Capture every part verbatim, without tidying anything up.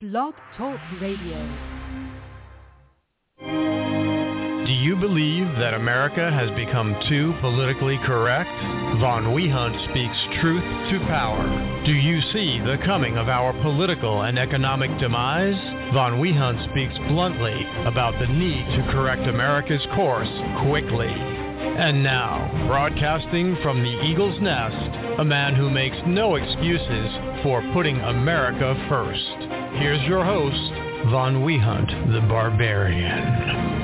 Blog Talk Radio. Do you believe that America has become too politically correct? Von Wehunt speaks truth to power. Do you see the coming of our political and economic demise? Von Wehunt speaks bluntly about the need to correct America's course quickly. And now, broadcasting from the Eagle's Nest, a man who makes no excuses for putting America first. Here's your host, Von Wehunt, the Barbarian.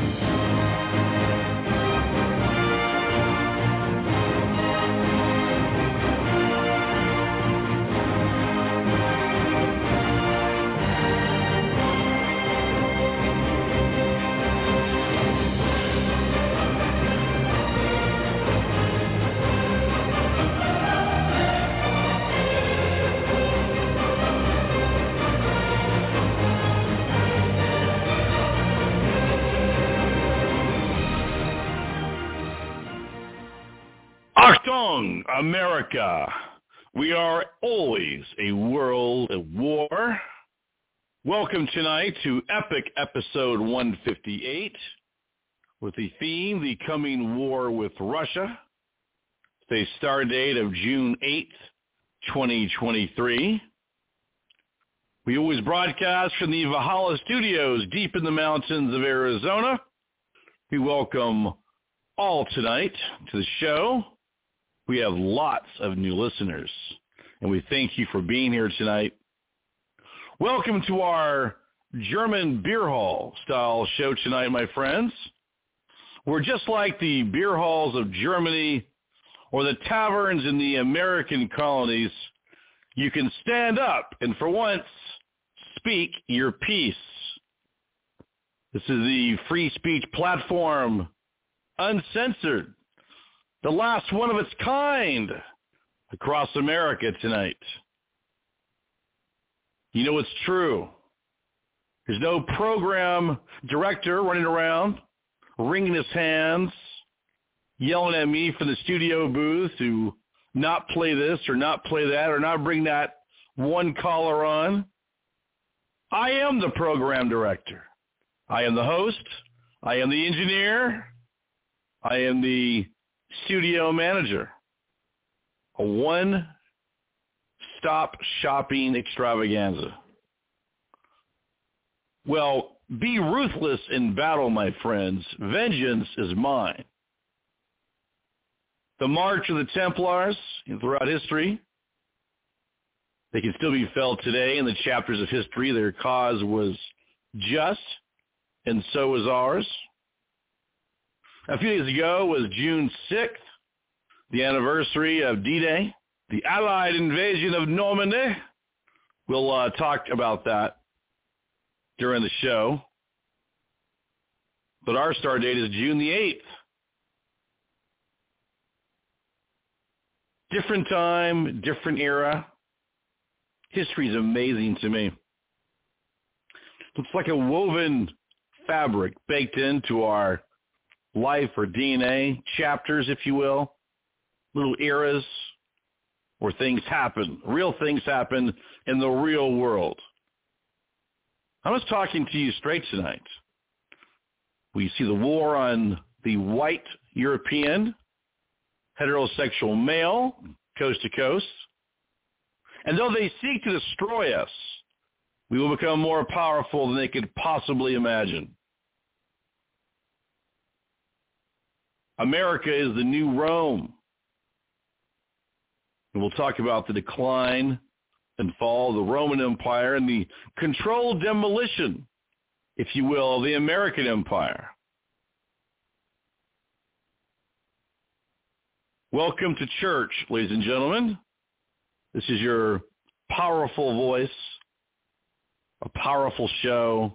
Achtung, America. We are always a world at war. Welcome tonight to Epic Episode one fifty-eight with the theme, The Coming War with Russia. The star date of June eighth, twenty twenty-three. We always broadcast from the Valhalla Studios deep in the mountains of Arizona. We welcome all tonight to the show. We have lots of new listeners, and we thank you for being here tonight. Welcome to our German beer hall style show tonight, my friends. We're just like the beer halls of Germany or the taverns in the American colonies. You can stand up and for once speak your piece. This is the free speech platform, uncensored. The last one of its kind across America tonight. You know it's true. There's no program director running around, wringing his hands, yelling at me from the studio booth to not play this or not play that or not bring that one caller on. I am the program director. I am the host. I am the engineer. I am the studio manager, a one-stop shopping extravaganza. Well, be ruthless in battle, my friends. Vengeance is mine. The March of the Templars throughout history, they can still be felt today in the chapters of history. Their cause was just, and so was ours. A few days ago was June sixth, the anniversary of D-Day, the Allied invasion of Normandy. We'll uh, talk about that during the show. But our start date is June the eighth. Different time, different era. History is amazing to me. Looks like a woven fabric baked into our life or D N A, chapters, if you will, little eras where things happen, real things happen in the real world. I was talking to you straight tonight. We see the war on the white European, heterosexual male, coast to coast. And though they seek to destroy us, we will become more powerful than they could possibly imagine. America is the new Rome. And we'll talk about the decline and fall of the Roman Empire and the controlled demolition, if you will, of the American Empire. Welcome to church, ladies and gentlemen. This is your powerful voice, a powerful show.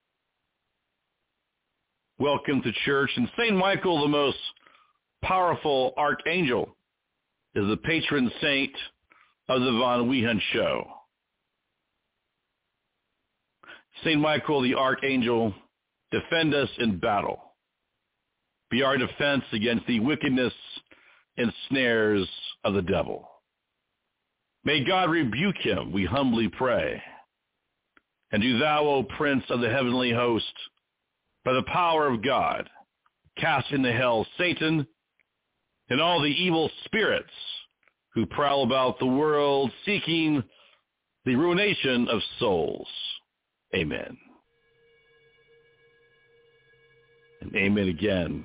Welcome to church. And Saint Michael, the most powerful archangel, is the patron saint of the Von Wehunt Show. Saint Michael, the archangel, defend us in battle. Be our defense against the wickedness and snares of the devil. May God rebuke him, we humbly pray. And do thou, O Prince of the heavenly host, by the power of God, cast into hell Satan and all the evil spirits who prowl about the world seeking the ruination of souls. Amen. And amen again.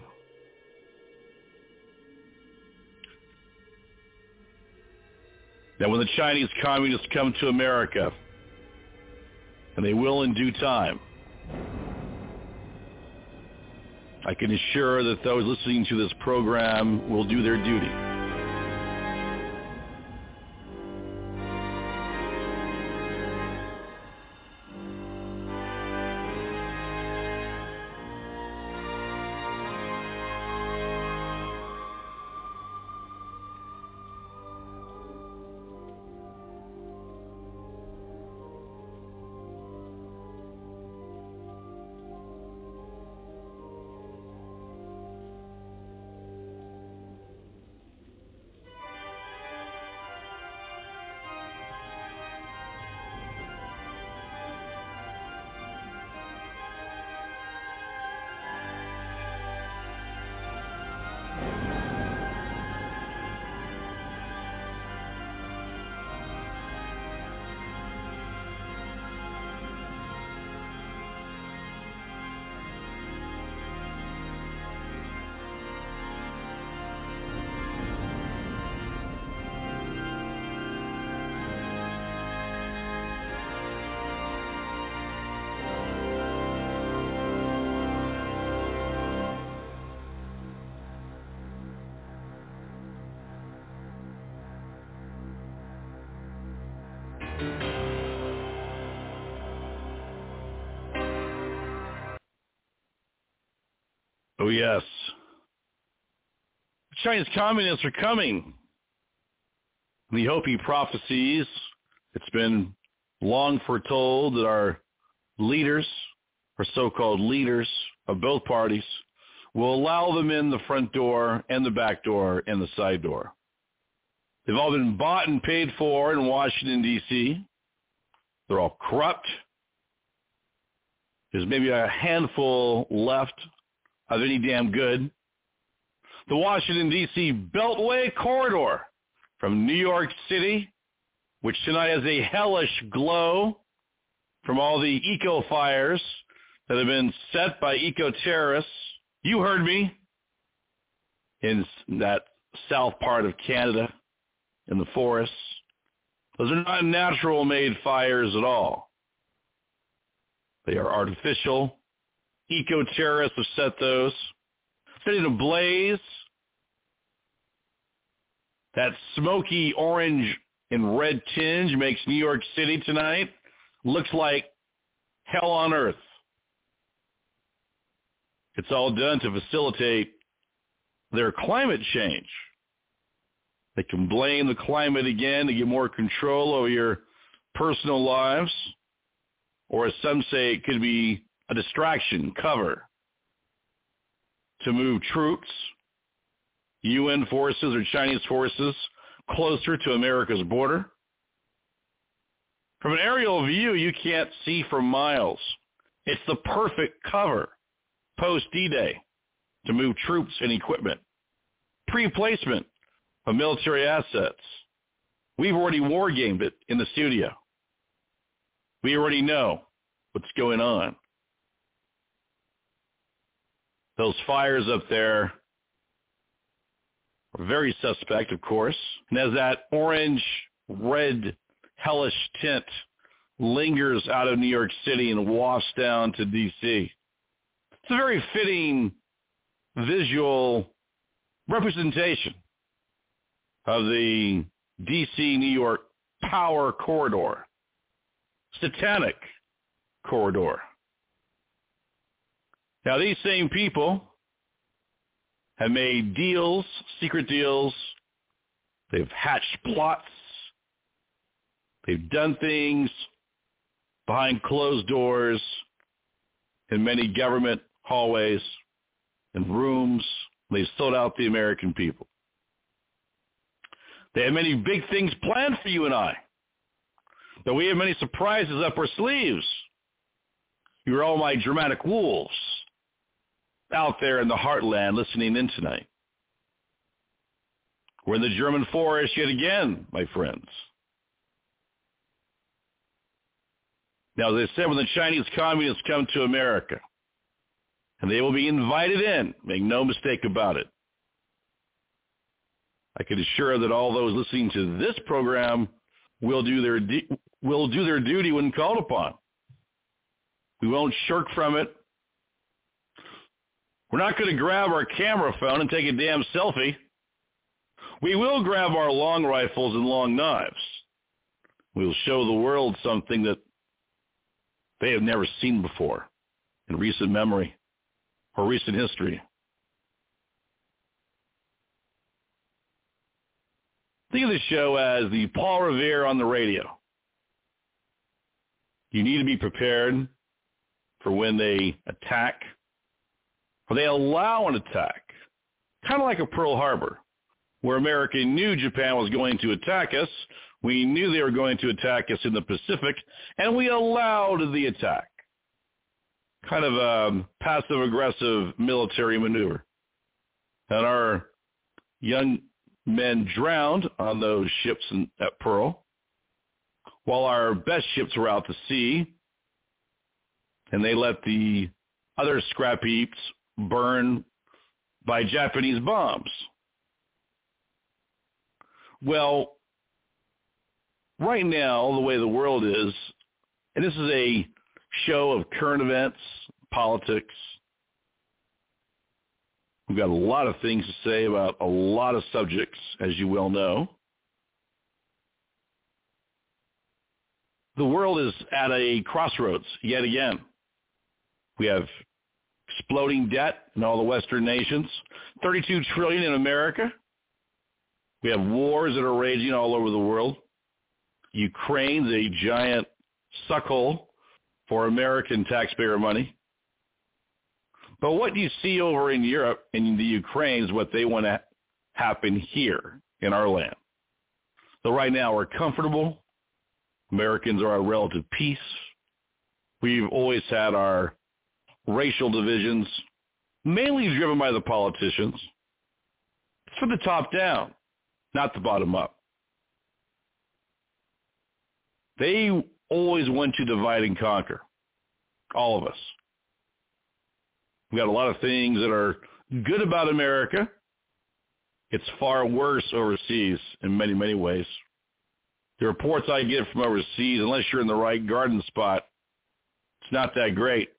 Now, when the Chinese communists come to America, and they will in due time, I can assure that those listening to this program will do their duty. Oh, yes. The Chinese communists are coming. The Hopi prophecies, it's been long foretold that our leaders, or so-called leaders of both parties, will allow them in the front door and the back door and the side door. They've all been bought and paid for in Washington, D C They're all corrupt. There's maybe a handful left of any damn good. The Washington, D C Beltway corridor from New York City, which tonight has a hellish glow from all the eco-fires that have been set by eco-terrorists. You heard me, in that south part of Canada, in the forests. Those are not natural-made fires at all. They are artificial. Eco-terrorists have set those. Setting ablaze. That smoky orange and red tinge makes New York City tonight looks like hell on earth. It's all done to facilitate their climate change. They can blame the climate again to get more control over your personal lives, or as some say, it could be a distraction, cover, to move troops, U N forces or Chinese forces, closer to America's border. From an aerial view, you can't see for miles. It's the perfect cover, post-D Day, to move troops and equipment. Pre-placement of military assets. We've already war-gamed it in the studio. We already know what's going on. Those fires up there are very suspect, of course. And as that orange-red hellish tint lingers out of New York City and wafts down to D C, it's a very fitting visual representation of the D C New York power corridor, satanic corridor. Now, these same people have made deals, secret deals. They've hatched plots. They've done things behind closed doors in many government hallways and rooms. They've sold out the American people. They have many big things planned for you and I. But we have many surprises up our sleeves You're all my dramatic wolves out there in the heartland listening in tonight. We're in the German forest yet again, my friends. Now, as I said, when the Chinese communists come to America, and they will be invited in, make no mistake about it, I can assure that all those listening to this program will do their de- will do their duty when called upon. We won't shirk from it. We're not going to grab our camera phone and take a damn selfie. We will grab our long rifles and long knives. We'll show the world something that they have never seen before in recent memory or recent history. Think of the show as the Paul Revere on the radio. You need to be prepared for when they attack, or they allow an attack, kind of like a Pearl Harbor, where America knew Japan was going to attack us. We knew they were going to attack us in the Pacific, and we allowed the attack. Kind of a passive-aggressive military maneuver. And our young men drowned on those ships in, at Pearl, while our best ships were out to sea, and they let the other scrap heaps burn by Japanese bombs. Well, right now, the way the world is, and this is a show of current events, politics, we've got a lot of things to say about a lot of subjects, as you well know. The world is at a crossroads yet again. We have exploding debt in all the Western nations, thirty-two trillion dollars in America. We have wars that are raging all over the world. Ukraine's a giant suckhole for American taxpayer money. But what you see over in Europe and the Ukraine is what they want to happen here in our land. So right now we're comfortable. Americans are at relative peace. We've always had our racial divisions, mainly driven by the politicians. It's from the top down, not the bottom up. They always want to divide and conquer, all of us. We've got a lot of things that are good about America. It's far worse overseas in many, many ways. The reports I get from overseas, unless you're in the right garden spot, it's not that great.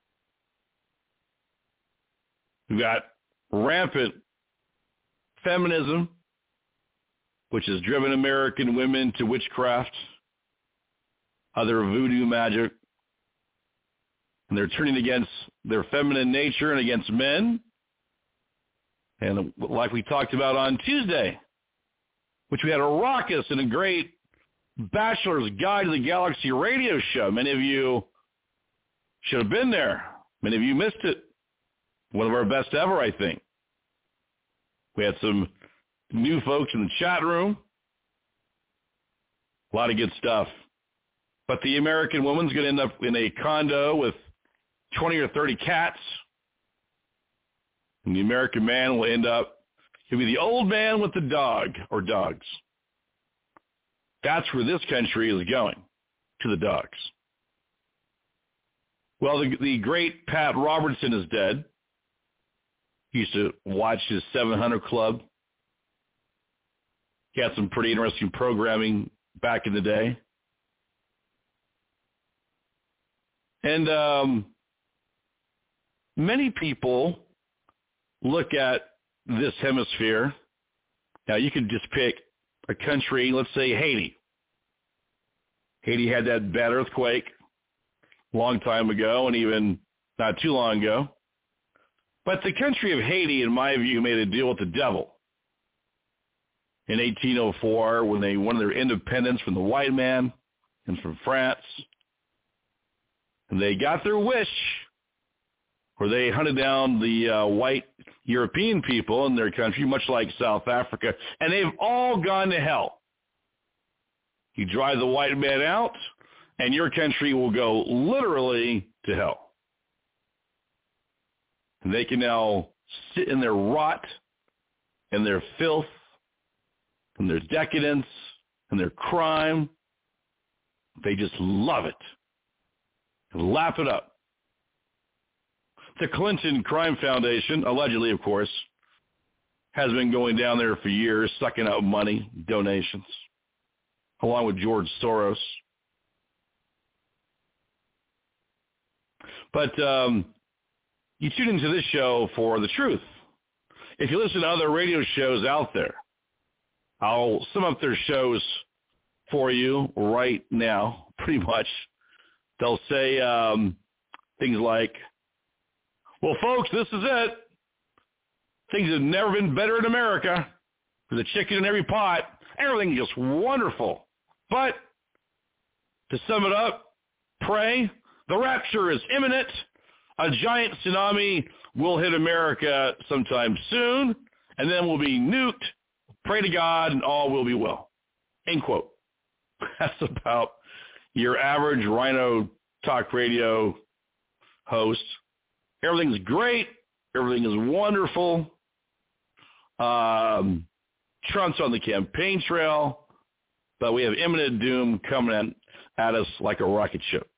We've got rampant feminism, which has driven American women to witchcraft, other voodoo magic, and they're turning against their feminine nature and against men. And like we talked about on Tuesday, which we had a raucous and a great Bachelor's Guide to the Galaxy radio show. Many of you should have been there. Many of you missed it. One of our best ever, I think. We had some new folks in the chat room. A lot of good stuff. But the American woman's going to end up in a condo with twenty or thirty cats. And the American man will end up, he'll be the old man with the dog or dogs. That's where this country is going, to the dogs. Well, the, the great Pat Robertson is dead. He used to watch his seven hundred Club. He had some pretty interesting programming back in the day. And um, many people look at this hemisphere. Now, you could just pick a country, let's say Haiti. Haiti had that bad earthquake a long time ago, and even not too long ago. But the country of Haiti, in my view, made a deal with the devil in eighteen oh four when they wanted their independence from the white man and from France. And they got their wish, where they hunted down the uh, white European people in their country, much like South Africa, and they've all gone to hell. You drive the white man out, and your country will go literally to hell. And they can now sit in their rot and their filth and their decadence and their crime. They just love it and laugh it up. The Clinton Crime Foundation, allegedly, of course, has been going down there for years, sucking out money, donations, along with George Soros. But um, you tune into this show for the truth. If you listen to other radio shows out there, I'll sum up their shows for you right now, pretty much. They'll say um, things like, well, folks, this is it. Things have never been better in America. There's a chicken in every pot. Everything's just wonderful. But to sum it up, pray. The rapture is imminent. A giant tsunami will hit America sometime soon, and then we'll be nuked. Pray to God, and all will be well. End quote. That's about your average Rhino Talk Radio host. Everything's great. Everything is wonderful. Um, Trump's on the campaign trail, but we have imminent doom coming at us like a rocket ship.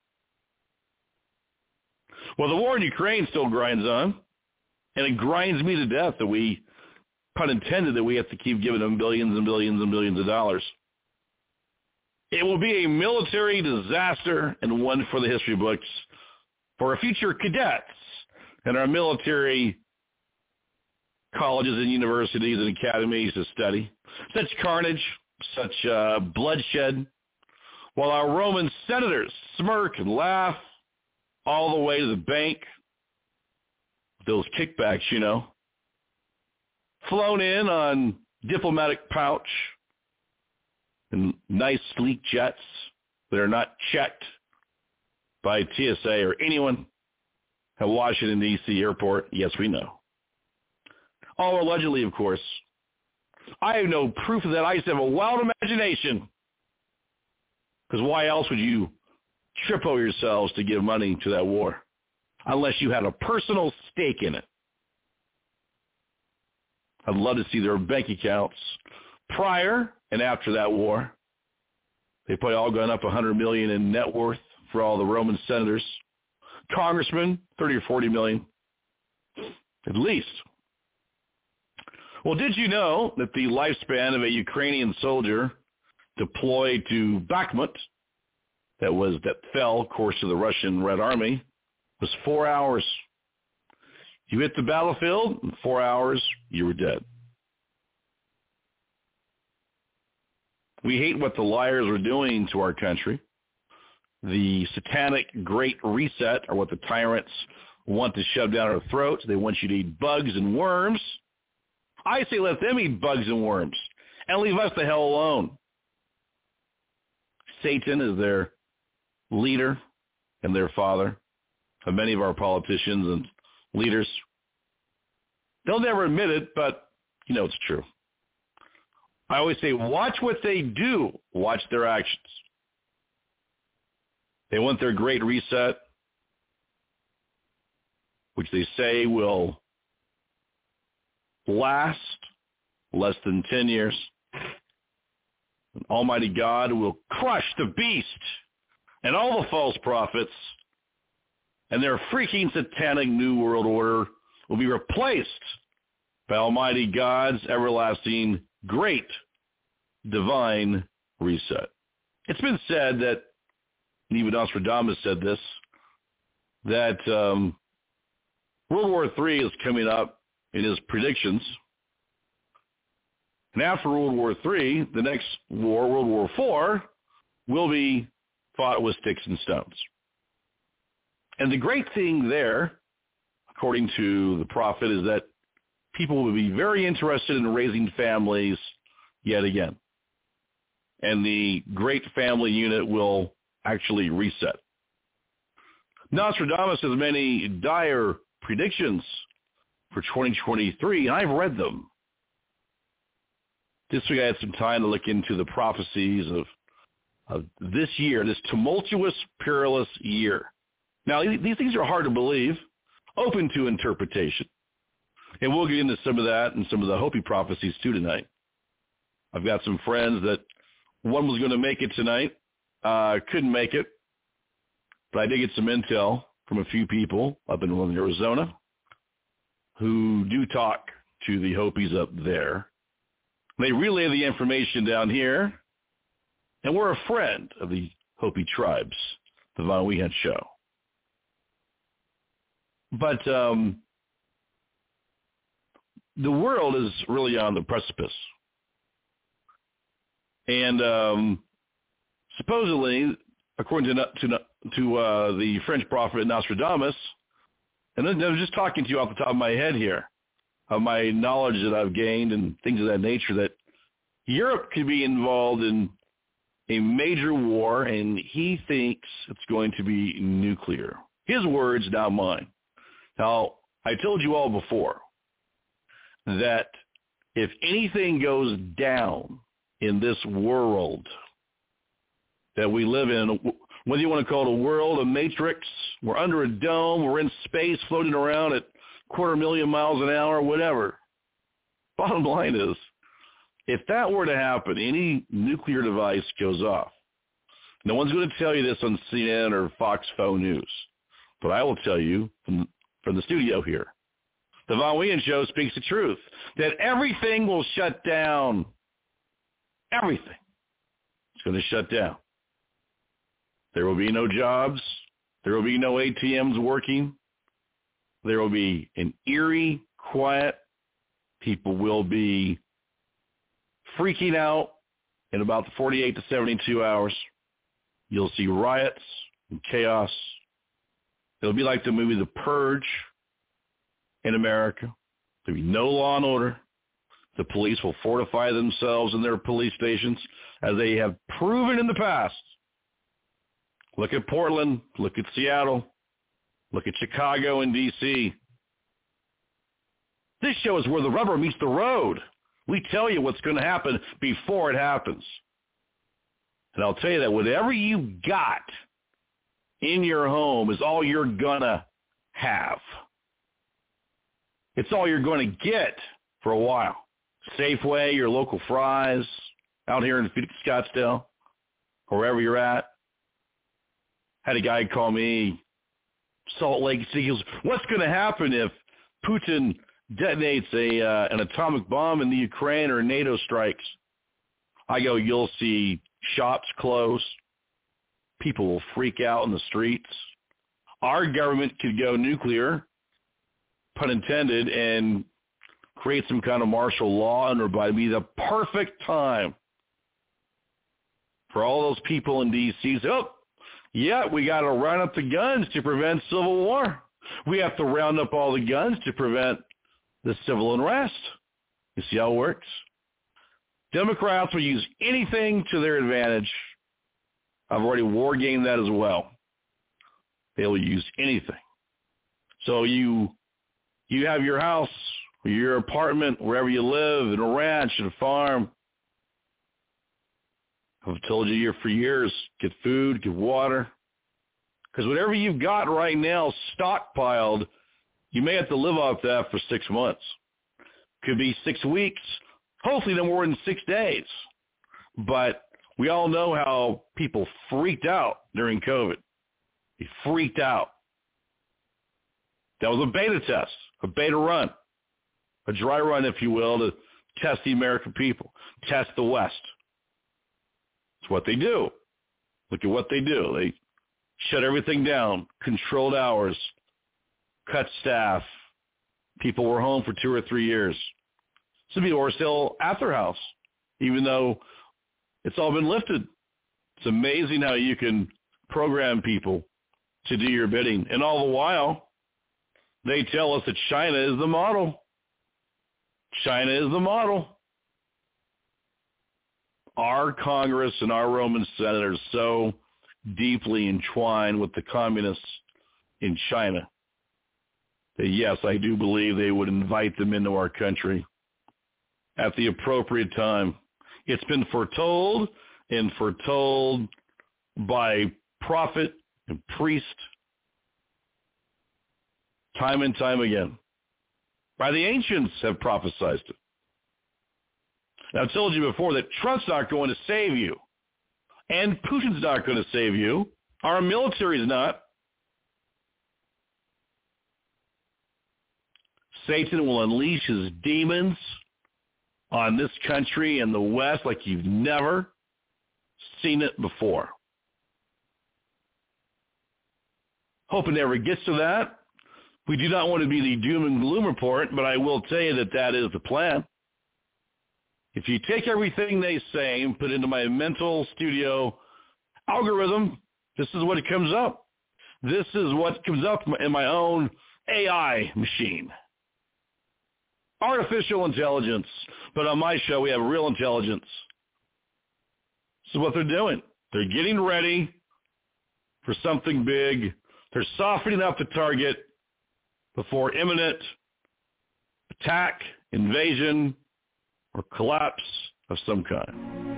Well, the war in Ukraine still grinds on, and it grinds me to death that we, pun intended, that we have to keep giving them billions and billions and billions of dollars. It will be a military disaster and one for the history books for our future cadets and our military colleges and universities and academies to study. Such carnage, such uh, bloodshed, while our Roman senators smirk and laugh all the way to the bank. Those kickbacks, you know, flown in on diplomatic pouch and nice, sleek jets that are not checked by T S A or anyone at Washington, D C airport. Yes, we know. All allegedly, of course. I have no proof of that. I just have a wild imagination. Because why else would you trip over yourselves to give money to that war? Unless you had a personal stake in it. I'd love to see their bank accounts prior and after that war. They probably all gone up one hundred million dollars in net worth for all the Roman senators. Congressmen, thirty or forty million dollars at least. Well, did you know that the lifespan of a Ukrainian soldier deployed to Bakhmut, that was that fell, of course, to the Russian Red Army, was four hours. You hit the battlefield, in four hours, you were dead. We hate what the liars are doing to our country. The satanic Great Reset are what the tyrants want to shove down our throats. They want you to eat bugs and worms. I say let them eat bugs and worms and leave us the hell alone. Satan is their leader and their father of many of our politicians and leaders. They'll never admit it, but you know it's true. I always say, watch what they do. Watch their actions. They want their Great Reset, which they say will last less than ten years. And Almighty God will crush the beast and all the false prophets, and their freaking satanic new world order will be replaced by Almighty God's everlasting great divine reset. It's been said that, and even Nostradamus said this, that um, World War Three is coming up in his predictions. And after World War Three, the next war, World War Four, will be fought with sticks and stones. And the great thing there, according to the prophet, is that people will be very interested in raising families yet again. And the great family unit will actually reset. Nostradamus has many dire predictions for twenty twenty-three, and I've read them. This week I had some time to look into the prophecies of, of this year, this tumultuous, perilous year. Now, these things are hard to believe. open to interpretation. And we'll get into some of that and some of the Hopi prophecies too tonight. I've got some friends that one was going to make it tonight, uh, couldn't make it, but I did get some intel from a few people up in northern Arizona who do talk to the Hopis up there. They relay the information down here, and we're a friend of the Hopi tribes, the Von Wehunt Show. But um, the world is really on the precipice. And um, supposedly, according to to, to uh, the French prophet Nostradamus, and I was just talking to you off the top of my head here, of my knowledge that I've gained and things of that nature, that Europe could be involved in a major war, and he thinks it's going to be nuclear. His words, not mine. Now, I told you all before that if anything goes down in this world that we live in, whether you want to call it a world, a matrix, we're under a dome, we're in space floating around at quarter million miles an hour, whatever. Bottom line is, if that were to happen, any nuclear device goes off. No one's going to tell you this on C N N or Fox Phone News, but I will tell you from, from the studio here, the Von Wehunt Show speaks the truth, that everything will shut down. Everything is going to shut down. There will be no jobs. There will be no A T Ms working. There will be an eerie quiet. People will be freaking out in about the forty-eight to seventy-two hours. You'll see riots and chaos. It'll be like the movie The Purge in America. There'll be no law and order. The police will fortify themselves in their police stations, as they have proven in the past. Look at Portland. Look at Seattle. Look at Chicago and D C This show is where the rubber meets the road. We tell you what's going to happen before it happens. And I'll tell you that whatever you got in your home is all you're going to have. It's all you're going to get for a while. Safeway, your local Fry's, out here in Phoenix, Scottsdale, or wherever you're at. Had a guy call me, Salt Lake City. He goes, what's going to happen if Putin detonates a uh, an atomic bomb in the Ukraine or NATO strikes? I go, you'll see shops close. People will freak out in the streets. Our government could go nuclear, pun intended, and create some kind of martial law, and it'd be the perfect time for all those people in D C to say, oh, yeah, we got to round up the guns to prevent civil war. We have to round up all the guns to prevent the civil unrest. You see how it works? Democrats will use anything to their advantage. I've already war gamed that as well. They will use anything. So you you have your house, or your apartment, wherever you live, in a ranch, in a farm. I've told you here for years, get food, get water. Because whatever you've got right now stockpiled, you may have to live off that for six months. Could be six weeks. Hopefully no more than six days. But we all know how people freaked out during COVID. They freaked out. That was a beta test, a beta run, a dry run, if you will, to test the American people, test the West. It's what they do. Look at what they do. They shut everything down, controlled hours, cut staff. People were home for two or three years. Some people are still at their house, even though it's all been lifted. It's amazing how you can program people to do your bidding. And all the while, they tell us that China is the model. China is the model. Our Congress and our Roman Senate are so deeply entwined with the communists in China that, yes, I do believe they would invite them into our country at the appropriate time. It's been foretold and foretold by prophet and priest time and time again. By the ancients have prophesied it. Now, I've told you before that Trump's not going to save you, and Putin's not going to save you. Our military is not. Satan will unleash his demons on this country and the West like you've never seen it before. Hope it never gets to that. We do not want to be the doom and gloom report, but I will tell you that that is the plan. If you take everything they say and put into my mental studio algorithm, this is what it comes up. This is what comes up in my own A I machine. Artificial intelligence. But on my show, we have real intelligence. This is what they're doing. They're getting ready for something big. They're softening up the target before imminent attack, invasion, or collapse of some kind.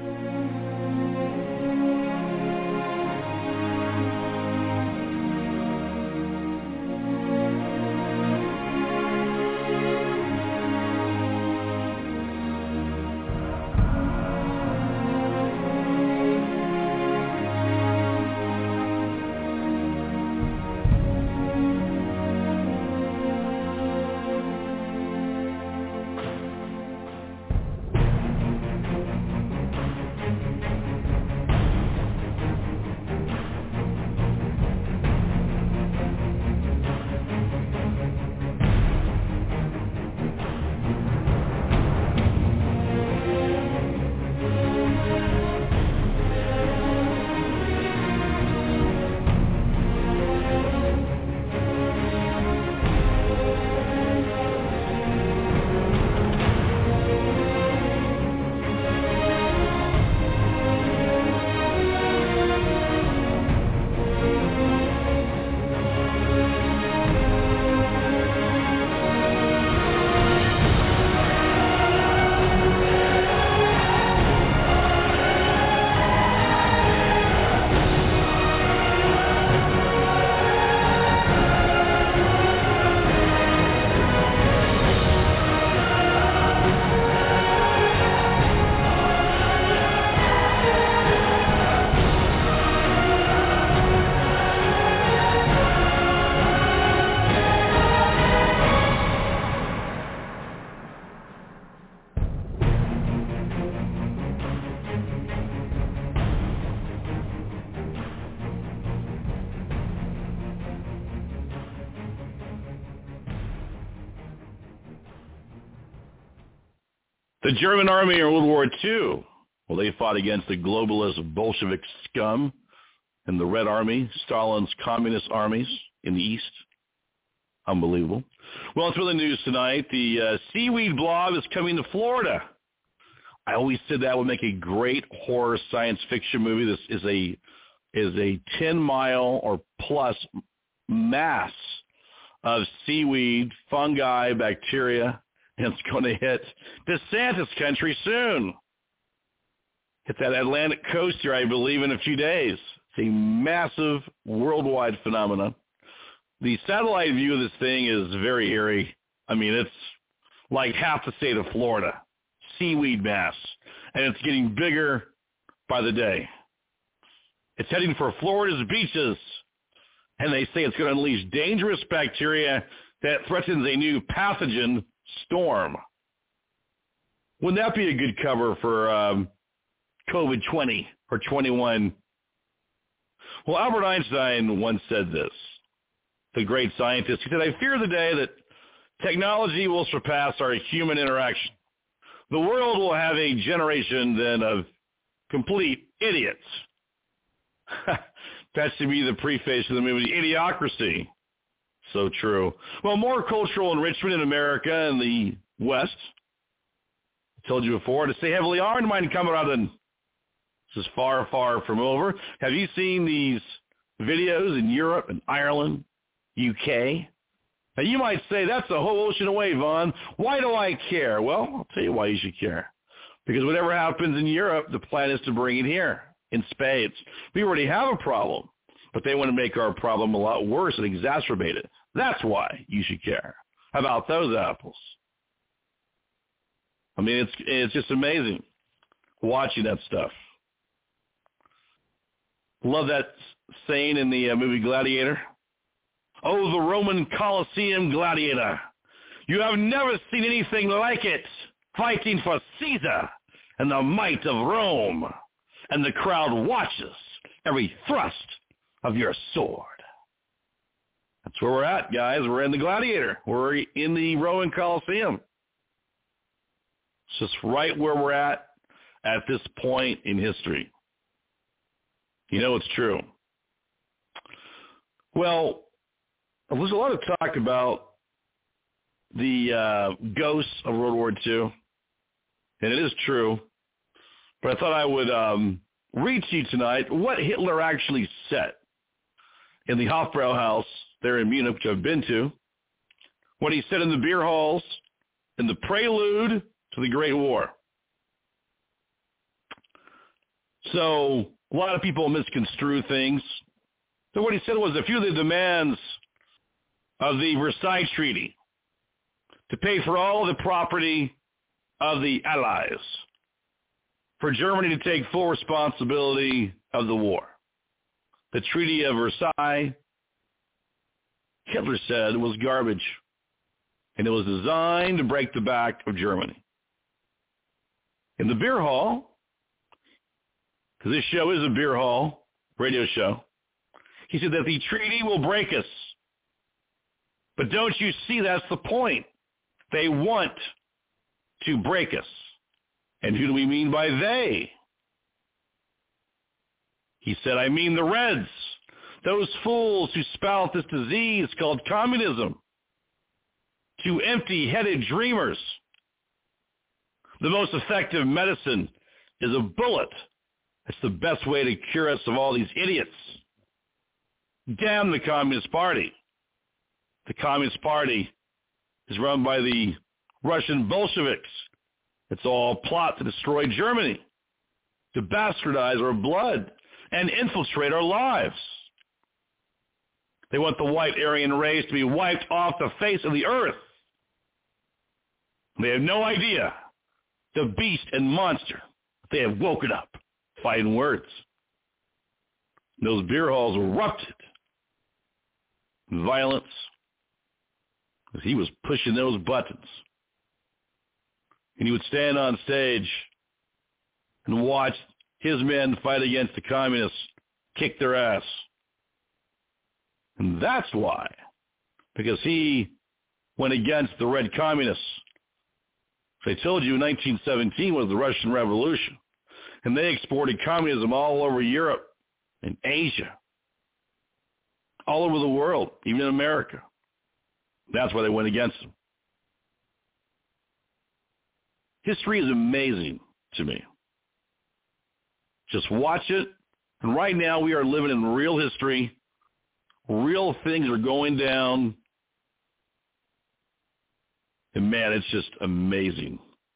The German army in World War Two, well, they fought against the globalist Bolshevik scum and the Red Army, Stalin's communist armies in the East. Unbelievable. Well, it's really news tonight. The uh, seaweed blob is coming to Florida. I always said that would make a great horror science fiction movie. This is a is a ten mile or plus mass of seaweed, fungi, bacteria. And it's going to hit DeSantis country soon. Hit that Atlantic coast here, I believe, in a few days. It's a massive worldwide phenomenon. The satellite view of this thing is very eerie. I mean, it's like half the state of Florida. Seaweed mass. And it's getting bigger by the day. It's heading for Florida's beaches. And they say it's going to unleash dangerous bacteria that threatens a new pathogen storm. Wouldn't that be a good cover for um, COVID twenty or twenty-one? Well, Albert Einstein once said this, the great scientist. He said, I fear the day that technology will surpass our human interaction. The world will have a generation then of complete idiots. That should be the preface of the movie Idiocracy. So true. Well, more cultural enrichment in America and the West. I told you before, to stay heavily armed, mind coming out and this is far, far from over. Have you seen these videos in Europe and Ireland, U K? Now, you might say, that's a whole ocean away, Vaughn. Why do I care? Well, I'll tell you why you should care. Because whatever happens in Europe, the plan is to bring it here in spades. We already have a problem. but they want to make our problem a lot worse and exacerbate it. That's why you should care. How about those apples? I mean, it's it's just amazing watching that stuff. Love that saying in the uh, movie Gladiator. Oh, the Roman Colosseum gladiator. You have never seen anything like it. Fighting for Caesar and the might of Rome. And the crowd watches every thrust of your sword. That's where we're at, guys. We're in the Gladiator. We're in the Roman Colosseum. It's just right where we're at at this point in history. You know it's true. Well, there's a lot of talk about the uh, ghosts of World War Two, and it is true. But I thought I would um, read to you tonight what Hitler actually said in the Hofbrauhaus there in Munich, which I've been to, what he said in the beer halls in the prelude to the Great War. So a lot of people misconstrue things. So what he said was a few of the demands of the Versailles Treaty to pay for all the property of the Allies, for Germany to take full responsibility of the war. The Treaty of Versailles, Hitler said, was garbage, and it was designed to break the back of Germany. In the beer hall, because this show is a beer hall radio show, he said that the treaty will break us. But don't you see, that's the point. They want to break us. And who do we mean by they? He said, I mean the Reds, those fools who spout this disease called communism. Two empty-headed dreamers. The most effective medicine is a bullet. It's the best way to cure us of all these idiots. Damn the Communist Party. The Communist Party is run by the Russian Bolsheviks. It's all a plot to destroy Germany, to bastardize our blood, and infiltrate our lives. They want the white Aryan race to be wiped off the face of the earth. They have no idea the beast and monster. They have woken up, fighting words. Those beer halls erupted in violence as he was pushing those buttons. And he would stand on stage and watch his men fight against the communists, kick their ass. And that's why, because he went against the red communists. I told you nineteen seventeen was the Russian Revolution, and they exported communism all over Europe and Asia, all over the world, even in America. That's why they went against them. History is amazing to me. Just watch it. And right now we are living in real history. Real things are going down. And man, it's just amazing.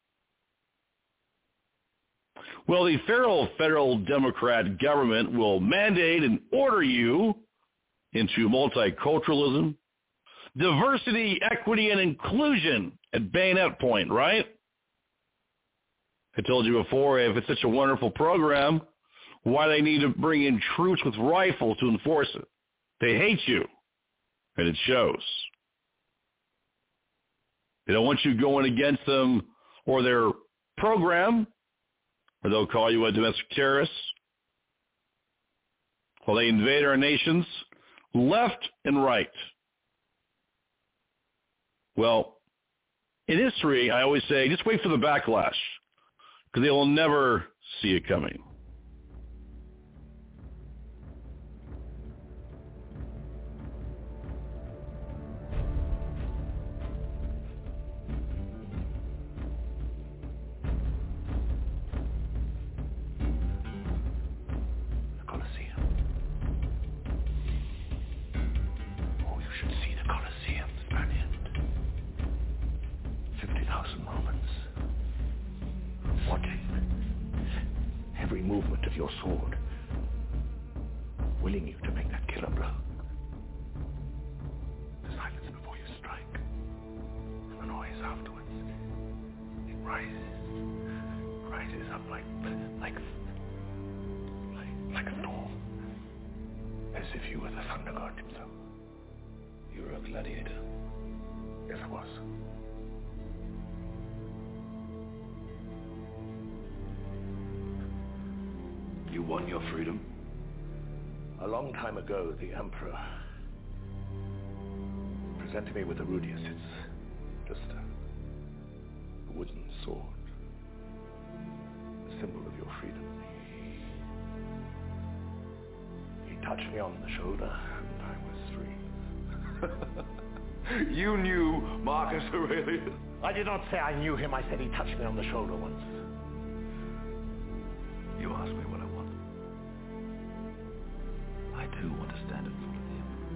Well, the federal, federal Democrat government will mandate and order you into multiculturalism, diversity, equity, and inclusion at bayonet point, right? I told you before, if it's such a wonderful program, why they need to bring in troops with rifles to enforce it. They hate you, and it shows. They don't want you going against them or their program, or they'll call you a domestic terrorist. Well, they invade our nations left and right. Well, in history, I always say, just wait for the backlash, because they will never see it coming. Every movement of your sword, willing you to make that kill him, bro. The silence before you strike. And the noise afterwards. It rises. Rises up like, like, like, like a storm. As if you were the thunder god himself. You were a gladiator. Yes, I was. You won your freedom? A long time ago, the Emperor presented me with a Rudius. It's just a, a wooden sword. A symbol of your freedom. He touched me on the shoulder, and I was free. You knew Marcus Aurelius? I did not say I knew him. I said he touched me on the shoulder once. You asked me what I want. I too want to stand in front of the Emperor.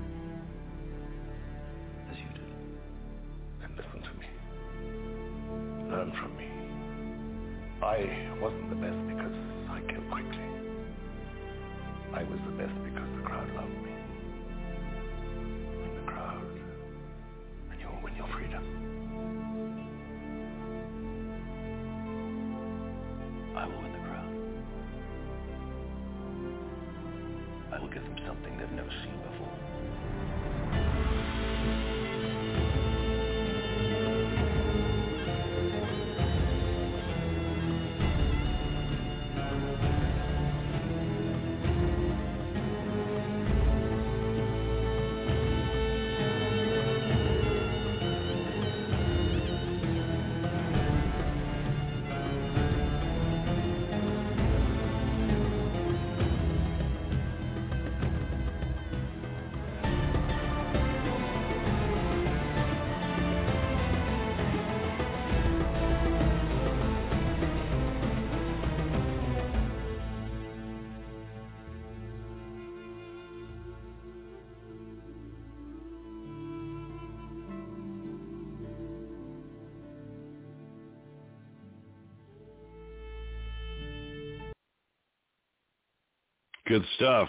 As you did. Then listen to me. Learn from me. I wasn't the best because I killed quickly. I was the best because the crowd loved me. Win the crowd, and you'll win your freedom. I will win the crowd. I will give them something they've never seen before. Good stuff.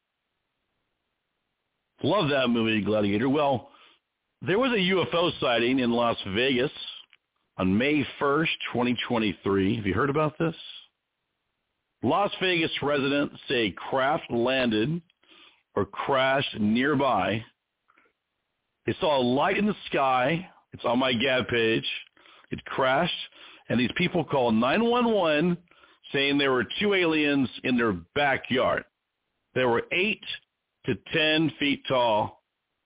Love that movie, Gladiator. Well, there was a U F O sighting in Las Vegas on May first, twenty twenty-three. Have you heard about this? Las Vegas residents say craft landed or crashed nearby. They saw a light in the sky. It's on my Gab page. It crashed, and these people called nine one one saying there were two aliens in their backyard. They were eight to ten feet tall,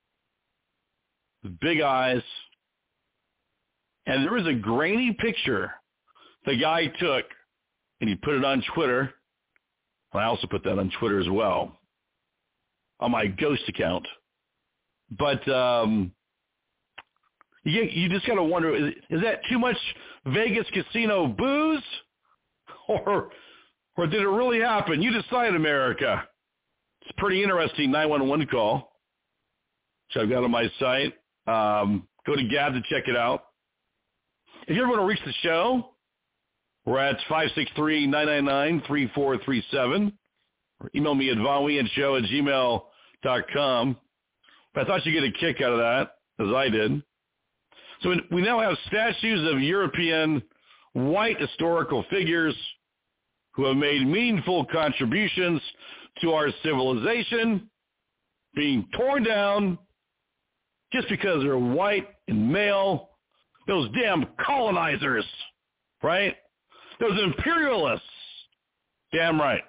with big eyes, and there was a grainy picture the guy took, and he put it on Twitter. I also put that on Twitter as well, on my Ghost account. But um, you, you just got to wonder, is, is that too much Vegas casino booze? Or, or did it really happen? You decide, America. It's a pretty interesting nine one one call, which I've got on my site. Um, go to Gab to check it out. If you ever want to reach the show, we're at five six three, nine nine nine, three four three seven. Or email me at von wiehendt show at gmail dot com. But I thought you'd get a kick out of that, as I did. So we now have statues of European white historical figures who have made meaningful contributions to our civilization being torn down just because they're white and male. Those damn colonizers, right? Those imperialists. Damn right.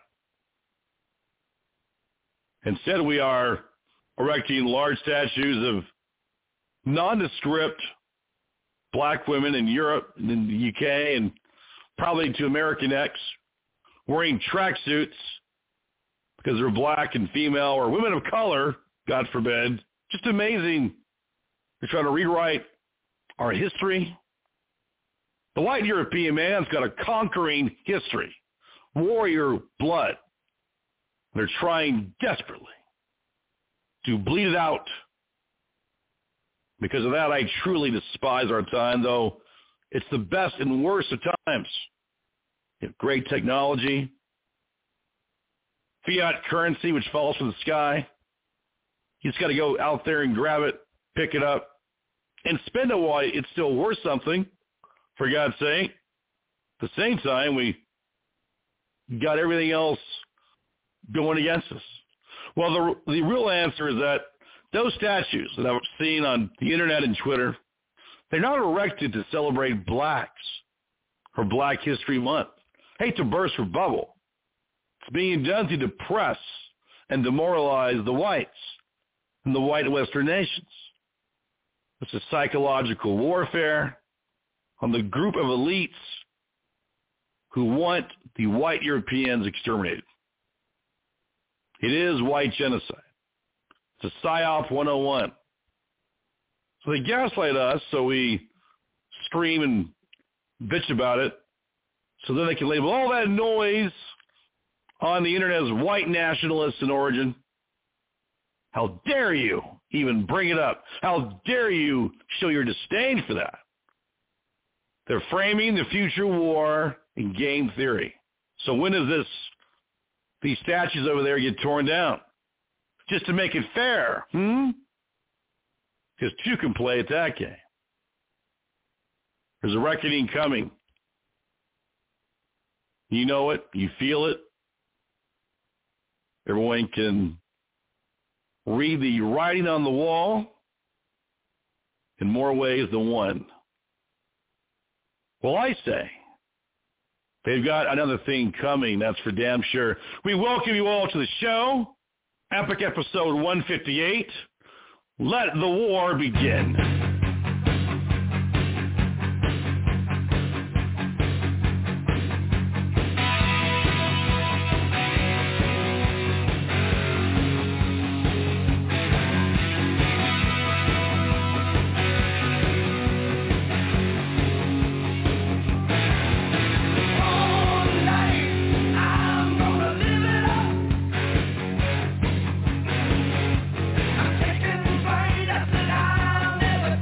Instead, we are erecting large statues of nondescript black women in Europe and in the U K and probably to American X wearing tracksuits because they're black and female or women of color, God forbid. Just amazing. They're trying to rewrite our history. The white European man's got a conquering history, warrior blood. They're trying desperately to bleed it out. Because of that, I truly despise our time, though it's the best and worst of times. You have great technology, fiat currency, which falls from the sky, You just got to go out there and grab it, pick it up, and spend it while it's still worth something, for God's sake. At the same time, we got everything else going against us. Well, the, the real answer is that those statues that I've seen on the internet and Twitter, they're not erected to celebrate blacks or Black History Month. I hate to burst your bubble. It's being done to depress and demoralize the whites and the white Western nations. It's a psychological warfare on the group of elites who want the white Europeans exterminated. It is white genocide. It's a PSYOP one oh one. So they gaslight us, so we scream and bitch about it, so then they can label all that noise on the internet as white nationalists in origin. How dare you even bring it up? How dare you show your disdain for that? They're framing the future war in game theory. So when does this, these statues over there get torn down? Just to make it fair, hmm? Because two can play at that game. There's a reckoning coming. You know it. You feel it. Everyone can read the writing on the wall in more ways than one. Well, I say they've got another thing coming, that's for damn sure. We welcome you all to the show, Epic Episode one fifty-eight. Let the war begin. Never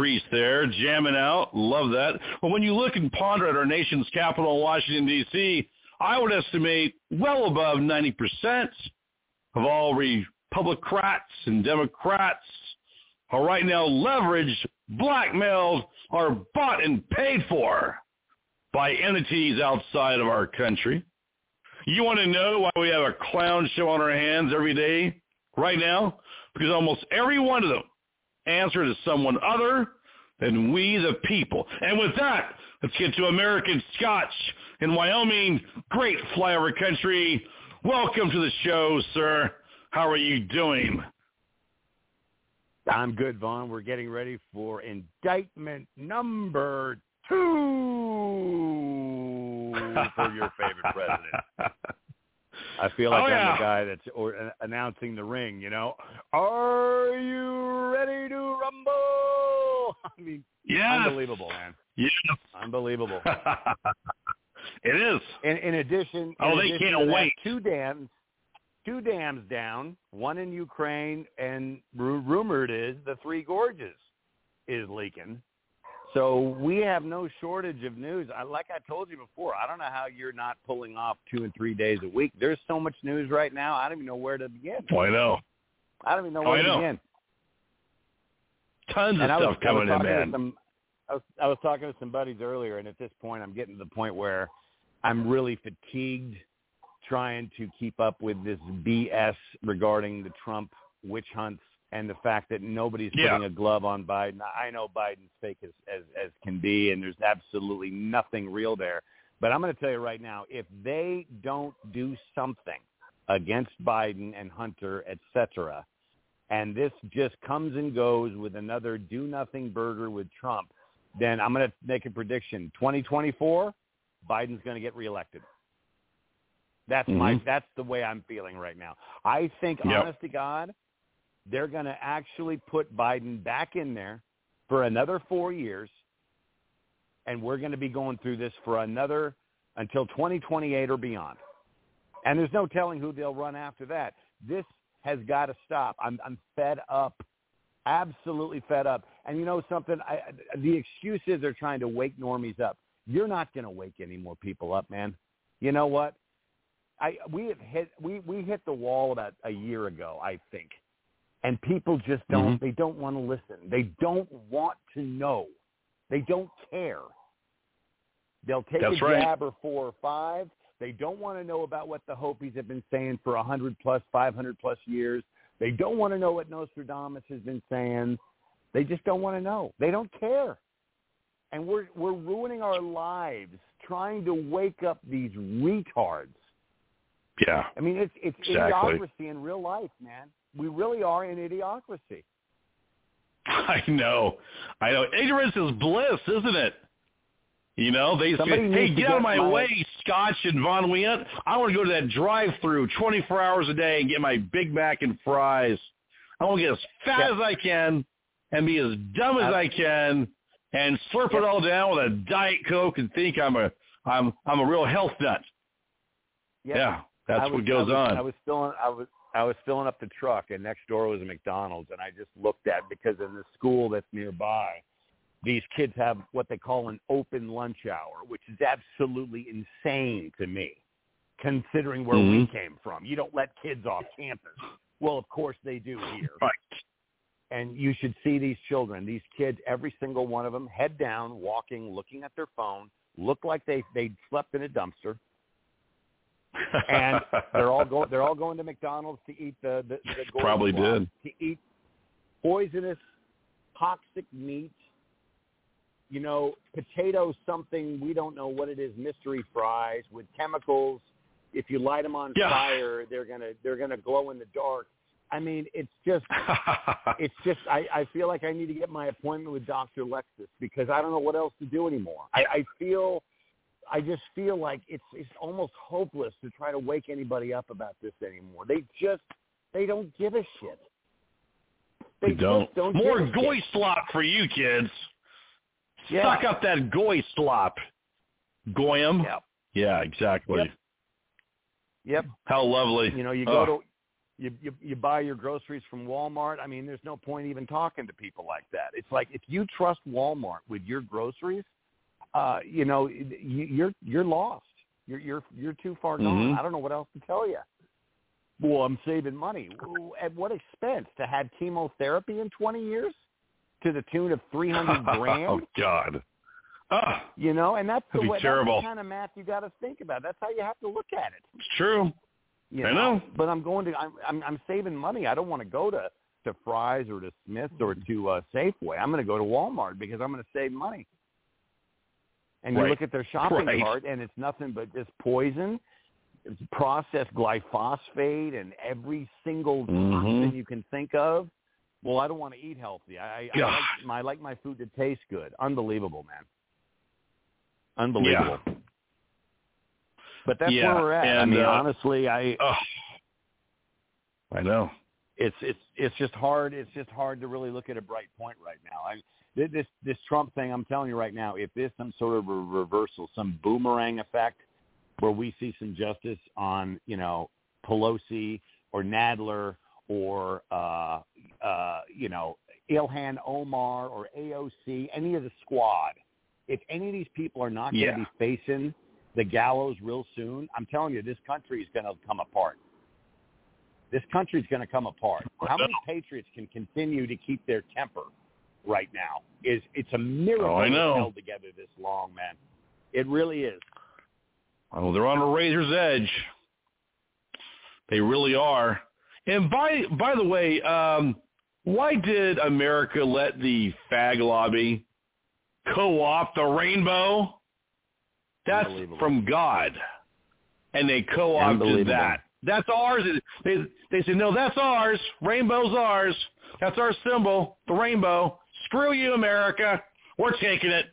Reese there, jamming out. Love that. Well, when you look and ponder at our nation's capital in Washington, D C, I would estimate well above ninety percent of all Republicans and Democrats are right now leveraged, blackmailed, or bought and paid for by entities outside of our country. You want to know why we have a clown show on our hands every day right now? Because almost every one of them answer to someone other than we the people. And with that, let's get to American Scotch in Wyoming. Great flyover country. Welcome to the show, sir. How are you doing? I'm good, Vaughn. We're getting ready for indictment number two for your favorite president. I feel like oh, I'm yeah. the guy that's or, uh, announcing the ring, you know. Are you ready to rumble? I mean, yes. Unbelievable, man. Yeah. Unbelievable. It is. In, in addition, oh, in they addition can't to wait. That, two dams, two dams down, one in Ukraine, and r- rumored is the Three Gorges is leaking. So we have no shortage of news. I, like I told you before, I don't know how you're not pulling off two and three days a week. There's so much news right now, I don't even know where to begin. Oh, I know. I don't even know where oh, to know. begin. Tons and of I was, stuff coming in, man. Some, I, was, I was talking to some buddies earlier, and at this point I'm getting to the point where I'm really fatigued trying to keep up with this B S regarding the Trump witch hunts and the fact that nobody's yeah. putting a glove on Biden. I know Biden's fake as, as, as can be, and there's absolutely nothing real there. But I'm going to tell you right now, if they don't do something against Biden and Hunter, et cetera, and this just comes and goes with another do-nothing burger with Trump, then I'm going to make a prediction. twenty twenty-four, Biden's going to get reelected. That's mm-hmm. my. That's the way I'm feeling right now. I think, yep. honest to God, they're going to actually put Biden back in there for another four years, and we're going to be going through this for another until twenty twenty-eight or beyond. And there's no telling who they'll run after that. This has got to stop. I'm, I'm fed up, absolutely fed up. And you know something? I, the excuses are trying to wake normies up. You're not going to wake any more people up, man. You know what? I we have hit we, we hit the wall about a year ago, I think. And people just don't, mm-hmm. they don't want to listen. They don't want to know. They don't care. They'll take That's a right. jab or four or five. They don't want to know about what the Hopis have been saying for one hundred plus, five hundred plus years. They don't want to know what Nostradamus has been saying. They just don't want to know. They don't care. And we're we're ruining our lives trying to wake up these retards. Yeah. I mean, it's it's exactly. idiocracy in real life, man. We really are in idiocracy. I know. I know. Ignorance is bliss, isn't it? You know, they say, hey, get out of my, my way, Scotch and Von Weant. I want to go to that drive-through twenty-four hours a day and get my Big Mac and fries. I want to get as fat yep. as I can and be as dumb as I can and slurp yep. it all down with a Diet Coke and think I'm a I'm I'm a real health nut. Yep. Yeah, that's was, what goes I was, on. I was filling I was I was filling up the truck, and next door was a McDonald's, and I just looked at because in the school that's nearby, these kids have what they call an open lunch hour, which is absolutely insane to me, considering where mm-hmm. we came from. You don't let kids off campus. Well, of course they do here. Right. And you should see these children, these kids, every single one of them, head down, walking, looking at their phone, look like they they slept in a dumpster. And they're all going. They're all going to McDonald's to eat the the, the probably squad, did to eat poisonous, toxic meat. You know, potato something we don't know what it is. Mystery fries with chemicals. If you light them on yeah. fire, they're gonna they're gonna glow in the dark. I mean, it's just it's just. I, I feel like I need to get my appointment with Doctor Lexus because I don't know what else to do anymore. I, I feel. I just feel like it's it's almost hopeless to try to wake anybody up about this anymore. They just they don't give a shit. They, they don't. Just don't More give a goy shit. slop for you kids. Yeah. Suck up that goy slop. Goyim. Yep. Yeah, exactly. Yep. Yep. How lovely. You know, you go oh. to You, you you buy your groceries from Walmart. I mean, there's no point even talking to people like that. It's like if you trust Walmart with your groceries, uh, you know, you, you're you're lost. You're you're you're too far gone. Mm-hmm. I don't know what else to tell you. Well, I'm saving money. At what expense? To have chemotherapy in twenty years, to the tune of three hundred grand. Oh God. Ah, you know, and that's the that'd be way. terrible. That's the kind of math you got to think about. That's how you have to look at it. It's true. You I know? know. But I'm going to. I'm I'm, I'm saving money. I don't want to go to, to Fry's or to Smith's or to uh, Safeway. I'm going to go to Walmart because I'm going to save money. And you Right. look at their shopping Right. cart, and it's nothing but this poison, it's processed glyphosate, and every single Mhm. toxin you can think of. Well, I don't want to eat healthy. I, I, God. like my, I like my food to taste good. Unbelievable, man. Unbelievable. Yeah. But that's Yeah, where we're at. I and, mean, uh, honestly, I Oh, I know. it's it's it's just hard. It's just hard to really look at a bright point right now. I this this Trump thing. I'm telling you right now, if there's some sort of a reversal, some boomerang effect, where we see some justice on, you know, Pelosi or Nadler or uh, uh, you know, Ilhan Omar or A O C, any of the squad, if any of these people are not going to Yeah. be facing the gallows real soon, I'm telling you, this country is going to come apart. This country's going to come apart. How many patriots can continue to keep their temper right now? Is It's a miracle Oh, I know. it's held together this long, man. It really is. Oh, they're on a razor's edge. They really are. And by by the way, um, why did America let the fag lobby co-opt the rainbow? That's Unbelievable. from God, and they co-opted Unbelievable. that. That's ours. They they said no, that's ours. Rainbow's ours. That's our symbol, the rainbow. Screw you, America. We're taking it.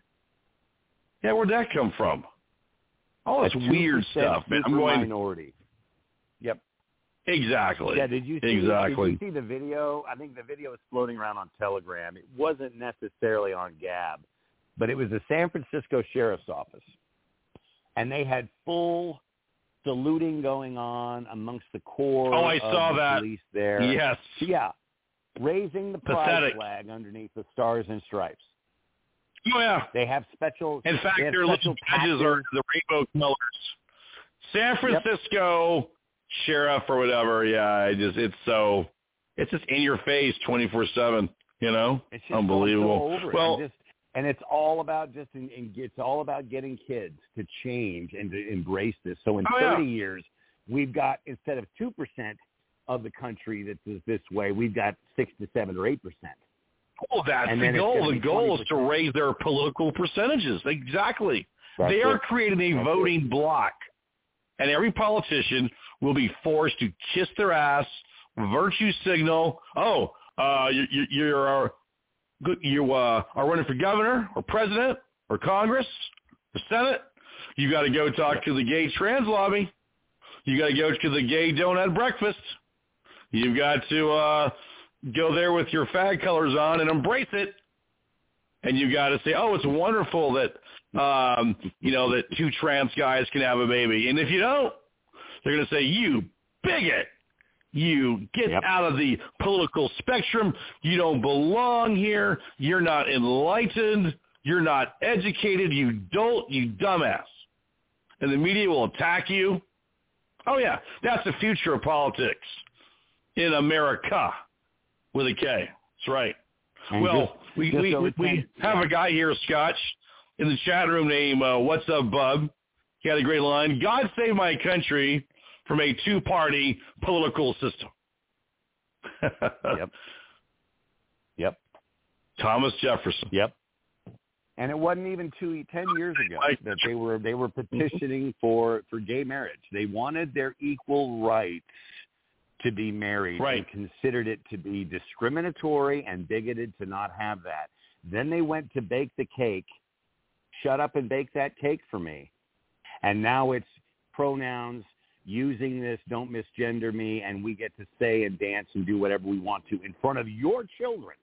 Yeah, where'd that come from? All this A weird two percent stuff, man. I'm super going minority. Yep. exactly. Yeah. Did you see? exactly? Did you see the video? I think the video was floating around on Telegram. It wasn't necessarily on Gab, but it was the San Francisco Sheriff's Office, and they had full saluting going on amongst the core Oh, I of saw the that. police there. Yes. Yeah. Raising the pride Pathetic. flag underneath the stars and stripes. Oh yeah. They have special. In fact, they have their special little badges are patches. the rainbow colors. San Francisco sheriff or whatever. Yeah, I just it's so it's just in your face twenty four seven. You know, It's just unbelievable. So over it. Well, And just and it's all about just in, in, it's all about getting kids to change and to embrace this. So in Oh, yeah. thirty years, we've got, instead of two percent of the country that is this way, we've got six to seven or eight percent. well, that's and the then it's goal. gonna The be goal is to twenty percent. raise their political percentages. Exactly. That's they are it. creating a That's voting block, and every politician will be forced to kiss their ass, virtue signal. Oh, uh, you, you, you're uh, you uh, are running for governor or president or Congress or Senate. You got to go talk to the gay trans lobby. You got to go to the gay donut breakfast. You've got to uh, go there with your fag colors on and embrace it. And you got to say, oh, it's wonderful that, um, you know, that two trans guys can have a baby. And if you don't, they're going to say, you bigot. You get Yep. out of the political spectrum. You don't belong here. You're not enlightened. You're not educated. You dolt. You dumbass. And the media will attack you. Oh, yeah. That's the future of politics in America with a K. That's right. And well, just- we, just we, so we, it's we in- have yeah. a guy here, Scotch, in the chat room named uh, What's Up, Bub. He had a great line. God save my country from a two-party political system. Yep. Yep. Thomas Jefferson. Yep. And it wasn't even two, ten years ago that they were they were petitioning for, for gay marriage. They wanted their equal rights to be married Right. and considered it to be discriminatory and bigoted to not have that. Then they went to bake the cake. Shut up and bake that cake for me. And now it's pronouns, using this, don't misgender me, and we get to say and dance and do whatever we want to in front of your children.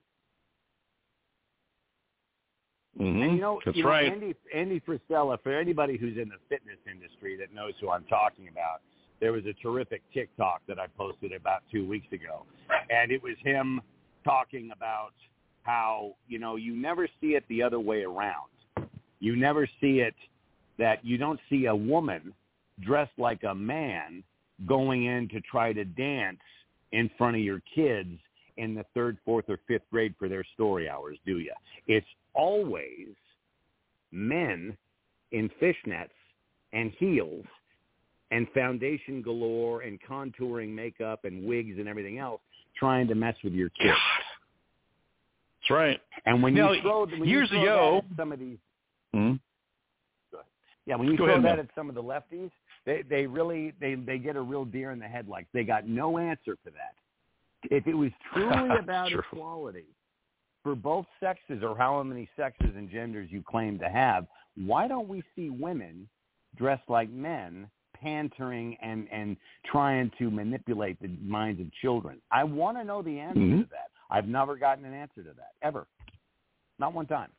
Mm-hmm. And you know, That's you know, right. Andy, Andy Frisella, for anybody who's in the fitness industry that knows who I'm talking about, there was a terrific TikTok that I posted about two weeks ago, and it was him talking about how, you know, you never see it the other way around. You never see it that you don't see a woman dressed like a man going in to try to dance in front of your kids in the third, fourth, or fifth grade for their story hours, do you? It's always men in fishnets and heels and foundation galore and contouring makeup and wigs and everything else trying to mess with your kids. God. That's right. And when now, you throw, when years you throw ago, that at some of these, mm-hmm. yeah, when you Go throw ahead, that man. at some of the lefties, they they really they they get a real deer in the headlights. They got no answer for that. If it was truly about True. equality for both sexes, or however many sexes and genders you claim to have, why don't we see women dressed like men, pantering and and trying to manipulate the minds of children? I want to know the answer mm-hmm. to that. I've never gotten an answer to that, ever. Not one time.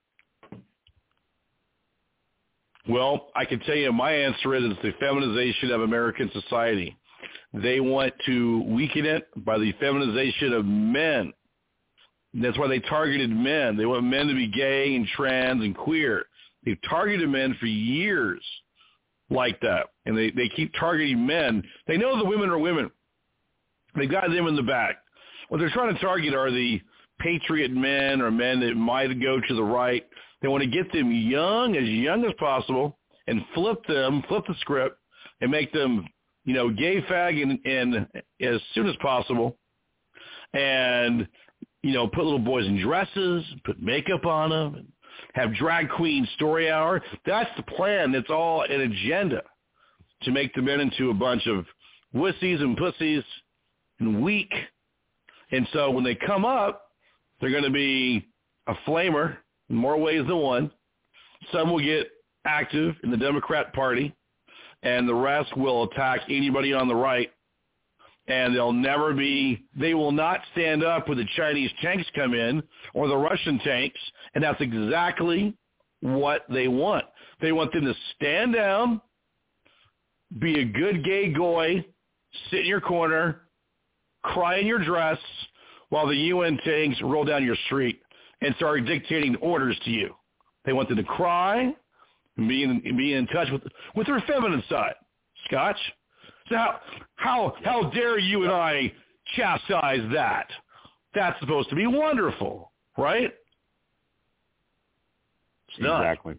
Well, I can tell you my answer is it's the feminization of American society. They want to weaken it by the feminization of men. That's why they targeted men. They want men to be gay and trans and queer. They've targeted men for years like that, and they, they keep targeting men. They know the women are women. They've got them in the back. What they're trying to target are the patriot men or men that might go to the right. They want to get them young, as young as possible, and flip them, flip the script, and make them, you know, gay fag and, and as soon as possible, and, you know, put little boys in dresses, put makeup on them, and have drag queen story hour. That's the plan. It's all an agenda to make the men into a bunch of wussies and pussies and weak. And so when they come up, they're going to be a flamer in more ways than one. Some will get active in the Democrat Party, and the rest will attack anybody on the right. And they'll never be, they will not stand up when the Chinese tanks come in or the Russian tanks, and that's exactly what they want. They want them to stand down, be a good gay goy, sit in your corner, cry in your dress while the U N tanks roll down your street and start dictating orders to you. They want them to cry and be in, be in touch with with their feminine side. Scotch? So how, how, how dare you and I chastise that? That's supposed to be wonderful, right? It's not. Exactly.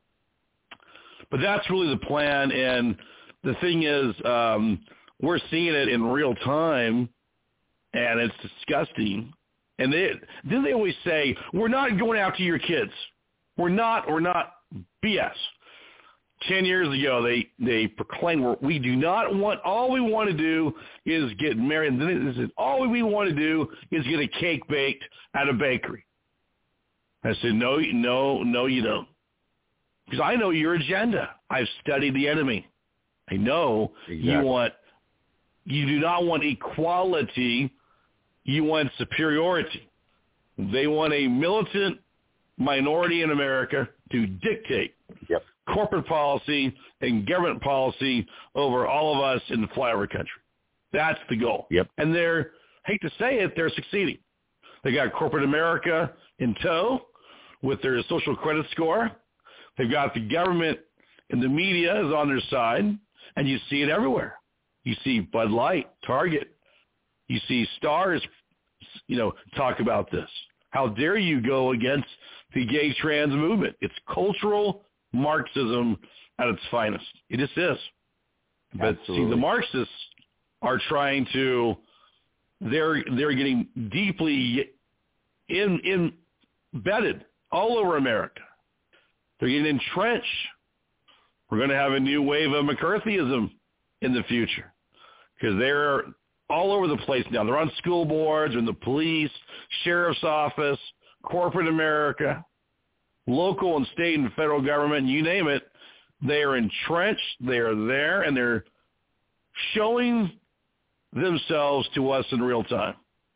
But that's really the plan, and the thing is, um, we're seeing it in real time, and it's disgusting. And they, then they always say, we're not going after your kids. We're not, we're not B S. Ten years ago, they, they proclaimed, we do not want, all we want to do is get married. And then they said, all we want to do is get a cake baked at a bakery. I said, no, no, no, you don't. Because I know your agenda. I've studied the enemy. I know exactly. you want, you do not want equality. You want superiority. They want a militant minority in America to dictate yep. corporate policy and government policy over all of us in the flyover country. That's the goal. Yep. And they're, hate to say it, they're succeeding. They got corporate America in tow with their social credit score. They've got the government and the media is on their side, and you see it everywhere. You see Bud Light, Target. You see stars, you know, talk about this. How dare you go against the gay trans movement? It's cultural Marxism at its finest. It just is. But Absolutely. see, the Marxists are trying to, they're they're getting deeply in, in embedded all over America. They're getting entrenched. We're going to have a new wave of McCarthyism in the future because they're all over the place now. They're on school boards, in the police, sheriff's office, corporate America, local and state and federal government, you name it. They are entrenched. They are there, and they're showing themselves to us in real time.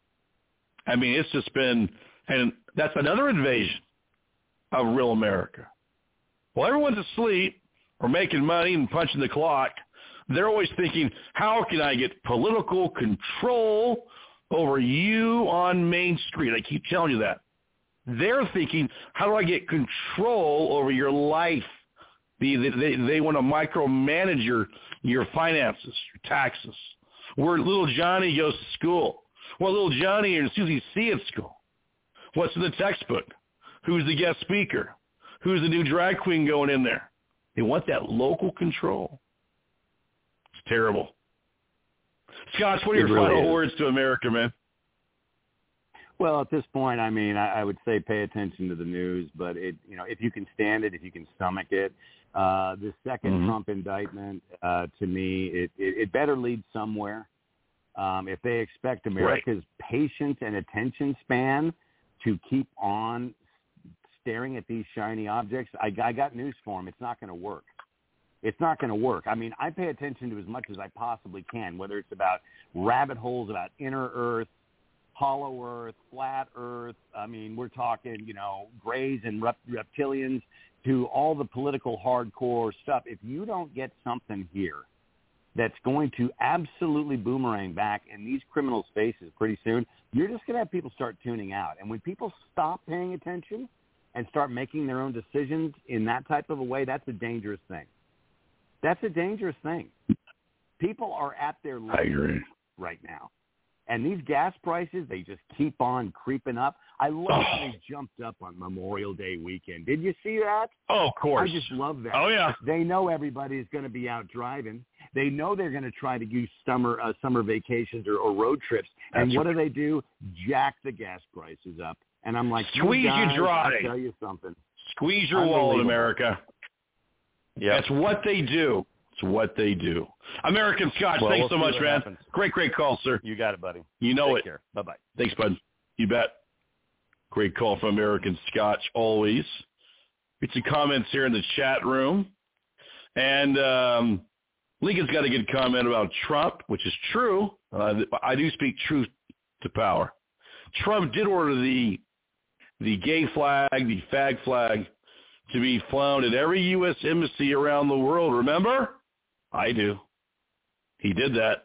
I mean, it's just been, and that's another invasion of real America. Well, everyone's asleep or making money and punching the clock. They're always thinking, how can I get political control over you on Main Street? I keep telling you that. They're thinking, how do I get control over your life? They, they, they want to micromanage your, your finances, your taxes. Where little Johnny goes to school. Well, little Johnny and Susie see at school. What's in the textbook? Who's the guest speaker? Who's the new drag queen going in there? They want that local control. It's terrible. Scotch, what are your really final is. words to America, man? Well, at this point, I mean, I, I would say pay attention to the news, but it, you know, if you can stand it, if you can stomach it, uh, the second mm-hmm. Trump indictment, uh, to me, it, it, it better lead somewhere. Um, if they expect America's right. patience and attention span to keep on staring at these shiny objects, I, I got news for them. It's not going to work. It's not going to work. I mean, I pay attention to as much as I possibly can, whether it's about rabbit holes, about inner Earth, hollow Earth, flat Earth. I mean, we're talking, you know, grays and rep- reptilians to all the political hardcore stuff. If you don't get something here that's going to absolutely boomerang back in these criminals' faces pretty soon, you're just going to have people start tuning out. And when people stop paying attention and start making their own decisions in that type of a way, that's a dangerous thing. That's a dangerous thing. People are at their limit I agree. right now. And these gas prices, they just keep on creeping up. I love oh. how they jumped up on Memorial Day weekend. Did you see that? Oh, of course. I just love that. Oh, yeah. They know everybody is going to be out driving. They know they're going to try to use summer uh, summer vacations or, or road trips. And That's what right. do they do? Jack the gas prices up. And I'm like, squeeze you guys, you dry. I'll tell you something. Squeeze your wallet, America. Yeah, That's what they do. It's what they do. American Scotch, well, thanks we'll so much, man. Happens. Great, great call, sir. You got it, buddy. You know Take it. Care. Bye-bye. Thanks, bud. You bet. Great call from American Scotch, always. Get some comments here in the chat room. And um, Lincoln's got a good comment about Trump, which is true. Uh, I do speak truth to power. Trump did order the the gay flag, the fag flag, to be flown at every U S embassy around the world. Remember? I do. He did that.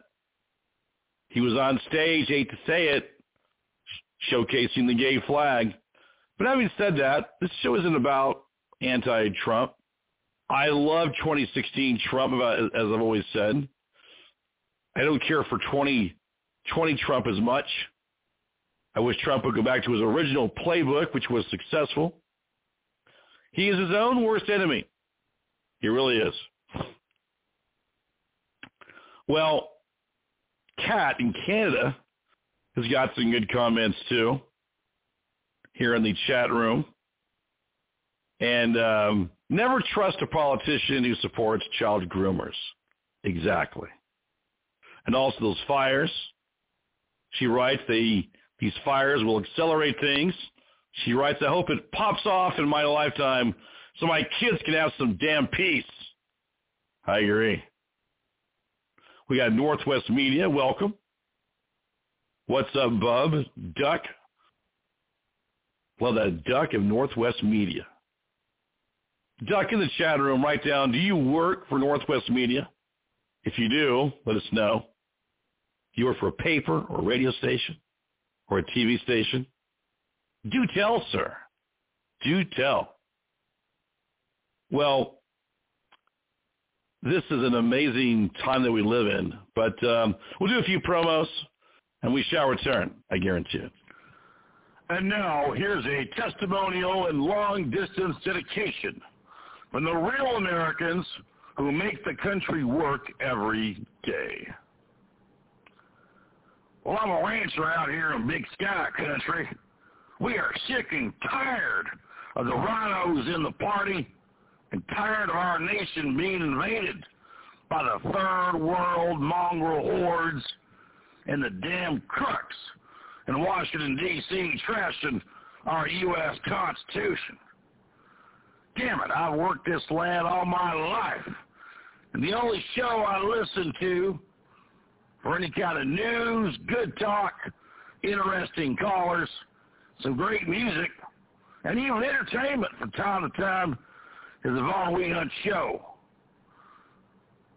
He was on stage, hate to say it, showcasing the gay flag. But having said that, this show isn't about anti-Trump. I love twenty sixteen Trump, as I've always said. I don't care for twenty twenty Trump as much. I wish Trump would go back to his original playbook, which was successful. He is his own worst enemy. He really is. Well, Kat in Canada has got some good comments, too, here in the chat room. And um, never trust a politician who supports child groomers. Exactly. And also those fires. She writes, they, these fires will accelerate things. She writes, I hope it pops off in my lifetime so my kids can have some damn peace. I agree. We got Northwest Media. Welcome. What's up, bub? Duck. Well, that Duck of Northwest Media. Duck in the chat room, write down, do you work for Northwest Media? If you do, let us know. You work for a paper or a radio station or a T V station? Do tell, sir. Do tell. Well, this is an amazing time that we live in, but um, we'll do a few promos, and we shall return, I guarantee it. And now, here's a testimonial and long-distance dedication from the real Americans who make the country work every day. Well, I'm a rancher out here in Big Sky Country. We are sick and tired of the rhinos in the party and tired of our nation being invaded by the third world mongrel hordes and the damn crooks in Washington, D C trashing our U S Constitution. Damn it, I've worked this land all my life, and the only show I listen to for any kind of news, good talk, interesting callers, some great music, and even entertainment from time to time is the Vaughn Wehunt Show.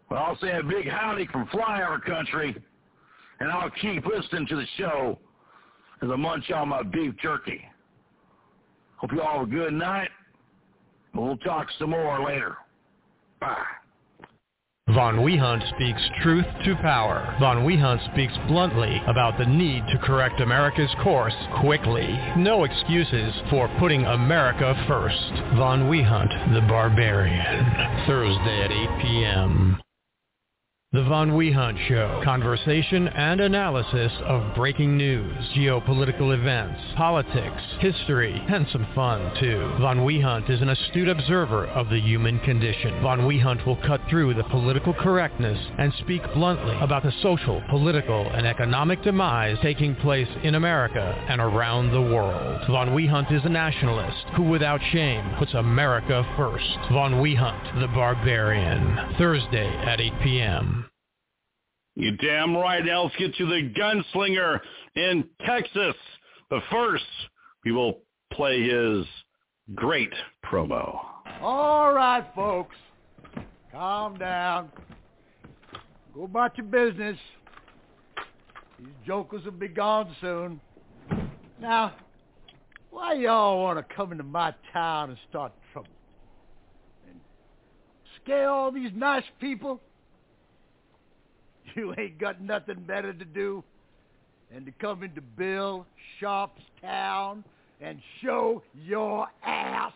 Well, I'll say a big howdy from flyover country, and I'll keep listening to the show as I munch on my beef jerky. Hope you all have a good night. We'll talk some more later. Bye. Von Wehunt speaks truth to power. Von Wehunt speaks bluntly about the need to correct America's course quickly. No excuses for putting America first. Von Wehunt, the Barbarian. Thursday at eight p.m. The Von Wehunt Show. Conversation and analysis of breaking news, geopolitical events, politics, history, and some fun, too. Von Wehunt is an astute observer of the human condition. Von Wehunt will cut through the political correctness and speak bluntly about the social, political, and economic demise taking place in America and around the world. Von Wehunt is a nationalist who, without shame, puts America first. Von Wehunt, the Barbarian. Thursday at eight p.m. You damn right. Now let's get to the gunslinger in Texas. But first, we will play his great promo. All right, folks. Calm down. Go about your business. These jokers will be gone soon. Now, why y'all want to come into my town and start trouble? And scare all these nice people? You ain't got nothing better to do than to come into Bill Sharp's town and show your ass.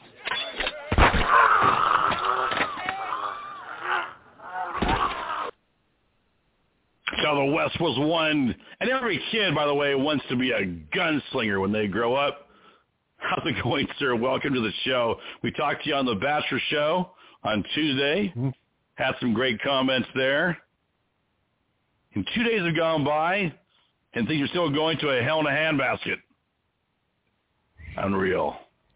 So the West was won, and every kid, by the way, wants to be a gunslinger when they grow up. How's it going, sir? Welcome to the show. We talked to you on the Bachelor Show on Tuesday. Mm-hmm. Had some great comments there. And two days have gone by, and things are still going to a hell in a handbasket. Unreal.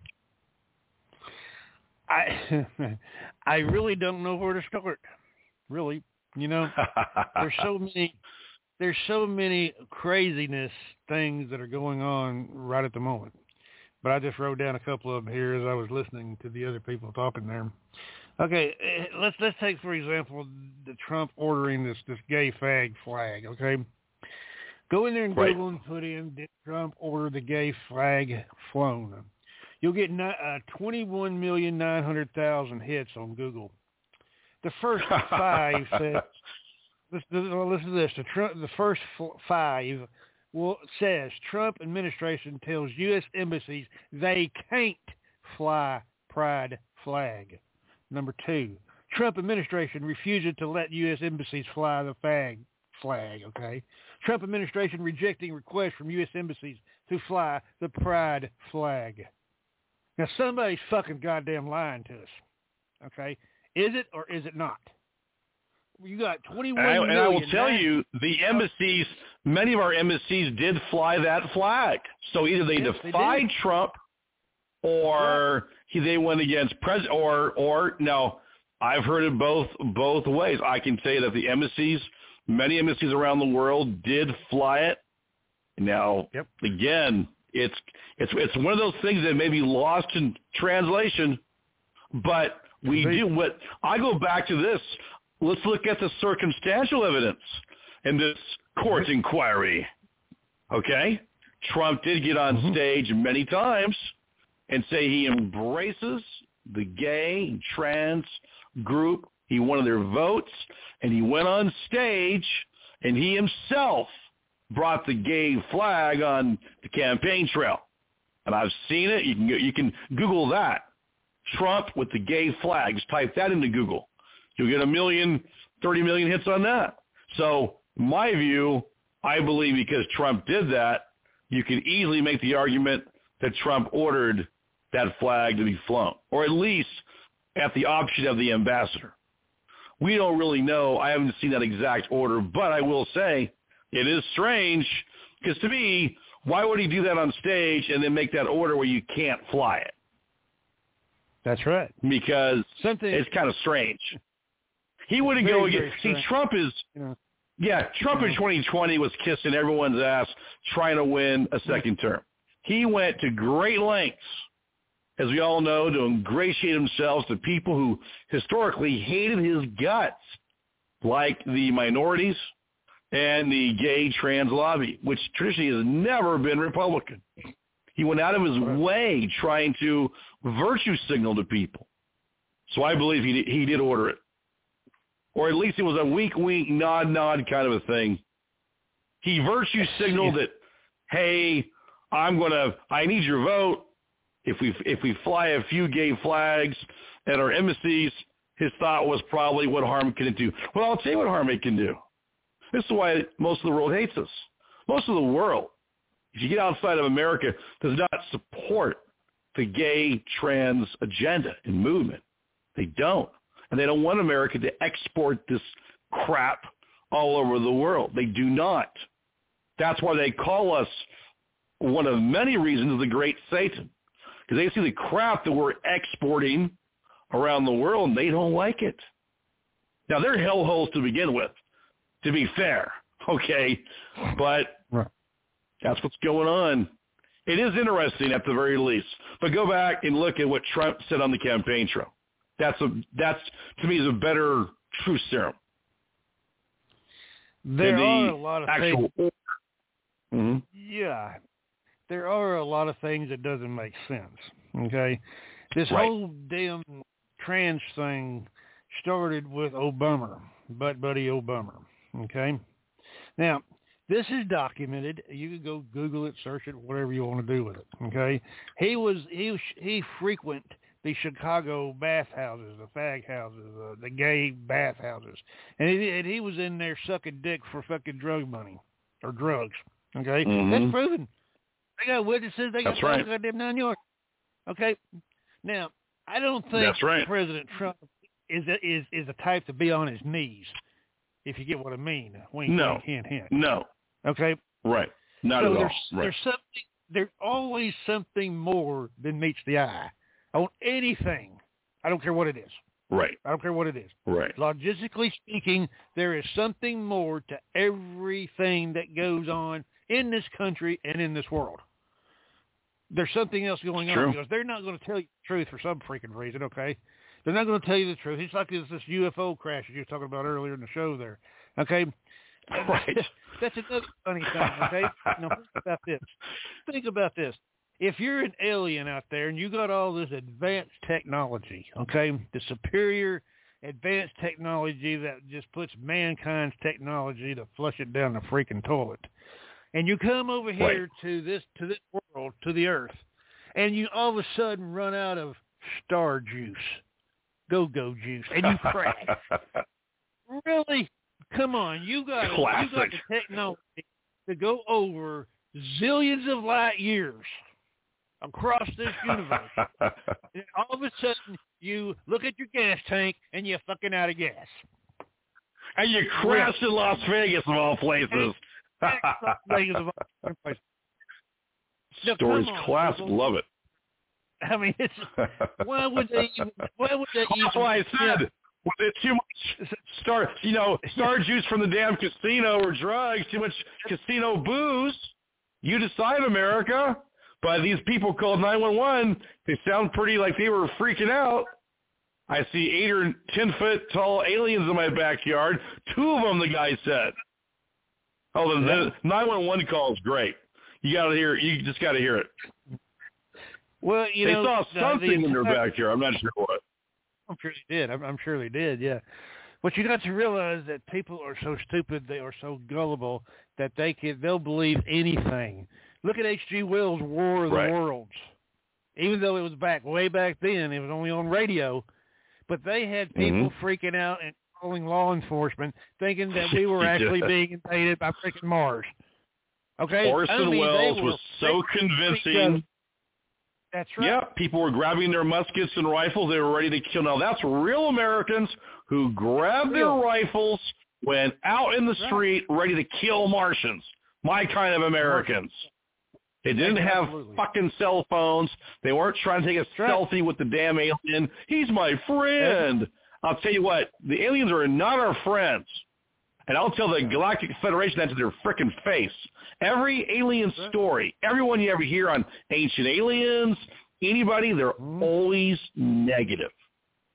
I I really don't know where to start. Really, you know, there's so many there's so many craziness things that are going on right at the moment. But I just wrote down a couple of them here as I was listening to the other people talking there. Okay, let's let's take, for example, the Trump ordering this, this gay fag flag, okay? Go in there and Google right. and put in, did Trump order the gay flag flown? You'll get uh, twenty-one million nine hundred thousand hits on Google. The first five says, listen, listen to this, the, Trump, the first five will, says Trump administration tells U S embassies they can't fly pride flag. Number two, Trump administration refuses to let U S embassies fly the fag flag, okay? Trump administration rejecting requests from U S embassies to fly the pride flag. Now, somebody's fucking goddamn lying to us, okay? Is it or is it not? You got twenty-one and I, million. And I will tell you, the embassies, many of our embassies did fly that flag. So either they yes, defied they Trump or he, they went against pres or or no, I've heard it both both ways. I can say that the embassies, many embassies around the world, did fly it. Now, yep. again, it's it's it's one of those things that may be lost in translation, but we do what I go back to this. Let's look at the circumstantial evidence in this court inquiry. Okay, Trump did get on mm-hmm. stage many times and say he embraces the gay and trans group. He wanted their votes, and he went on stage, and he himself brought the gay flag on the campaign trail. And I've seen it. You can you can Google that. Trump with the gay flag. Just type that into Google. You'll get a million, thirty million hits on that. So, in my view, I believe because Trump did that, you can easily make the argument that Trump ordered that flag to be flown, or at least at the option of the ambassador. We don't really know. I haven't seen that exact order, but I will say it is strange because to me, why would he do that on stage and then make that order where you can't fly it? That's right. Because Something... it's kind of strange. He wouldn't very, go against. See, Trump is, you know, yeah, Trump in twenty twenty was kissing everyone's ass trying to win a second term. He went to great lengths, as we all know, to ingratiate himself to people who historically hated his guts. like the minorities and the gay trans lobby, which traditionally has never been Republican. He went out of his way trying to virtue signal to people. So I believe he he did order it. Or at least it was a wink, wink, nod, nod kind of a thing. He virtue signaled that, hey, I'm going to, I need your vote. If we if we fly a few gay flags at our embassies, his thought was probably, what harm can it do? Well, I'll tell you what harm it can do. This is why most of the world hates us. Most of the world, if you get outside of America, does not support the gay trans agenda and movement. They don't. And they don't want America to export this crap all over the world. They do not. That's why they call us, one of many reasons, the Great Satan. Because they see the crap that we're exporting around the world, and they don't like it. Now, they're hellholes to begin with, to be fair, okay? But right. That's what's going on. It is interesting at the very least. But go back and look at what Trump said on the campaign trail. That's, a, that's to me, is a better truth serum. There the are a lot of actual things. Mm-hmm. Yeah. There are a lot of things that doesn't make sense, okay? This Right. whole damn trans thing started with Obama, Butt Buddy Obama, okay? Now, this is documented. You can go Google it, search it, whatever you want to do with it, okay? He was he he frequent the Chicago bathhouses, the fag houses, uh, the gay bathhouses, and he, and he was in there sucking dick for fucking drug money or drugs, okay? Mm-hmm. That's proven. They got witnesses. They got That's right. goddamn New York. Okay. Now, I don't think That's right. President Trump is a, is is the type to be on his knees, if you get what I mean. Wink, No. wink, hint, hint. No. Okay. Right. Not so at all. there's, Right. There's something. There's always something more than meets the eye on anything. I don't care what it is. Right. I don't care what it is. Right. Logistically speaking, there is something more to everything that goes on in this country and in this world. There's something else going It's on true. because they're not going to tell you the truth for some freaking reason, okay? They're not going to tell you the truth. It's like this, this U F O crash that you were talking about earlier in the show there, okay? Right. That's another funny thing, okay? Now, think about this. Think about this. If you're an alien out there and you got all this advanced technology, okay, the superior advanced technology that just puts mankind's technology to flush it down the freaking toilet, and you come over here Right. to this to this world, to the earth, and you all of a sudden run out of star juice, go-go juice, and you crash. Really? Come on, you got you got Classic. the technology to go over zillions of light years across this universe. And all of a sudden, you look at your gas tank and you're fucking out of gas. And you crashed in Las Vegas, of all places. Las Vegas of all places. Now, Story's come on, class. people. Love it. I mean, it's, why would they even, why would they even? That's why I said, was it too much star, you know, star juice from the damn casino or drugs, too much casino booze? You decide, America. But these people called nine one one, they sound pretty like they were freaking out. I see eight or ten foot tall aliens in my backyard. Two of them, the guy said. Oh, the, the nine one one call is great. You got to hear. You just got to hear it. Well, you they know, saw the- something the in their entire- backyard. I'm not sure what. I'm sure they did. I'm, I'm sure they did. Yeah, but you got to realize that people are so stupid, they are so gullible that they can they'll believe anything. Look at H G Wells' War of Right. the Worlds. Even though it was back way back then, it was only on radio, but they had people Mm-hmm. freaking out and calling law enforcement, thinking that we were actually Yeah. being invaded by freaking Mars. Okay, Orson I mean, they Welles were was so freaking convincing. That's right. Yeah, people were grabbing their muskets and rifles. They were ready to kill. Now, that's real Americans who grabbed their Real. rifles, went out in the Right. street, ready to kill Martians. My kind of Americans. They didn't have Absolutely. fucking cell phones. They weren't trying to take a right. selfie with the damn alien. He's my friend. I'll tell you what, the aliens are not our friends. And I'll tell the Galactic Federation that to their frickin' face. Every alien story, everyone you ever hear on Ancient Aliens, anybody, they're Mm-hmm. always negative.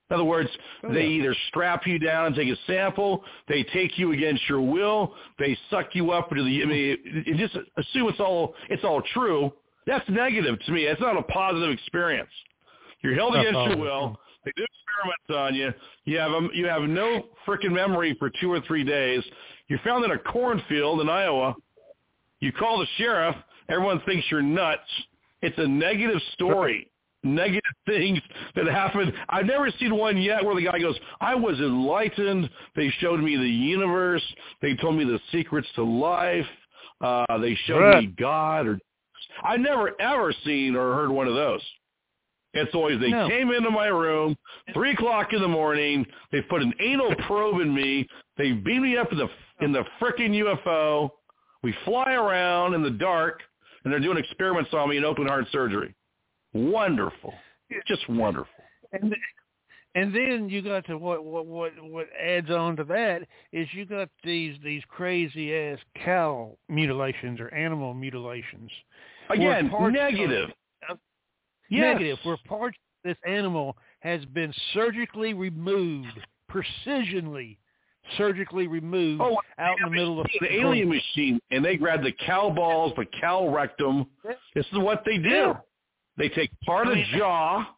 In other words, Oh, they yeah. either strap you down and take a sample, they take you against your will, they suck you up into the. I mean, it, it just assume it's all it's all true. That's negative to me. It's not a positive experience. You're held Not against positive, your will. They do experiments on you. You have a, you have no freaking memory for two or three days. You're found in a cornfield in Iowa. You call the sheriff. Everyone thinks you're nuts. It's a negative story. Negative things that happen. I've never seen one yet where the guy goes, I was enlightened. They showed me the universe. They told me the secrets to life. Uh, they showed Right. me God. Or I've never, ever seen or heard one of those. It's always they No. came into my room, three o'clock in the morning. They put an anal probe in me. They beat me up in the in the frickin' U F O. We fly around in the dark, and they're doing experiments on me in open heart surgery. Wonderful, just wonderful. And and then you got to what what what what adds on to that is you got these these crazy ass cow mutilations or animal mutilations. Again, Where parts negative. Of, Yes. Negative. Where parts of this animal has been surgically removed, precisionally surgically removed Oh, out in the middle of the alien machine, and they grab the cow balls, the cow rectum. This is what they do. Yeah. They take part I of mean, the jaw.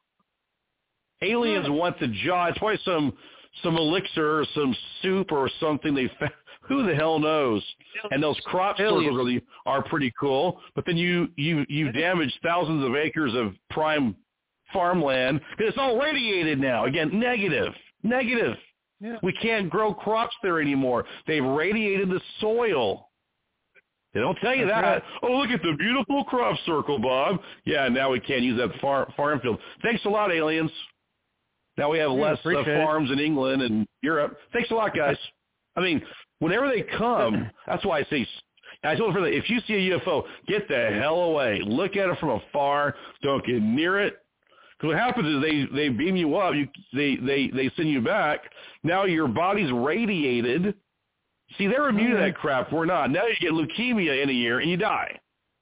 Aliens yeah. want the jaw. It's probably some some elixir or some soup or something. They found. Who the hell knows? And those crop Aliens. circles are, are pretty cool. But then you you you damage thousands of acres of prime farmland because it's all radiated now. Again, negative, negative. Yeah. We can't grow crops there anymore. They've radiated the soil. They don't tell you That's that. right. Oh, look at the beautiful crop circle, Bob. Yeah, now we can't use that far, farm field. Thanks a lot, aliens. Now we have Yeah, less uh, appreciate it. farms in England and Europe. Thanks a lot, guys. I mean, whenever they come, that's why I say, I told her, if you see a U F O, get the hell away. Look at it from afar. Don't get near it. Because what happens is they, they beam you up. You, they, they, they send you back. Now your body's radiated. See, they're immune to that crap. We're not. Now you get leukemia in a year and you die.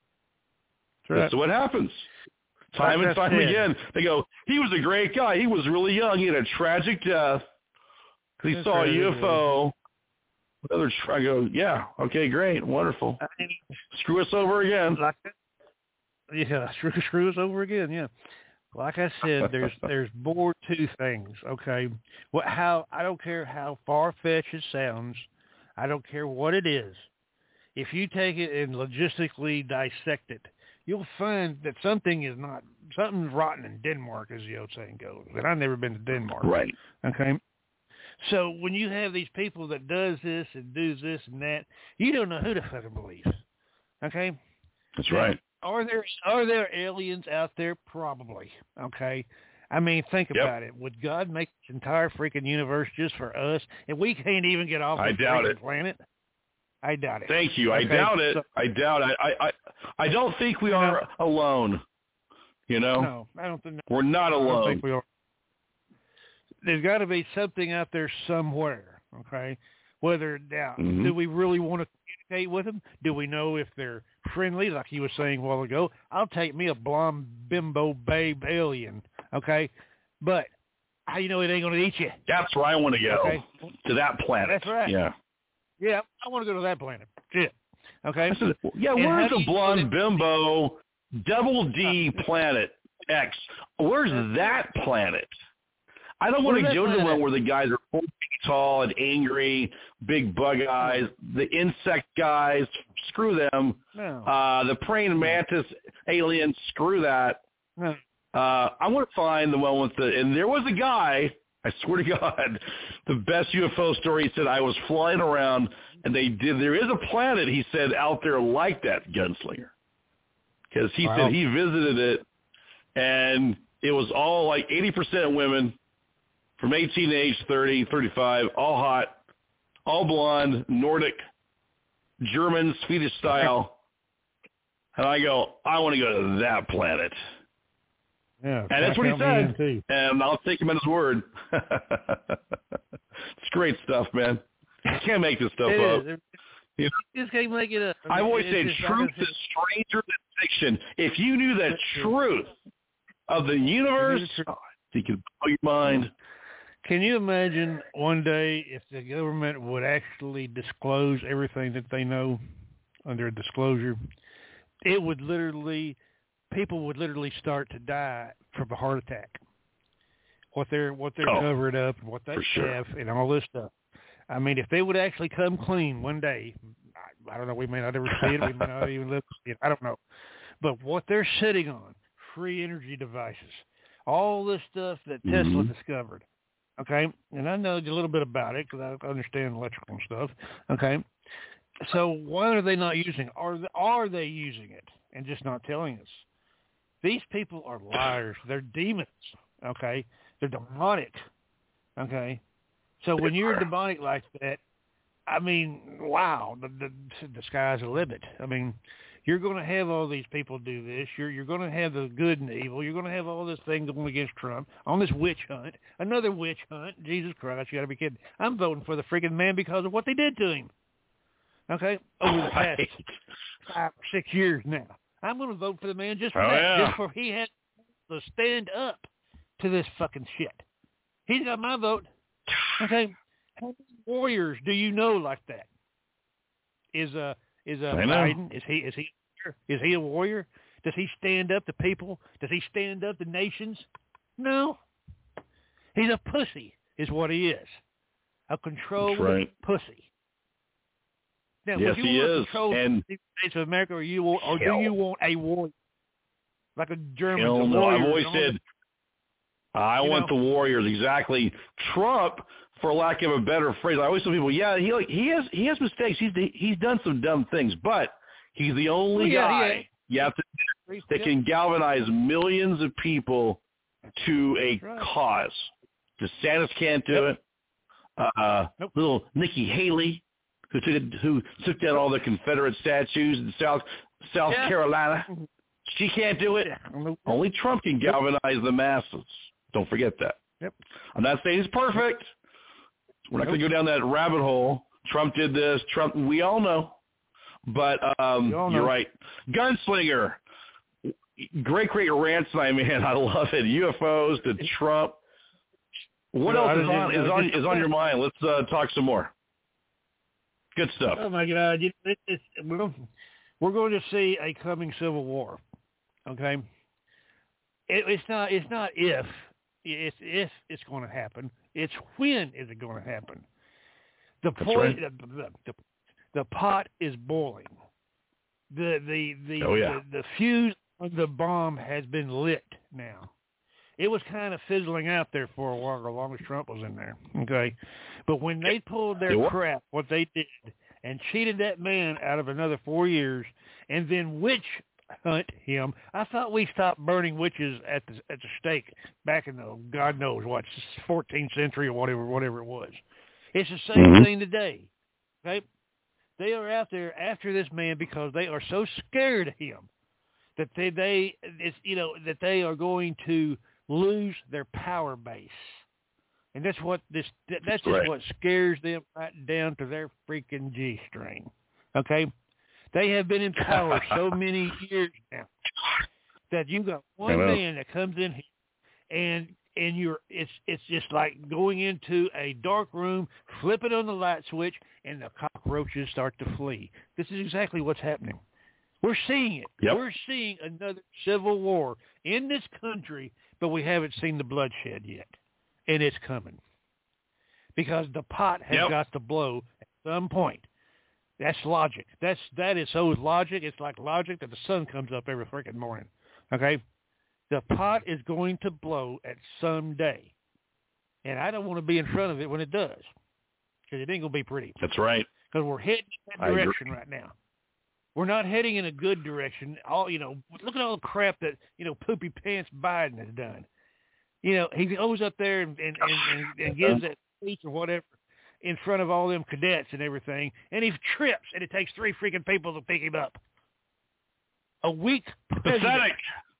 That's right. That's what happens. Time and Like I time said. again. They go, he was a great guy. He was really young. He had a tragic death because he That's saw a right. U F O. Another, I go, yeah, okay, great, wonderful. I mean, Screw us over again. like yeah, screw, screw us over again. Yeah, like I said, there's there's more to things. Okay, what how I don't care how far fetched it sounds. I don't care what it is. If you take it and logistically dissect it, you'll find that something is not something's rotten in Denmark, as the old saying goes. And I've never been to Denmark. Right. Okay. So when you have these people that does this and does this and that, you don't know who to fucking believe. Okay? That's Now, right. Are there are there aliens out there? Probably. Okay? I mean, think Yep. about it. Would God make this entire freaking universe just for us, and we can't even get off I this doubt freaking it. planet? I doubt it. Thank you. I Okay, doubt it. so- I doubt it. I, I, I don't think we are alone. You know? No, I don't think We're not I don't alone. think we are. There's got to be something out there somewhere, okay? Whether now, Mhm. do we really want to communicate with them? Do we know if they're friendly, like you were saying a while ago? I'll take me a blonde bimbo babe alien, okay? But how you know it ain't going to eat you? That's where I want to go, Okay. to that planet. That's right. Yeah. Yeah, I want to go to that planet. Shit. Okay? I said, yeah, And where's how do the you- blonde bimbo double D planet X? Where's that planet? I don't want Where's to that go to the planet one at? where the guys are four feet tall and angry, big bug eyes, the insect guys, screw them. No. Uh, the praying mantis aliens, screw that. No. Uh, I want to find the one with the, and there was a guy, I swear to God, the best U F O story, he said, I was flying around and they did, there is a planet, he said, out there like that, Gunslinger. Because he Wow. said he visited it and it was all like eighty percent women from eighteen to age thirty, thirty-five, all hot, all blonde, Nordic, German, Swedish style. And I go, I want to go to that planet. Yeah. And that's what he count me in said. too. And I'll take him at his word. It's great stuff, man. You can't make this stuff It up. is. It- You know, You just can't make it up. I I've mean, always it's said just like truth I said, is stranger than fiction. If you knew the That's true. truth of the universe, truth. oh, you could blow your mind. Can you imagine one day if the government would actually disclose everything that they know under disclosure? It would literally, people would literally start to die from a heart attack. What they're what they're Oh, covering up, what they sure. have, and all this stuff. I mean, if they would actually come clean one day, I, I don't know. We may not ever see it. We may not even live to see it. I don't know. But what they're sitting on, free energy devices, all this stuff that Tesla Mm-hmm. discovered. Okay, and I know a little bit about it because I understand electrical and stuff. Okay, so why are they not using it? Are they, are they using it and just not telling us? These people are liars. They're demons. Okay, they're demonic. Okay, so when you're demonic like that, I mean, wow, the the, the sky's the limit. I mean, you're going to have all these people do this. You're you're going to have the good and the evil. You're going to have all this thing going against Trump on this witch hunt, another witch hunt. Jesus Christ, you got to be kidding. I'm voting for the freaking man because of what they did to him. Okay, over the past Right. five or six years now, I'm going to vote for the man just for Oh, that, yeah. just for he had to stand up to this fucking shit. He's got my vote. Okay, how many warriors do you know like that? Is uh is uh I know. Biden? Is he is he is he a warrior? Does he stand up to people? Does he stand up to nations? No. He's a pussy, is what he is. A controlled That's right. pussy. Now, Yes, would you he want is. to control And the United States of America, or you or do Hell. you want a warrior like a German? Hell a no. warrior I've always on said I You want know. the Warriors. Exactly. Trump, for lack of a better phrase, I always tell people, yeah, he like he has he has mistakes. He's he's done some dumb things, but he's the only Well, yeah, guy yeah. you have to the- that can galvanize millions of people to a That's right. cause. DeSantis can't do Yep. it. Uh, Nope. Little Nikki Haley, who took who took down all the Confederate statues in South South Yeah. Carolina, she can't do it. Yeah. Only Trump can galvanize the masses. Don't forget that. Yep. I'm not saying he's perfect. We're not going to go down that rabbit hole. Trump did this. Trump, we all know. But um, We all know. you're right. Gunslinger. Great, great rant tonight, man. I love it. U F Os to Trump. What No, I else is didn't- on, I is on, didn't- is on your mind? Let's uh, talk some more. Good stuff. Oh my God! You- It, it's, we're, going, we're going to see a coming civil war. Okay, it, it's not. It's not if. It's if it's going to happen. It's when is it going to happen? The That's point. right. The, the, the, the pot is boiling. The the the, Oh, yeah. the the fuse of the bomb has been lit now. It was kind of fizzling out there for a while, as long as Trump was in there. Okay, but when they pulled their It wa- crap, what they did, and cheated that man out of another four years, and then witch hunt him. I thought we stopped burning witches at the at the stake back in the God knows what fourteenth century or whatever whatever it was. It's the same Mhm. thing today. Okay, they are out there after this man because they are so scared of him that they they it's, you know that they are going to lose their power base, and that's what this that, that's just Right. what scares them right down to their freaking G string. Okay, they have been in power so many years now that you got one I know. man that comes in here and and you're it's it's just like going into a dark room, flipping on the light switch, and the cockroaches start to flee. This is exactly what's happening. We're seeing it. Yep. We're seeing another civil war in this country, but we haven't seen the bloodshed yet, and it's coming because the pot has Yep. got to blow at some point. That's logic. That's that is so logic. It's like logic that the sun comes up every freaking morning. Okay, the pot is going to blow at some day, and I don't want to be in front of it when it does, because it ain't gonna be pretty. That's right. Because we're heading in I that agree. direction right now. We're not heading in a good direction. All you know, look at all the crap that you know, poopy pants Biden has done. You know, he goes up there and and, and, and, and gives that speech or whatever in front of all them cadets and everything, and he trips, and it takes three freaking people to pick him up. A weak president. Pathetic.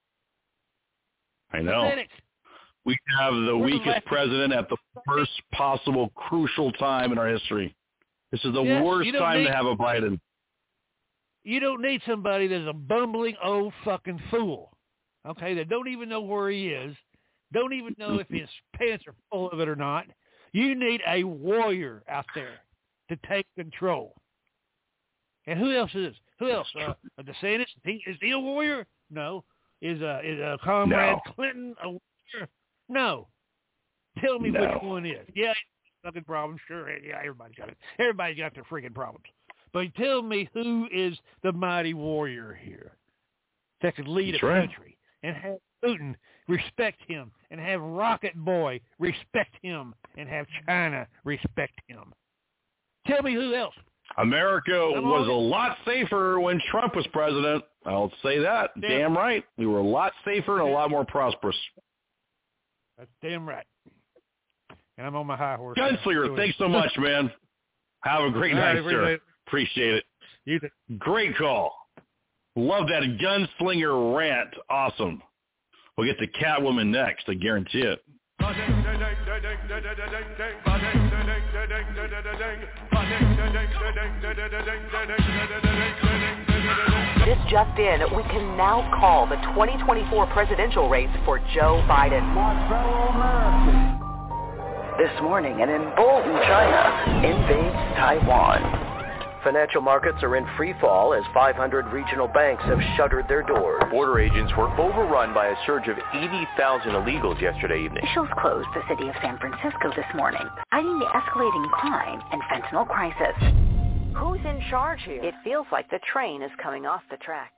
I know. Pathetic. We have the We're the weakest last- president at the worst possible crucial time in our history. This is the Yes, worst you don't time need- to have a Biden. You don't need somebody that's a bumbling old fucking fool, okay, that don't even know where he is, don't even know if his pants are full of it or not. You need a warrior out there to take control. And who else is? Who else? Uh, DeSantis? He, is he a warrior? No. Is uh, is uh, Comrade No. Clinton a warrior? No. Tell me No. which one is. Yeah, fucking problem. Sure. Yeah, everybody's got it. Everybody's got their freaking problems. But tell me who is the mighty warrior here that could lead That's a right. country and have Putin respect him and have Rocket Boy respect him and have China respect him. Tell me who else. America was a lot safer when Trump was president. I'll say that. Damn, Damn right. We were a lot safer and a lot more prosperous. That's damn right. And I'm on my high horse. Gunslinger, thanks so much, man. Have a great All right, night, sir. everybody. Appreciate it. You too. Great call. Love that gunslinger rant. Awesome. We'll get to Catwoman next. I guarantee it. This just in, we can now call the twenty twenty-four presidential race for Joe Biden. My fellow Americans. This morning, an emboldened China invades Taiwan. Financial markets are in free fall as five hundred regional banks have shuttered their doors. Border agents were overrun by a surge of eighty thousand illegals yesterday evening. Officials closed the city of San Francisco this morning, citing the escalating crime and fentanyl crisis. Who's in charge here? It feels like the train is coming off the tracks.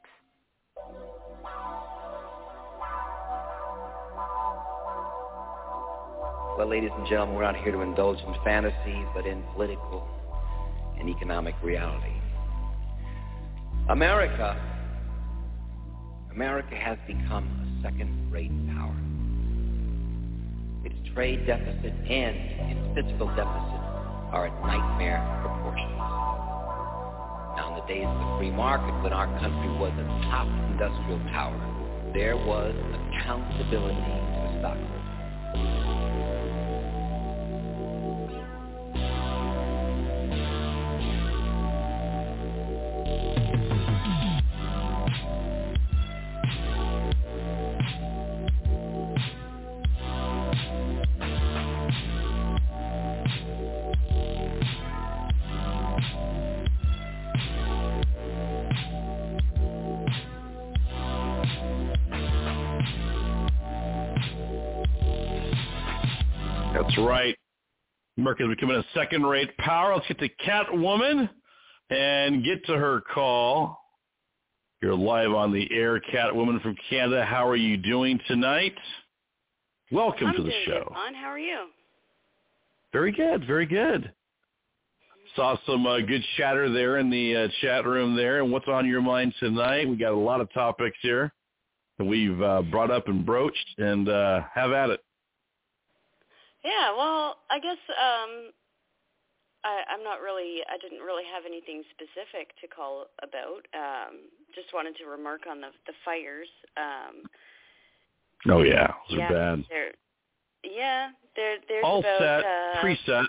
Well, ladies and gentlemen, we're not here to indulge in fantasy, but in political and economic reality. America, America has become a second-rate power. Its trade deficit and its fiscal deficit are at nightmare proportions. Now, in the days of the free market, when our country was a top industrial power, there was accountability to stockholders. That's right. America's becoming a second-rate power. Let's get to Catwoman and get to her call. You're live on the air, Catwoman from Canada. How are you doing tonight? Welcome I'm to the doing show. Good, Vaughn. How are you? Very good, very good. Saw some uh, good chatter there in the uh, chat room there. And what's on your mind tonight? We got a lot of topics here that we've uh, brought up and broached, and uh, have at it. Yeah, well, I guess um, I, I'm not really, I didn't really have anything specific to call about. Um, just wanted to remark on the the fires. Um, oh, yeah. Those yeah, are bad. They're, yeah, there, there's All about... set, uh, preset.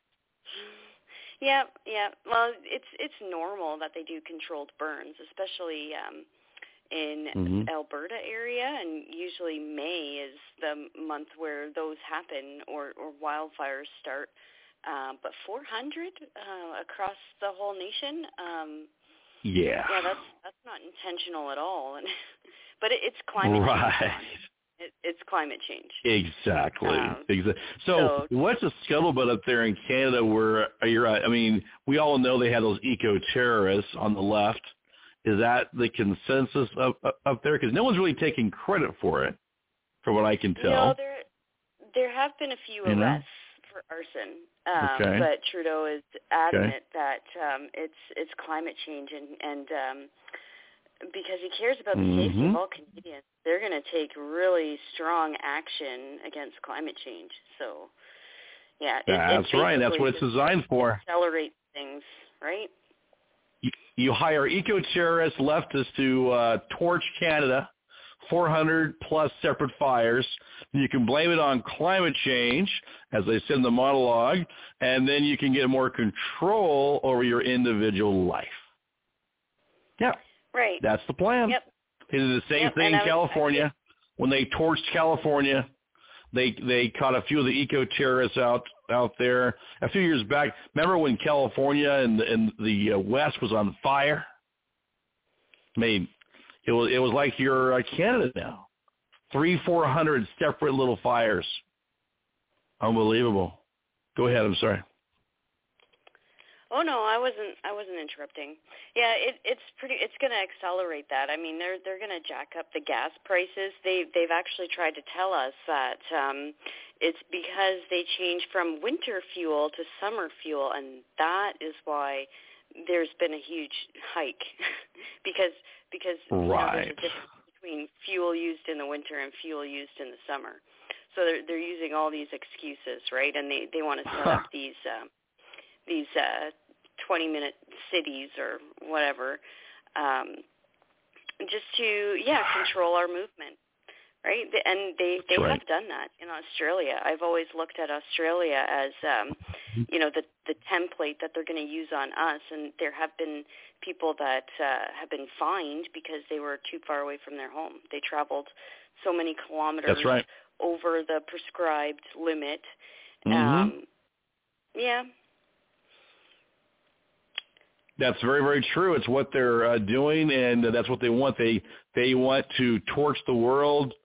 Yeah, yeah. Well, it's it's normal that they do controlled burns, especially um, in Mm-hmm. Alberta area, and usually May is the month where those happen or, or wildfires start. Uh, but four hundred uh, across the whole nation. Um, Yeah. Yeah, that's that's not intentional at all, and but it, it's climate Right. change. It, it's climate change. Exactly. Um, Exa- so, so- what's the scuttlebutt up there in Canada where you're at? I mean, we all know they had those eco-terrorists on the left. Is that the consensus up, up, up there? Because no one's really taking credit for it, from what I can tell. No, there there have been a few You know? arrests for arson, um, Okay. but Trudeau is adamant Okay. that um, it's it's climate change, and and um, because he cares about the safety Mhm. of all Canadians, they're going to take really strong action against climate change. So, yeah, it, That's it right. That's what it's basically designed for. accelerates things, right? You, you hire eco-terrorist leftists to uh, torch Canada, four hundred plus separate fires. You can blame it on climate change, as they said in the monologue, and then you can get more control over your individual life. Yeah. Right. That's the plan. Yep. They did the same Yep, thing and in I was- California when they torched California. They they caught a few of the eco-terrorists out out there a few years back. Remember when California and the, and the uh, West was on fire? I mean, it was it was like you're uh, Canada now. Three, four hundred separate little fires. Unbelievable. Go ahead. I'm sorry. Oh no, I wasn't. I wasn't interrupting. Yeah, it, it's pretty. It's going to accelerate that. I mean, they're they're going to jack up the gas prices. They they've actually tried to tell us that um, it's because they changed from winter fuel to summer fuel, and that is why there's been a huge hike because because right. you know, there's a difference between fuel used in the winter and fuel used in the summer. So they're they're using all these excuses, right? And they they want to set up these um, these. Uh, twenty-minute cities or whatever, um, just to, yeah, control our movement, right? And they, they right. have done that in Australia. I've always looked at Australia as, um, you know, the, the template that they're going to use on us, and there have been people that uh, have been fined because they were too far away from their home. They traveled so many kilometers That's right. over the prescribed limit. Mm-hmm. Um, yeah. That's very, very true. It's what they're uh, doing, and uh, that's what they want. They they want to torch the world,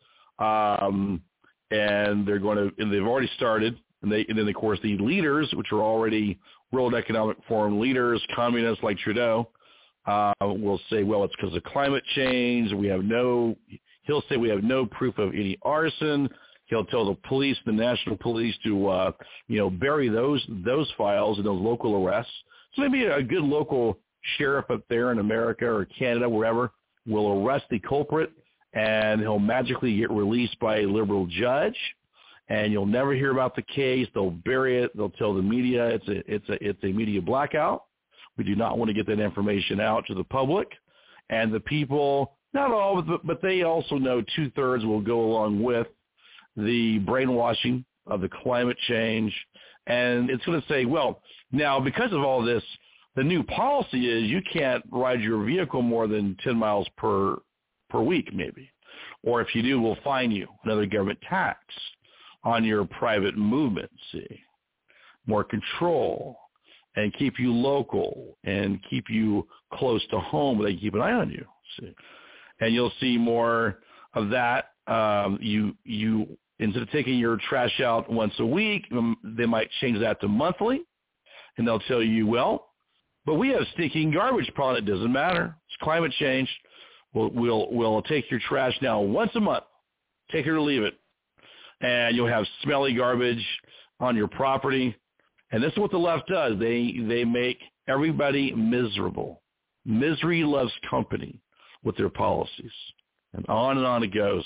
um, and they're going to. And they've already started. And they, and then of course the leaders, which are already World Economic Forum leaders, communists like Trudeau, uh, will say, well, it's because of climate change. We have no. He'll say we have no proof of any arson. He'll tell the police, the national police, to uh, you know bury those those files and those local arrests. So maybe a good local sheriff up there in America or Canada, wherever, will arrest the culprit, and he'll magically get released by a liberal judge, and you'll never hear about the case. They'll bury it. They'll tell the media it's a it's a it's a media blackout. We do not want to get that information out to the public, and the people, not all, but but they also know two thirds will go along with the brainwashing of the climate change. And it's going to say, well, now because of all this, the new policy is you can't ride your vehicle more than ten miles per per week, maybe. Or if you do, we'll fine you, another government tax on your private movement, see. More control, and keep you local, and keep you close to home, but they keep an eye on you, see. And you'll see more of that. Um, you you... Instead of taking your trash out once a week, they might change that to monthly, and they'll tell you, well, but we have stinking garbage problem. It doesn't matter. It's climate change. We'll, we'll, we'll take your trash now once a month. Take it or leave it. And you'll have smelly garbage on your property. And this is what the left does. They, they make everybody miserable. Misery loves company with their policies. And on and on it goes.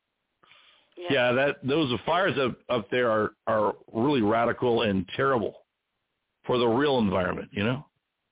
Yeah, yeah that those fires up, up there are, are really radical and terrible for the real environment, you know?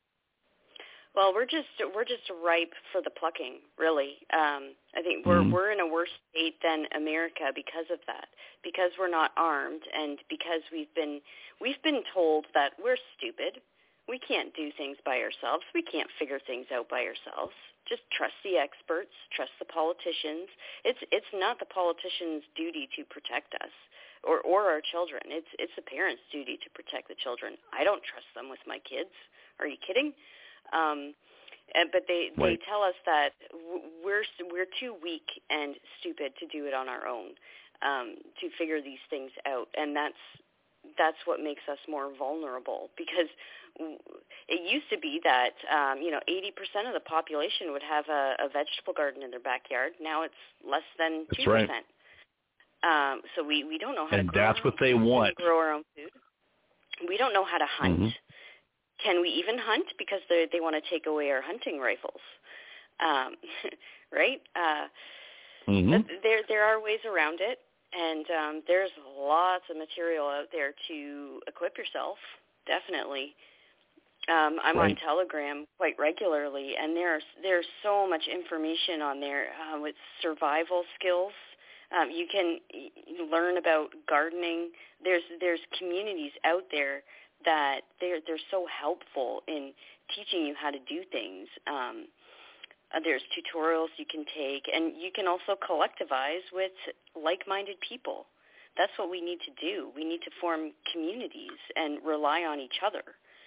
Well, we're just we're just ripe for the plucking, really. Um, I think we're mm-hmm. we're in a worse state than America because of that, because we're not armed, and because we've been we've been told that we're stupid. We can't do things by ourselves. We can't figure things out by ourselves. Just trust the experts, trust the politicians. It's it's not the politicians' duty to protect us or, or our children. It's it's the parents' duty to protect the children. I don't trust them with my kids. Are you kidding? Um, and, but they, they tell us that we're we're too weak and stupid to do it on our own, um, to figure these things out, and that's that's what makes us more vulnerable, because it used to be that, um, you know, eighty percent of the population would have a, a vegetable garden in their backyard. Now it's less than two percent. That's right. Um, so we, we don't know how and to grow, that's our what own they food, want. grow our own food. We don't know how to hunt. Mm-hmm. Can we even hunt? Because they they want to take away our hunting rifles, um, right? Uh, mm-hmm. But there there are ways around it, and um, there's lots of material out there to equip yourself, definitely. Um, I'm right. on Telegram quite regularly, and there's there's so much information on there uh, with survival skills. Um, you can y- learn about gardening. There's there's communities out there that they're they're so helpful in teaching you how to do things. Um, uh, there's tutorials you can take, and you can also collectivize with like-minded people. that's what we need to do. We need to form communities and rely on each other.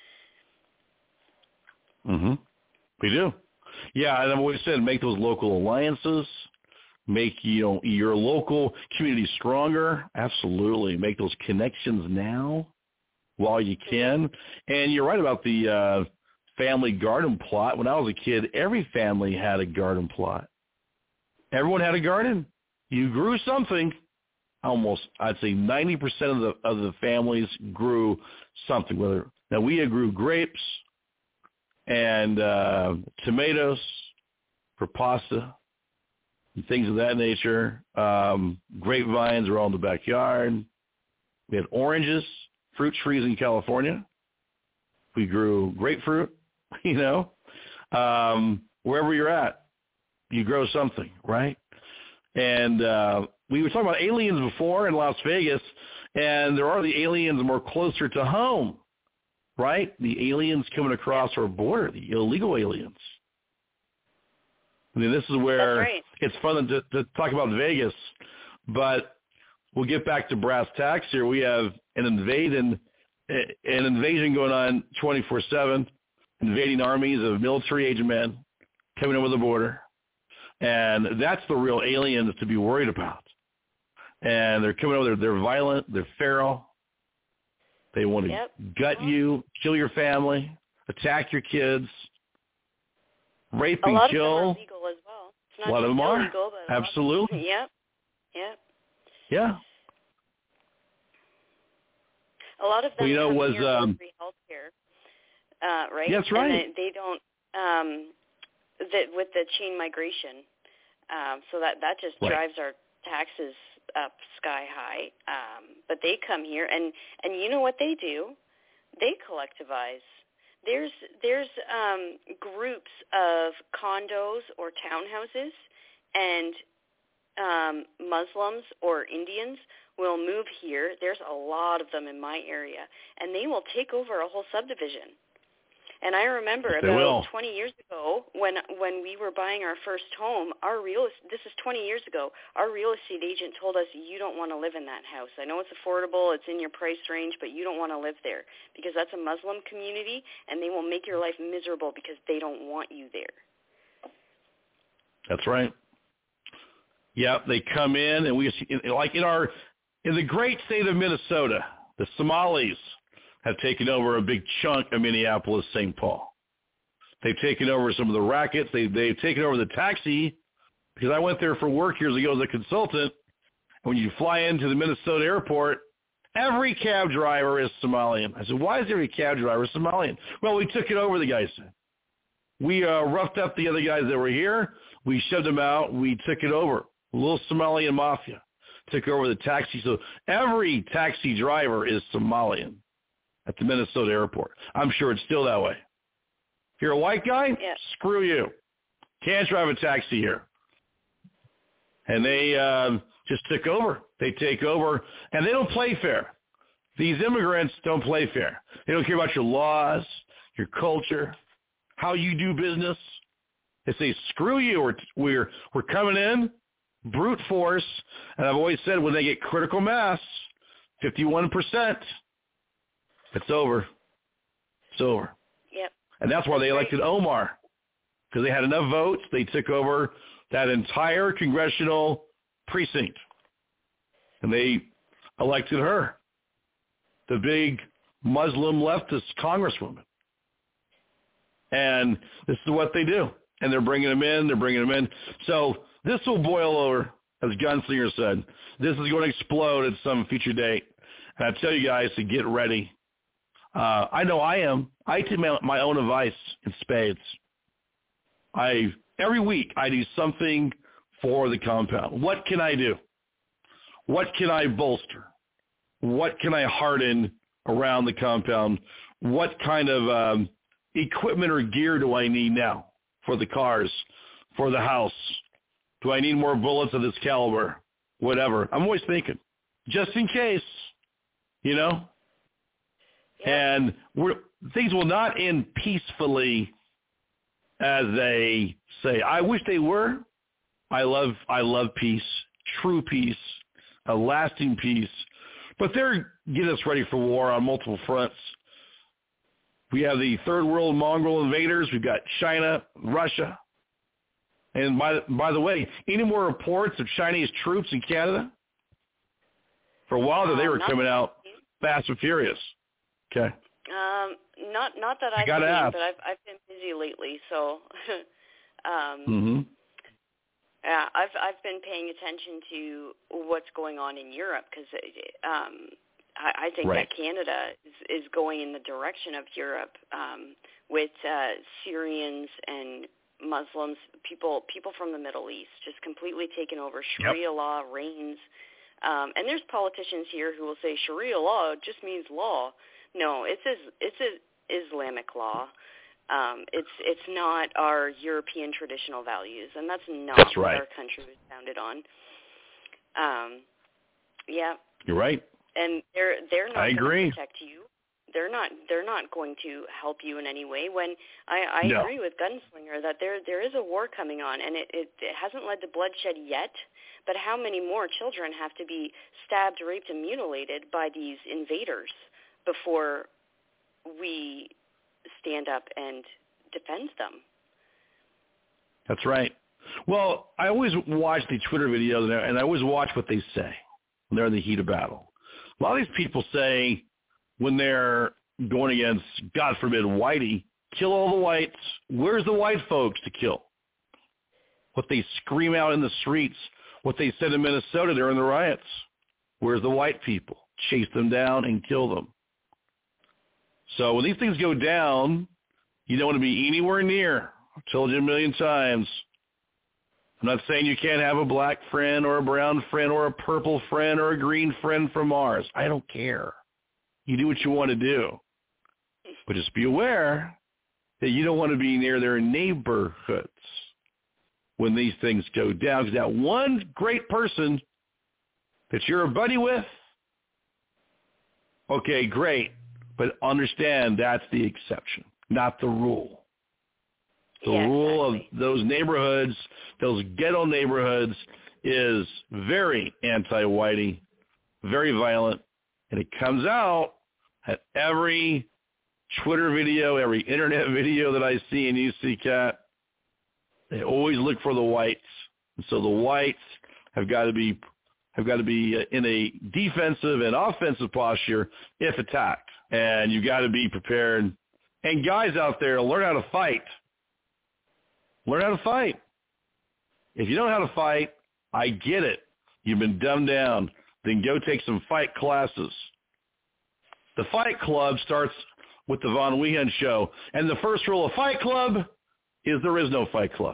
Mm-hmm. We do. Yeah, and I've always said make those local alliances, make you know your local community stronger. Absolutely. Make those connections now while you can. And you're right about the uh, family garden plot. When I was a kid, every family had a garden plot. Everyone had a garden. You grew something. Almost, I'd say ninety percent of the of the families grew something. Whether now we grew grapes and uh, tomatoes for pasta and things of that nature. Um, grapevines were all in the backyard. We had oranges, fruit trees in California. We grew grapefruit, you know. Um, wherever you're at, you grow something, right? And uh, we were talking about aliens before in Las Vegas, and there are the aliens more closer to home, right? The aliens coming across our border, the illegal aliens. I mean, this is where right. It's fun to, to talk about Vegas, but we'll get back to brass tacks here. We have an invasion, an invasion going on twenty-four seven, invading armies of military-aged men coming over the border. And that's the real aliens to be worried about. And they're coming over there. They're violent. They're feral. They want to yep. gut you, kill your family, attack your kids, rape and kill. A lot kill. of them are legal as well. It's not a lot of them illegal, are. Absolutely. Of, yep. Yep. Yeah. A lot of them well, you know, come was, here um, for free health care, uh, right? Yeah, that's right. And they, they don't, um, that with the chain migration, um, so that, that just right. drives our taxes up sky high. Um, but they come here, and, and you know what they do? They collectivize. There's there's um, groups of condos or townhouses, and um, Muslims or Indians will move here. There's a lot of them in my area, and they will take over a whole subdivision. And I remember they about will. twenty years ago when when we were buying our first home, our real this is twenty years ago, our real estate agent told us, you don't want to live in that house. I know it's affordable, it's in your price range, but you don't want to live there because that's a Muslim community, and they will make your life miserable because they don't want you there. That's right. Yeah, they come in, and we like in our in the great state of Minnesota, the Somalis have taken over a big chunk of Minneapolis, Saint Paul. They've taken over some of the rackets. They, they've taken over the taxi, because I went there for work years ago as a consultant. When you fly into the Minnesota airport, every cab driver is Somalian. I said, why is every cab driver Somalian? Well, we took it over, the guy said. We uh, roughed up the other guys that were here. We shoved them out. We took it over. A little Somalian mafia took over the taxi. So every taxi driver is Somalian at the Minnesota airport. I'm sure it's still that way. If you're a white guy, yeah. screw you. Can't drive a taxi here. And they uh, just took over. They take over, and they don't play fair. These immigrants don't play fair. They don't care about your laws, your culture, how you do business. They say, screw you. We're, we're, we're coming in, brute force. And I've always said when they get critical mass, fifty-one percent, it's over. It's over. Yep. And that's why they elected Omar, because they had enough votes. They took over that entire congressional precinct, and they elected her, the big Muslim leftist congresswoman. And this is what they do. And they're bringing them in. They're bringing them in. So this will boil over, as Gunslinger said. This is going to explode at some future date. And I tell you guys to get ready. Uh, I know I am. I take my, my own advice in spades. I every week I do something for the compound. What can I do? What can I bolster? What can I harden around the compound? What kind of um, equipment or gear do I need now for the cars, for the house? Do I need more bullets of this caliber? Whatever. I'm always thinking, just in case, you know? And we're, things will not end peacefully, as they say. I wish they were. I love I love peace, true peace. a lasting peace. But they're getting us ready for war on multiple fronts. We have the third world Mongol invaders. We've got China, Russia. And by, by the way, any more reports of Chinese troops in Canada? For a while, uh, they were coming out fast and furious. Okay. Um, not not that I've seen, ask. but I've I've been busy lately, so um, mm-hmm. yeah, I've I've been paying attention to what's going on in Europe because um, I, I think right. that Canada is, is going in the direction of Europe um, with uh, Syrians and Muslims, people people from the Middle East, just completely taken over. Sharia yep. law reigns, um, and there's politicians here who will say Sharia law just means law. No, it's it's a Islamic law. Um, it's it's not our European traditional values, and that's not that's right. what our country was founded on. Um, yeah, you're right. And they're they're not I going agree. to protect you. They're not. They're not going to help you in any way. When I, I no. agree with Gunslinger that there there is a war coming on, and it, it, it hasn't led to bloodshed yet. But how many more children have to be stabbed, raped, and mutilated by these invaders before we stand up and defend them? That's right. Well, I always watch the Twitter videos, and I always watch what they say when they're in the heat of battle. A lot of these people say when they're going against, God forbid, whitey, kill all the whites. Where's the white folks to kill? What they scream out in the streets, what they said in Minnesota during the riots. Where's the white people? Chase them down and kill them. So when these things go down, you don't want to be anywhere near. I've told you a million times. I'm not saying you can't have a black friend or a brown friend or a purple friend or a green friend from Mars. I don't care. You do what you want to do. But just be aware that you don't want to be near their neighborhoods when these things go down. Because that one great person that you're a buddy with, okay, great. But understand that's the exception, not the rule. The yeah, rule exactly. of those neighborhoods, those ghetto neighborhoods, is very anti-whitey, very violent, and it comes out at every Twitter video, every internet video that I see and you see, Kat. They always look for the whites, and so the whites have got to be have got to be in a defensive and offensive posture if attacked, and you got to be prepared. And guys out there, learn how to fight. Learn how to fight. If you don't know how to fight, I get it. You've been dumbed down. Then go take some fight classes. The Fight Club starts with the Von Weehan Show. And the first rule of Fight Club is there is no Fight Club.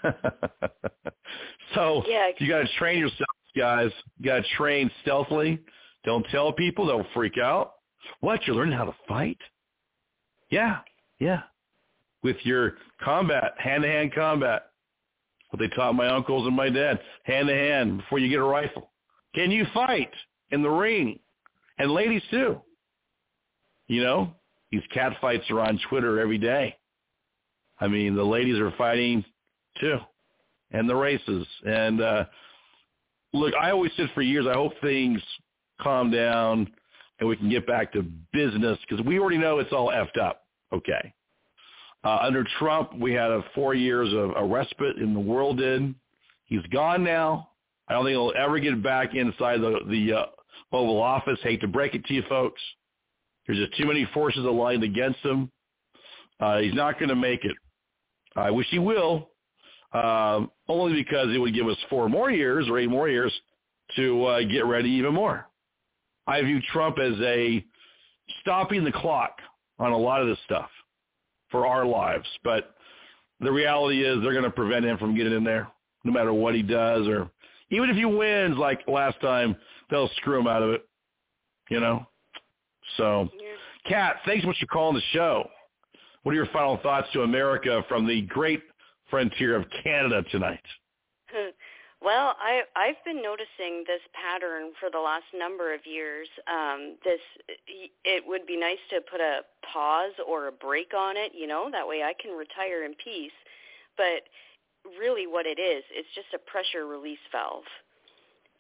So yeah. you got to train yourselves, guys. You got to train stealthily. Don't tell people. They'll freak out. What? You're learning how to fight? Yeah, yeah. With your combat, hand-to-hand combat. What they taught my uncles and my dad, hand-to-hand before you get a rifle. Can you fight in the ring? And ladies, too. You know, these cat fights are on Twitter every day. I mean, the ladies are fighting, too, and the races. And, uh, look, I always said for years, I hope things calm down and we can get back to business because we already know it's all effed up. Okay. Uh, under Trump, we had a four years of a respite, and the world did. He's gone now. I don't think he'll ever get back inside the, the uh, Oval Office. Hate to break it to you folks. There's just too many forces aligned against him. Uh, he's not going to make it. I wish he will, um, only because it would give us four more years or eight more years to uh, get ready even more. I view Trump as a stopping the clock on a lot of this stuff for our lives. But the reality is they're going to prevent him from getting in there no matter what he does. Or even if he wins like last time, they'll screw him out of it, you know. So, Kat, thanks so much for calling the show. What are your final thoughts to America from the great frontier of Canada tonight? Well, I, I've been noticing this pattern for the last number of years. Um, this, it would be nice to put a pause or a break on it, you know, that way I can retire in peace. But really what it is, it's just a pressure release valve.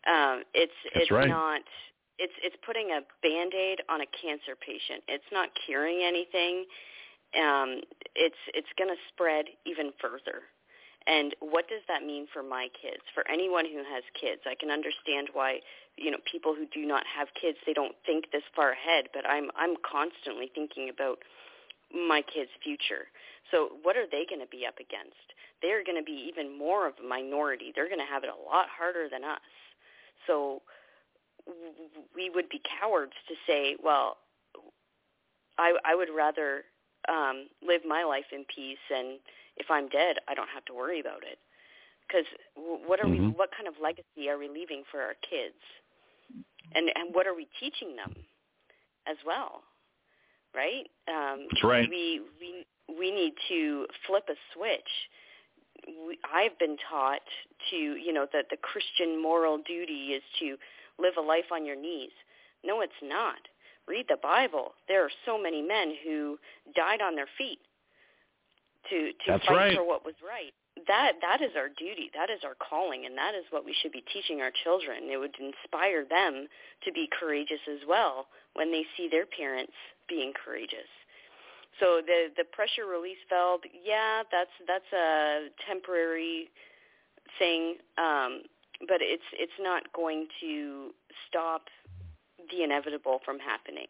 Um, it's That's it's right. not. It's it's putting a Band-Aid on a cancer patient. It's not curing anything. Um, it's it's going to spread even further. And what does that mean for my kids? For anyone who has kids, I can understand why, you know, people who do not have kids, they don't think this far ahead. But I'm I'm constantly thinking about my kids' future. So what are they going to be up against? They're going to be even more of a minority. They're going to have it a lot harder than us. So we would be cowards to say, well, I, I would rather um, live my life in peace, and if I'm dead, I don't have to worry about it. Because what are mm-hmm. we? What kind of legacy are we leaving for our kids? And and what are we teaching them as well? Right? Um, That's right. We we we need to flip a switch. We, I've been taught to, you know, that the Christian moral duty is to live a life on your knees. No, it's not. Read the Bible. There are so many men who died on their feet to to That's fight right. for what was right. That that is our duty. That is our calling, and that is what we should be teaching our children. It would inspire them to be courageous as well when they see their parents being courageous. So the the pressure release valve, yeah, that's that's a temporary thing, um, but it's it's not going to stop the inevitable from happening.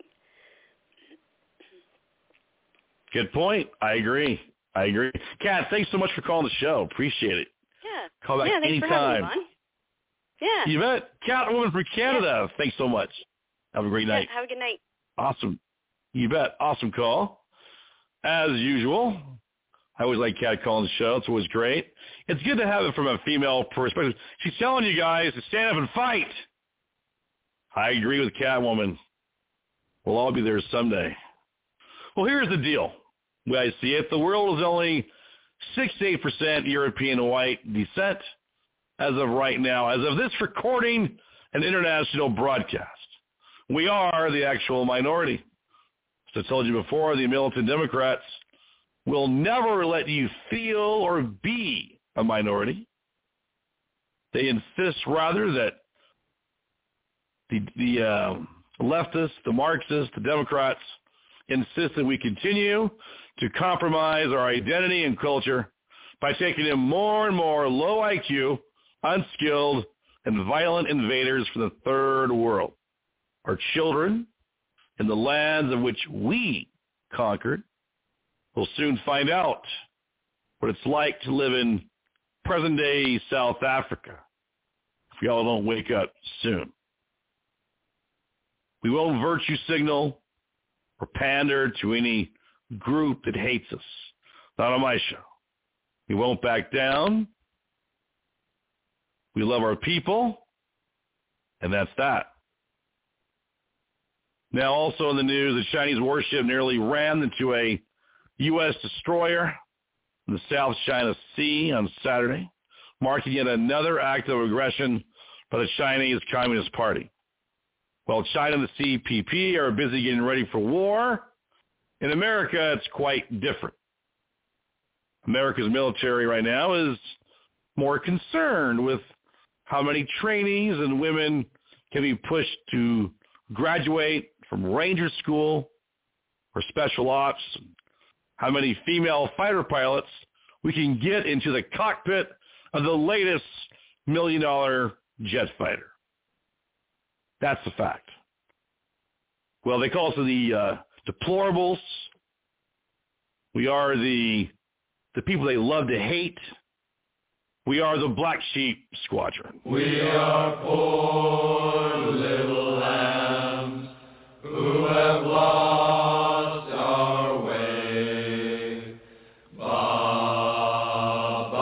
Good point. I agree. I agree. Kat, thanks so much for calling the show. Appreciate it. Yeah. Call back yeah, thanks anytime. for having me on. Yeah. You bet. Kat, a woman from Canada. Yeah. Thanks so much. Have a great yeah, night. Have a good night. Awesome. You bet. Awesome call. As usual, I always like Kat calling the show. It's always great. It's good to have it from a female perspective. She's telling you guys to stand up and fight. I agree with Catwoman. We'll all be there someday. Well, here's the deal. The way I see it, the world is only six to eight percent European white descent as of right now, as of this recording and international broadcast. We are the actual minority. As I told you before, the militant Democrats will never let you feel or be a minority. They insist, rather, that the, the uh, leftists, the Marxists, the Democrats insist that we continue to compromise our identity and culture by taking in more and more low I Q, unskilled, and violent invaders from the third world. Our children in the lands of which we conquered will soon find out what it's like to live in present-day South Africa if y'all don't wake up soon. We won't virtue signal or pander to any group that hates us. Not on my show. We won't back down. We love our people, and that's that. Now, also in the news, a Chinese warship nearly ran into a U S destroyer in the South China Sea on Saturday, marking yet another act of aggression by the Chinese Communist Party. While China and the C P P are busy getting ready for war, in America it's quite different. America's military right now is more concerned with how many trainees and women can be pushed to graduate from Ranger School or Special Ops, how many female fighter pilots we can get into the cockpit of the latest million-dollar jet fighter. That's the fact. Well, they call us the uh, deplorables. We are the the people they love to hate. We are the Black Sheep Squadron. We are poor little lambs who have lost our way. Ba, ba,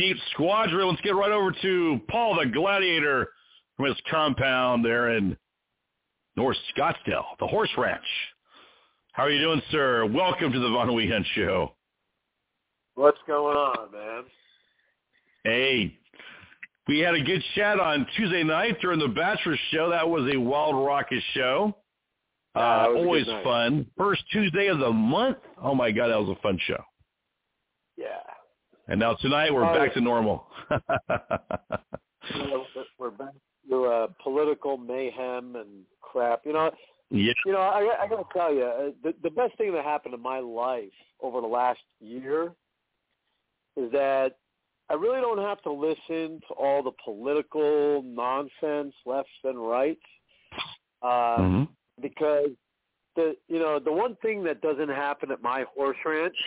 Jeep Squadron. Let's get right over to Paul the Gladiator from his compound there in North Scottsdale, the Horse Ranch. How are you doing, sir? Welcome to the Von Wehunt Show. What's going on, man? Hey, we had a good chat on Tuesday night during the Bachelor Show. That was a wild, raucous show. Uh, yeah, always fun. First Tuesday of the month. Oh, my God, that was a fun show. Yeah. And now tonight we're oh, back to normal. you know, we're back to uh, political mayhem and crap. You know, yeah. you know, I, I got to tell you, uh, the, the best thing that happened in my life over the last year is that I really don't have to listen to all the political nonsense, lefts and rights, uh, mm-hmm. because the you know the one thing that doesn't happen at my horse ranch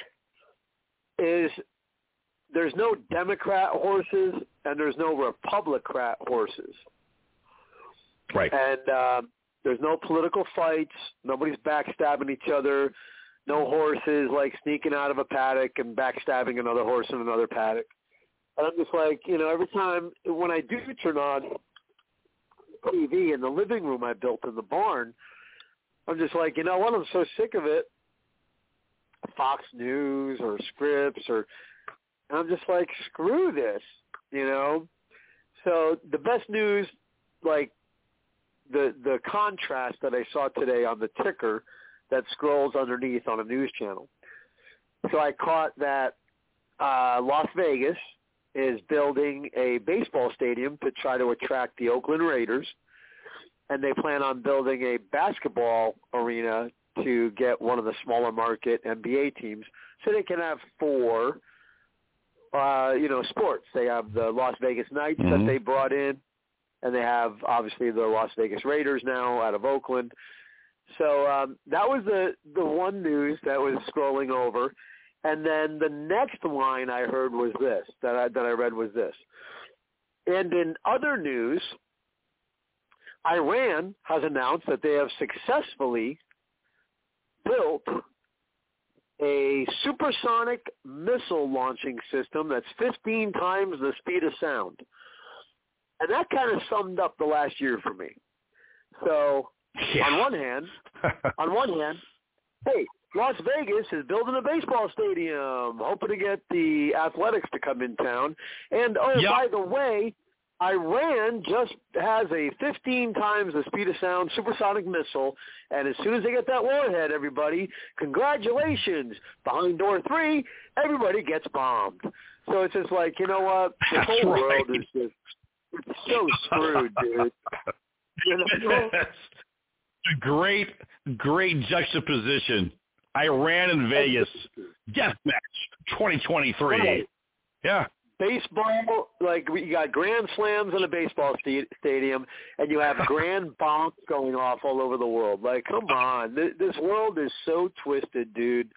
is there's no Democrat horses and there's no Republican horses. Right. And um, there's no political fights. Nobody's backstabbing each other. No horses like sneaking out of a paddock and backstabbing another horse in another paddock. And I'm just like, you know, every time when I do turn on T V in the living room I built in the barn, I'm just like, you know what? I'm so sick of it. Fox News or Scripps or and I'm just like, screw this, you know. So the best news, like the the contrast that I saw today on the ticker that scrolls underneath on a news channel. So I caught that uh, Las Vegas is building a baseball stadium to try to attract the Oakland Raiders, and they plan on building a basketball arena to get one of the smaller market N B A teams so they can have four, uh, you know, sports. They have the Las Vegas Knights mm-hmm. that they brought in, and they have, obviously, the Las Vegas Raiders now out of Oakland. So um, that was the, the one news that was scrolling over. And then the next line I heard was this, that I, that I read was this. And in other news, Iran has announced that they have successfully built a supersonic missile launching system that's fifteen times the speed of sound. And that kind of summed up the last year for me. So yeah. on one hand, on one hand, hey, Las Vegas is building a baseball stadium, hoping to get the Athletics to come in town. And, oh, yep. by the way, Iran just has a fifteen times the speed of sound supersonic missile, and as soon as they get that warhead, everybody, congratulations, behind door three, everybody gets bombed. So it's just like, you know what, the That's whole right. world is just it's so screwed, dude. You know? A great, great juxtaposition. Iran and Vegas, death match, twenty twenty-three. Right. Yeah. Baseball, like you got grand slams in a baseball st- stadium, and you have grand bonks going off all over the world. Like, come on, this, this world is so twisted, dude.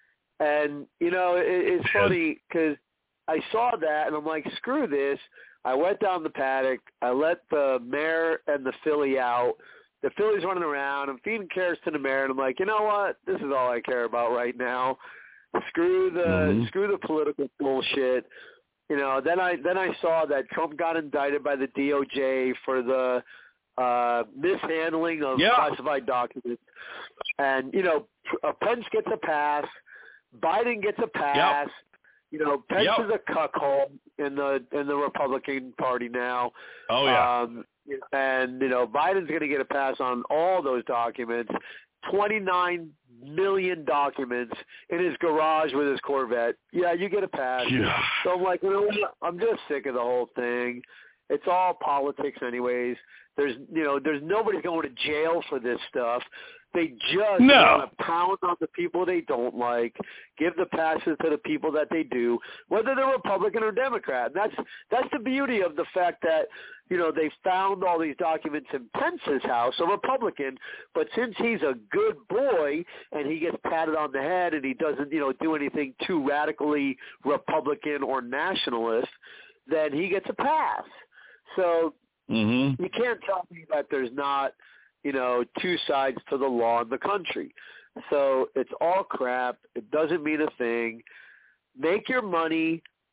And you know, it, it's funny because I saw that, and I'm like, screw this. I went down the paddock. I let the mare and the filly out. The filly's running around. I'm feeding carrots to the mare, and I'm like, you know what? This is all I care about right now. Screw the mm-hmm. screw the political bullshit. You know, then I then I saw that Trump got indicted by the D O J for the uh, mishandling of yeah. classified documents, and you know, Pence gets a pass, Biden gets a pass. Yep. You know, Pence yep. is a cuckold in the in the Republican Party now. Oh yeah. Um, and you know, Biden's going to get a pass on all those documents. twenty-nine million documents in his garage with his Corvette. Yeah, you get a pass. Yeah. So I'm like, you know what? I'm just sick of the whole thing. It's all politics anyways. There's, you know, there's nobody going to jail for this stuff. They just no. want to pound on the people they don't like, give the passes to the people that they do, whether they're Republican or Democrat. And that's that's the beauty of the fact that, you know, they found all these documents in Pence's house, a Republican, but since he's a good boy and he gets patted on the head and he doesn't, you know, do anything too radically Republican or nationalist, then he gets a pass. So mm-hmm. you can't tell me that there's not, you know, two sides to the law in the country. So it's all crap. It doesn't mean a thing. Make your money,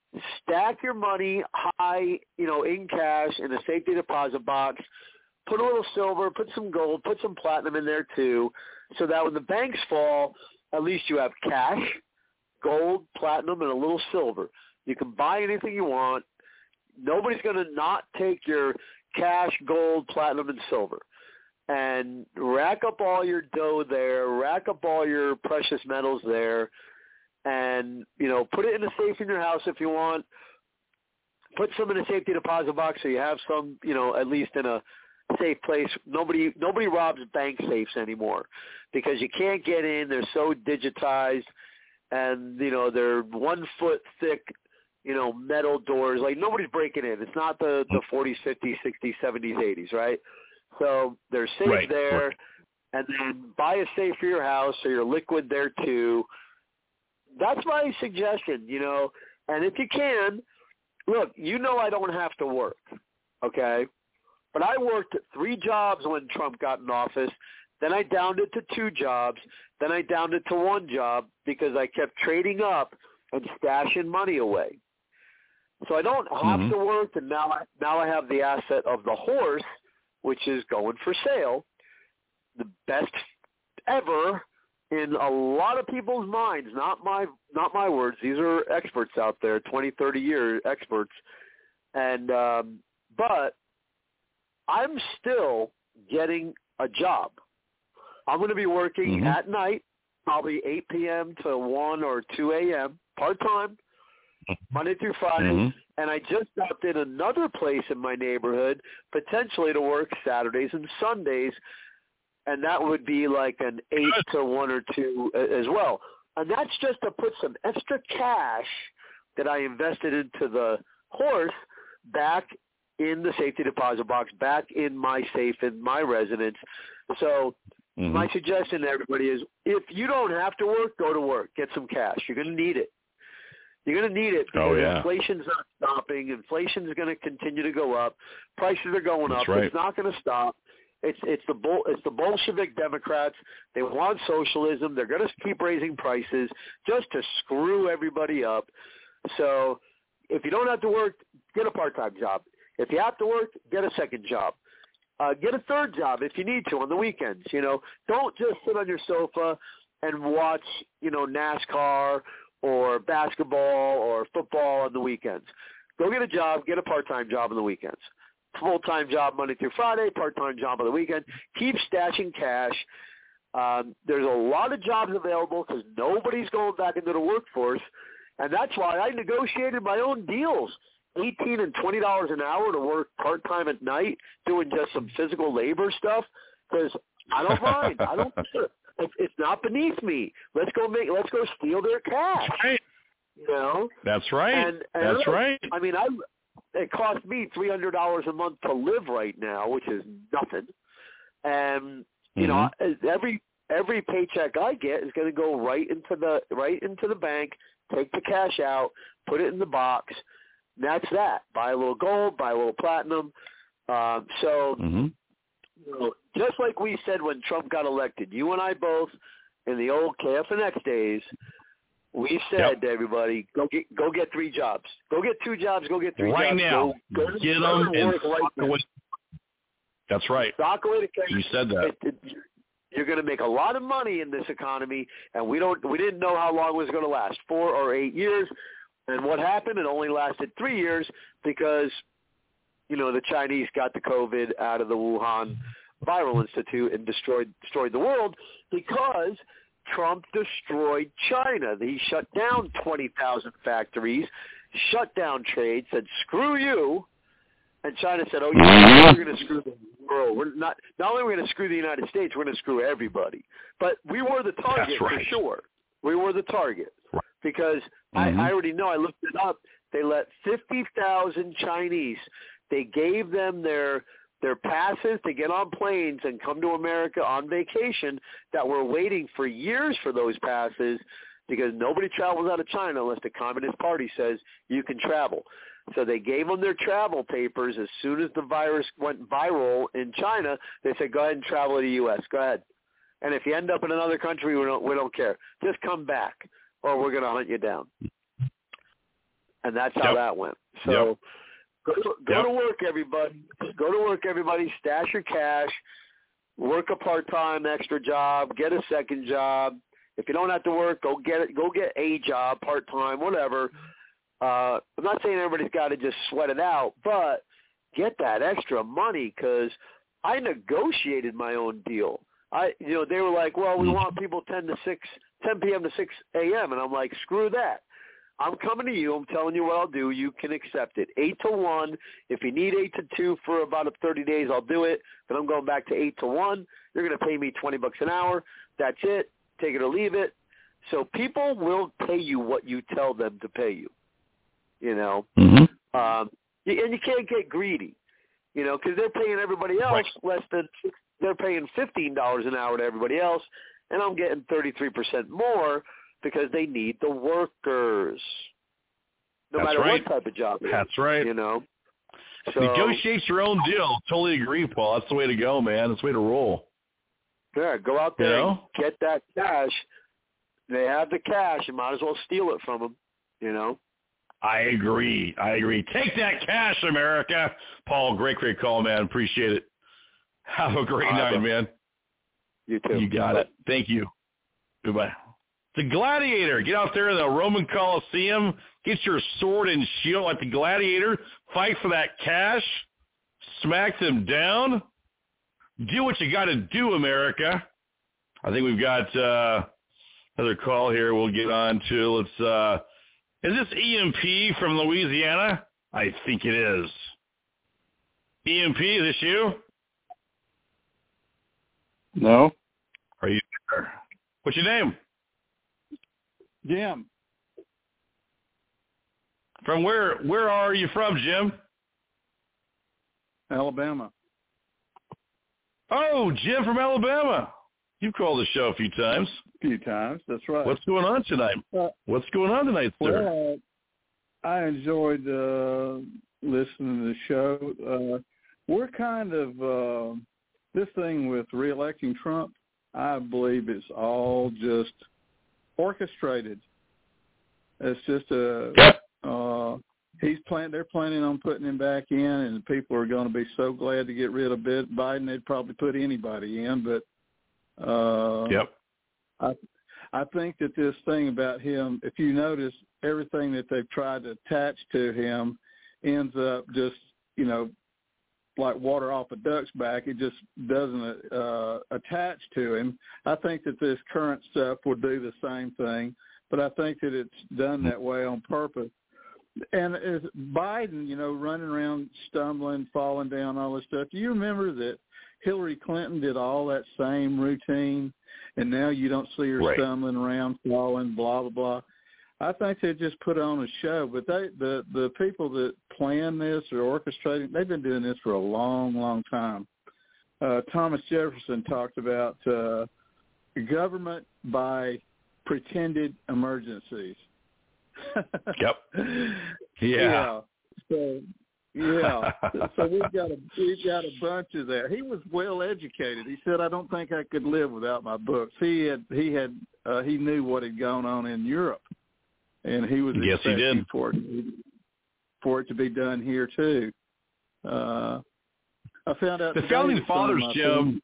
stack your money high, you know, in cash in a safety deposit box. Put a little silver, put some gold, put some platinum in there too, so that when the banks fall, at least you have cash, gold, platinum, and a little silver. You can buy anything you want. Nobody's going to not take your cash, gold, platinum, and silver. And rack up all your dough there, rack up all your precious metals there, and, you know, put it in a safe in your house if you want. Put some in a safety deposit box so you have some, you know, at least in a safe place. Nobody nobody robs bank safes anymore because you can't get in. They're so digitized, and, you know, they're one foot thick, you know, metal doors. Like, nobody's breaking in. It's not the, the forties, fifties, sixties, seventies, eighties, right? So they're safe right. there. Right. And then buy a safe for your house so you're liquid there too. That's my suggestion, you know. And if you can, look, you know I don't have to work, okay? But I worked at three jobs when Trump got in office. Then I downed it to two jobs. Then I downed it to one job because I kept trading up and stashing money away. So I don't have mm-hmm. to work, and now I, now I have the asset of the horse, which is going for sale, the best ever in a lot of people's minds. Not my not my words. These are experts out there, twenty, thirty year experts. And um, but I'm still getting a job. I'm going to be working mm-hmm. at night, probably eight p.m. to one or two a.m., part-time, Monday through Friday. Mm-hmm. And I just stopped in another place in my neighborhood, potentially to work Saturdays and Sundays, and that would be like an eight to one or two as well. And that's just to put some extra cash that I invested into the horse back in the safety deposit box, back in my safe in my residence. So mm-hmm. my suggestion to everybody is, if you don't have to work, go to work. Get some cash. You're going to need it. You're going to need it because oh, yeah. inflation's not stopping. Inflation's going to continue to go up. Prices are going That's up. Right. It's not going to stop. It's it's the Bol- it's the Bolshevik Democrats. They want socialism. They're going to keep raising prices just to screw everybody up. So if you don't have to work, get a part-time job. If you have to work, get a second job. Uh, get a third job if you need to on the weekends. You know, don't just sit on your sofa and watch, you know, NASCAR or basketball or football on the weekends. Go get a job. Get a part-time job on the weekends. Full-time job Monday through Friday, part-time job on the weekend. Keep stashing cash. Um, there's a lot of jobs available because nobody's going back into the workforce, and that's why I negotiated my own deals, eighteen and twenty dollars an hour to work part-time at night doing just some physical labor stuff because I don't mind. I don't it's, it's not beneath me. Let's go make. Let's go steal their cash. Right. You know. That's right. And, and that's I, right. I mean, I. It costs me three hundred dollars a month to live right now, which is nothing. And you mm-hmm. know, every every paycheck I get is going to go right into the right into the bank. Take the cash out, put it in the box. And that's that. Buy a little gold, buy a little platinum. Um, so, mm-hmm. you know, just like we said when Trump got elected, you and I both in the old K F N X days. We said yep. to everybody, go get go get three jobs. Go get two jobs. Go get three right jobs. Now. Go, go get them and right away. That's right. Stock away the cash. You said that. It, it, you're going to make a lot of money in this economy, and we don't. We didn't know how long it was going to last, four or eight years. And what happened? It only lasted three years because, you know, the Chinese got the COVID out of the Wuhan Viral Institute and destroyed destroyed the world because Trump destroyed China. He shut down twenty thousand factories, shut down trade, said, screw you. And China said, oh, yeah, we're going to screw the world. We're not, not only are we going to screw the United States, we're going to screw everybody. But we were the target right. for sure. We were the target right. because mm-hmm. I, I already know. I looked it up. They let fifty thousand Chinese, they gave them their their passes to get on planes and come to America on vacation that were waiting for years for those passes because nobody travels out of China unless the Communist Party says you can travel. So they gave them their travel papers as soon as the virus went viral in China. They said, go ahead and travel to the U S. Go ahead. And if you end up in another country, we don't, we don't care. Just come back or we're going to hunt you down. And that's how yep. that went. So yep. go, to, go yep. to work, everybody. Go to work, everybody. Stash your cash. Work a part-time extra job. Get a second job. If you don't have to work, go get it. Go get a job, part-time, whatever. Uh, I'm not saying everybody's got to just sweat it out, but get that extra money because I negotiated my own deal. I, you know, they were like, well, we want people ten to six, ten p.m. to six a.m. And I'm like, screw that. I'm coming to you. I'm telling you what I'll do. You can accept it. eight to one. If you need eight to two for about thirty days, I'll do it. But I'm going back to eight to one. You're going to pay me twenty bucks an hour. That's it. Take it or leave it. So people will pay you what you tell them to pay you, you know. Mm-hmm. Um, and you can't get greedy, you know, because they're paying everybody else right. less than – they're paying fifteen dollars an hour to everybody else, and I'm getting thirty-three percent more because they need the workers, no That's matter right. what type of job it is. That's right. You know? So, negotiate your own deal. Totally agree, Paul. That's the way to go, man. That's the way to roll. Yeah, go out there you know? and get that cash. They have the cash. You might as well steal it from them, you know? I agree. I agree. Take that cash, America. Paul, great, great call, man. Appreciate it. Have a great right, night, bro. man. You too. You got Bye. it. Thank you. Goodbye. The Gladiator. Get out there in the Roman Coliseum. Get your sword and shield like the Gladiator. Fight for that cash. Smack them down. Do what you got to do, America. I think we've got uh, another call here we'll get on to. Let's. Uh, is this E M P from Louisiana? I think it is. E M P, is this you? No. Are you there? What's your name? Jim. From where? Where are you from, Jim? Alabama. Oh, Jim from Alabama. You've called the show a few times. A few times, that's right. What's going on tonight? Uh, What's going on tonight, sir? Well, uh, I enjoyed uh, listening to the show. Uh, we're kind of, uh, this thing with reelecting Trump, I believe it's all just orchestrated. It's just a, uh, he's plan. They're planning on putting him back in, and people are going to be so glad to get rid of Biden. They'd probably put anybody in, but uh, yep. I I think that this thing about him, if you notice, everything that they've tried to attach to him ends up just, you know, like water off a duck's back. It just doesn't uh, attach to him. I think that this current stuff will do the same thing, but I think that it's done that way on purpose. And as Biden, you know, running around, stumbling, falling down, all this stuff, do you remember that Hillary Clinton did all that same routine, and now you don't see her right. stumbling around, falling, blah, blah, blah. I think they just put on a show, but they the, the people that plan this or orchestrating, they've been doing this for a long, long time. Uh, Thomas Jefferson talked about uh, government by pretended emergencies. Yep. Yeah. yeah. So yeah. so we've got a we've got a bunch of that. He was well educated. He said, "I don't think I could live without my books." He had he had uh, he knew what had gone on in Europe, and he was yes, he expecting did. for it for it to be done here too. Uh, I found out the founding fathers, Jim.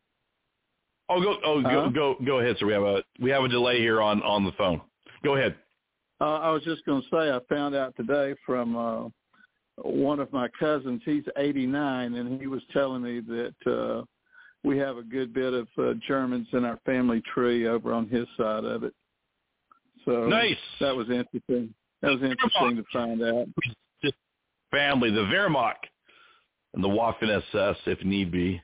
Oh, go oh huh? go go go ahead, sir. We have a we have a delay here on, on the phone. Go ahead. Uh, I was just going to say I found out today from uh, one of my cousins. He's eighty-nine, and he was telling me that uh, we have a good bit of uh, Germans in our family tree over on his side of it. So nice. That was interesting. That was interesting to find out. Just family, the Wehrmacht, and the Waffen S S if need be.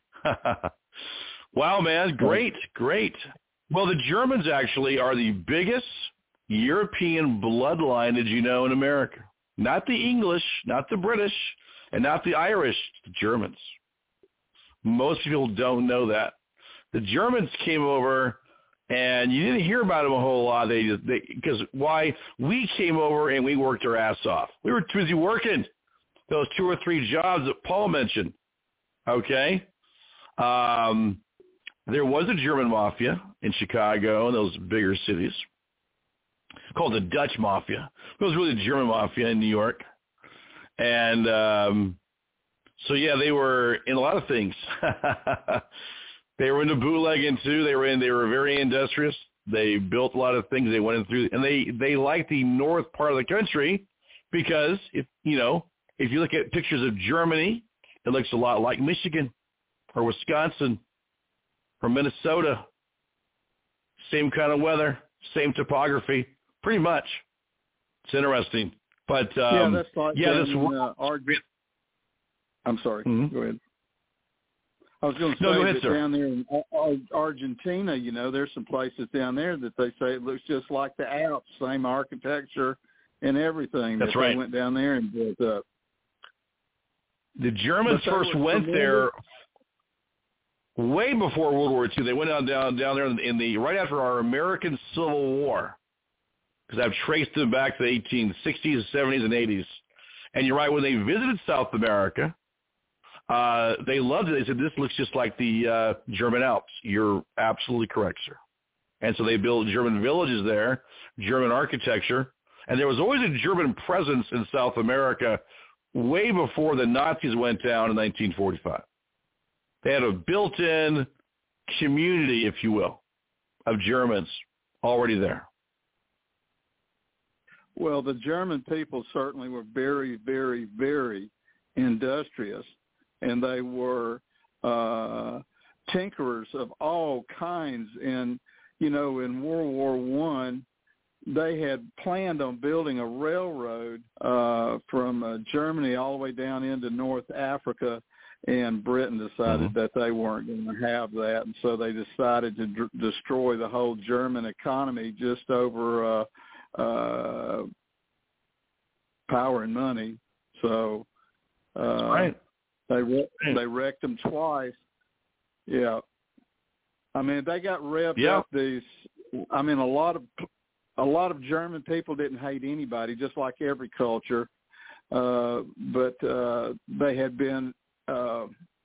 Wow, man, great, great. Well, the Germans actually are the biggest European bloodline, did you know, in America. Not the English, not the British, and not the Irish, the Germans. Most people don't know that. The Germans came over, and you didn't hear about them a whole lot. They just because why? We came over and we worked our ass off. We were too busy working those two or three jobs that Paul mentioned. Okay? Um, there was a German mafia in Chicago and those bigger cities. called the Dutch Mafia. It was really the German Mafia in New York. And um, so, yeah, they were in a lot of things. They were into bootlegging, too. They were in. They were very industrious. They built a lot of things. They went in through, and they, they liked the north part of the country because, if you know, if you look at pictures of Germany, it looks a lot like Michigan or Wisconsin or Minnesota. Same kind of weather, same topography, pretty much. It's interesting. But, um, yeah, that's like yeah, this in, uh, Arg- I'm sorry. Mm-hmm. Go ahead. I was going to say no, go ahead, that sir. down there in Argentina, you know, there's some places down there that they say it looks just like the Alps, same architecture and everything. That's that right. They went down there and built up. The Germans first went there way before World War Two. They went down down down there in the right after our American Civil War, because I've traced them back to the eighteen sixties, seventies, and eighties. And you're right, when they visited South America, uh, they loved it. They said, this looks just like the uh, German Alps. You're absolutely correct, sir. And so they built German villages there, German architecture. And there was always a German presence in South America way before the Nazis went down in nineteen forty-five. They had a built-in community, if you will, of Germans already there. Well, the German people certainly were very, very, very industrious, and they were uh, tinkerers of all kinds. And, you know, in World War One, they had planned on building a railroad uh, from uh, Germany all the way down into North Africa, and Britain decided mm-hmm. that they weren't going to have that, and so they decided to d- destroy the whole German economy just over uh, uh, power and money. So uh, That's right. they re- they wrecked them twice. Yeah, I mean they got revved yeah. up. These, I mean a lot of a lot of German people didn't hate anybody, just like every culture, uh, but uh, they had been. Uh,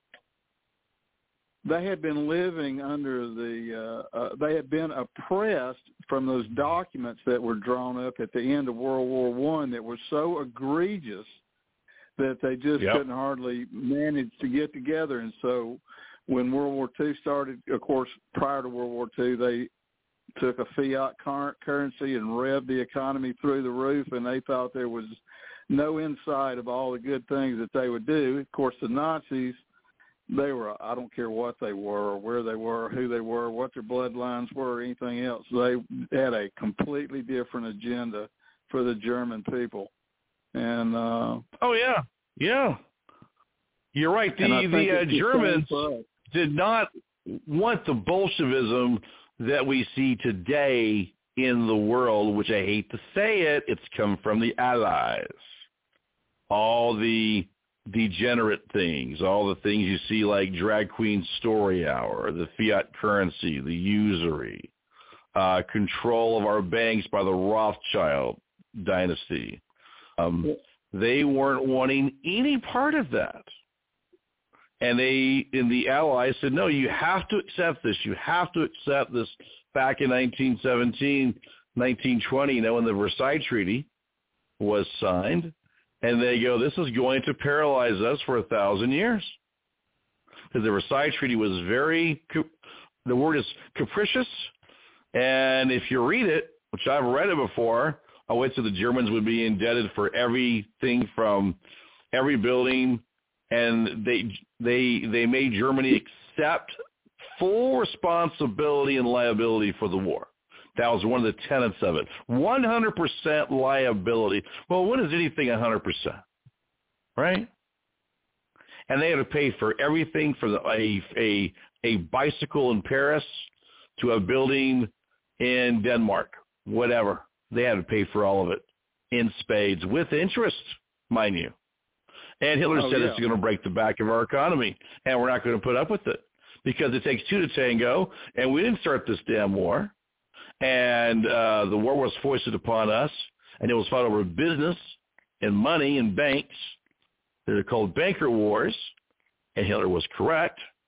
they had been living under the, uh, uh, they had been oppressed from those documents that were drawn up at the end of World War One that were so egregious that they just yep. couldn't hardly manage to get together. And so when World War Two started, of course, prior to World War Two, they took a fiat currency and revved the economy through the roof, and they thought there was no insight of all the good things that they would do. Of course, the Nazis, they were, I don't care what they were or where they were, who they were, what their bloodlines were, or anything else. They had a completely different agenda for the German people. And uh, oh, yeah. Yeah. You're right. The, the uh, Germans did not want the Bolshevism that we see today in the world, which I hate to say it, it's come from the Allies. All the degenerate things, all the things you see like Drag Queen Story Hour, the fiat currency, the usury, uh, control of our banks by the Rothschild dynasty. Um, they weren't wanting any part of that. And they, in the Allies, said, no, you have to accept this. You have to accept this. Back in nineteen seventeen, nineteen twenty, you know, when the Versailles Treaty was signed, and they go, this is going to paralyze us for a thousand years. Because the Versailles Treaty was very, the word is capricious, and if you read it, which I've read it before, I went to the Germans would be indebted for everything from every building, and they they they made Germany accept full responsibility and liability for the war. That was one of the tenets of it. one hundred percent liability. Well, when is anything one hundred percent? Right? And they had to pay for everything from a, a, a bicycle in Paris to a building in Denmark, whatever. They had to pay for all of it in spades with interest, mind you. And Hitler oh, said yeah. it's going to break the back of our economy, and we're not going to put up with it. Because it takes two to tango, and we didn't start this damn war. And uh, the war was foisted upon us, and it was fought over business and money and banks. They're called banker wars, and Hitler was correct.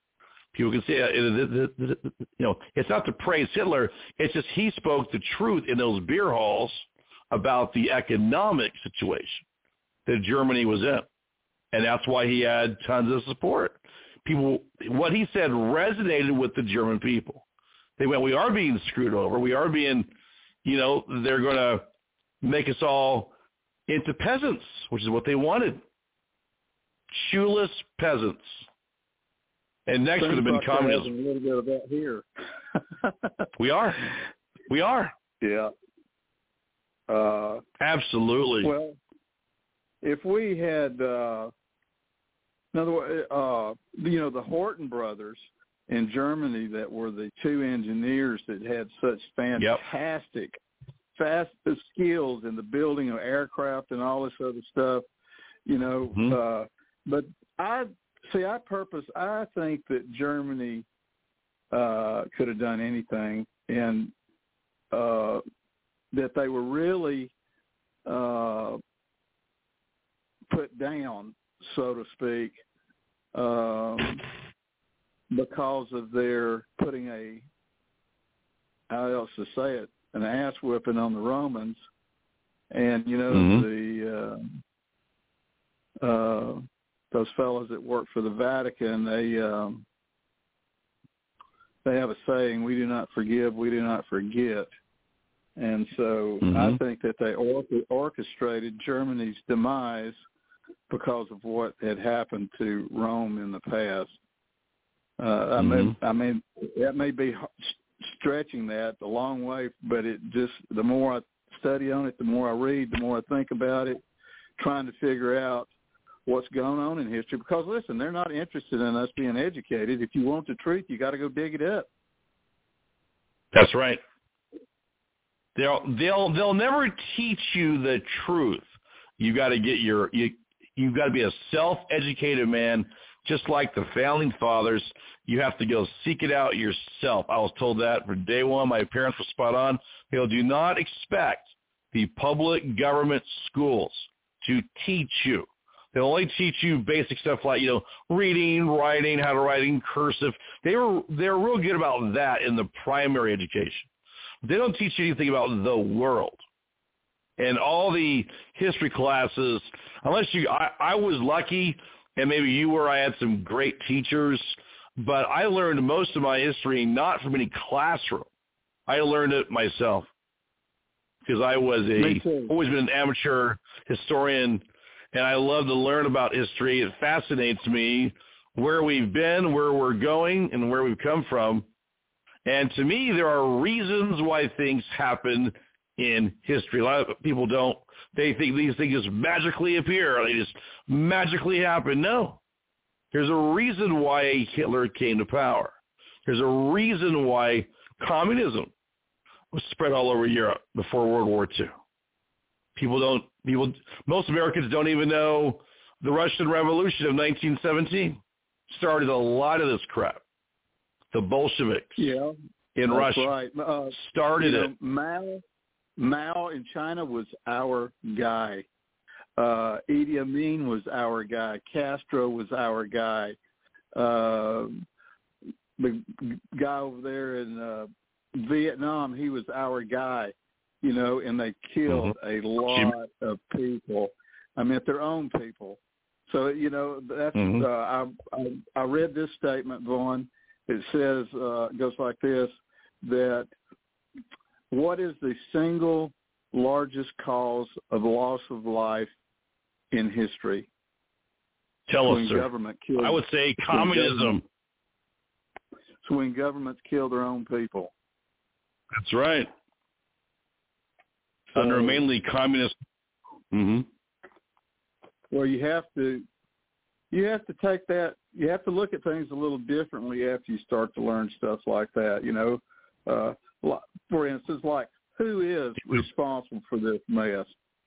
People can say, uh, you know, it's not to praise Hitler. It's just he spoke the truth in those beer halls about the economic situation that Germany was in. And that's why he had tons of support. People, what he said resonated with the German people. They went, we are being screwed over. We are being, you know, they're going to make us all into peasants, which is what they wanted. Shoeless peasants. And next would have been communism. A little bit of that here. We are. We are. Yeah. Uh, Absolutely. Well, if we had, uh, in other words, uh, you know, the Horton brothers in Germany that were the two engineers that had such fantastic, yep. fast skills in the building of aircraft and all this other stuff, you know. Mm-hmm. Uh, but I see. I purpose. I think that Germany uh, could have done anything, and uh, that they were really uh, put down, so to speak, um, because of their putting a, how else to say it, an ass whipping on the Romans. And, you know, mm-hmm. the uh, uh, those fellows that work for the Vatican, they um, they have a saying, we do not forgive, we do not forget. And so mm-hmm. I think that they or- orchestrated Germany's demise because of what had happened to Rome in the past. Uh, mm-hmm. I mean, I mean, that may be stretching that a long way, but it just, the more I study on it, the more I read, the more I think about it, trying to figure out what's going on in history. Because, listen, they're not interested in us being educated. If you want the truth, you got to go dig it up. That's right. They'll they'll they'll never teach you the truth. You got to get your you you've got to be a self-educated man, just like the founding fathers. You have to go seek it out yourself. I was told that from day one. My parents were spot on. They'll do not expect the public government schools to teach you. They'll only teach you basic stuff like, you know, reading, writing, how to write in cursive. They were they're real good about that in the primary education. They don't teach you anything about the world. And all the history classes, unless you, I, I was lucky, and maybe you were, I had some great teachers, but I learned most of my history not from any classroom. I learned it myself because I was a, always been an amateur historian, and I love to learn about history. It fascinates me where we've been, where we're going, and where we've come from. And to me, there are reasons why things happen in history. A lot of people don't. They think these things just magically appear. They just magically happen. No. There's a reason why Hitler came to power. There's a reason why communism was spread all over Europe before World War Two. People don't, people, most Americans don't even know the Russian Revolution of nineteen seventeen started a lot of this crap. The Bolsheviks yeah, in that's Russia right. uh, started you know, it. Mao, Mao in China was our guy. Uh, Idi Amin was our guy. Castro was our guy. Uh, the guy over there in uh, Vietnam, he was our guy. You know, and they killed mm-hmm. a lot of people. I mean, their own people. So, you know, that's mm-hmm. uh, I, I I read this statement, Vaughn. It says, uh, goes like this, that what is the single largest cause of loss of life in history? Tell when us, sir. Government killed, I would say communism. So when governments kill their own people. That's right. So, under mainly communist. Mm-hmm. Well, you have to, you have to take that. You have to look at things a little differently after you start to learn stuff like that. You know, uh, for instance, like who is responsible for this mess?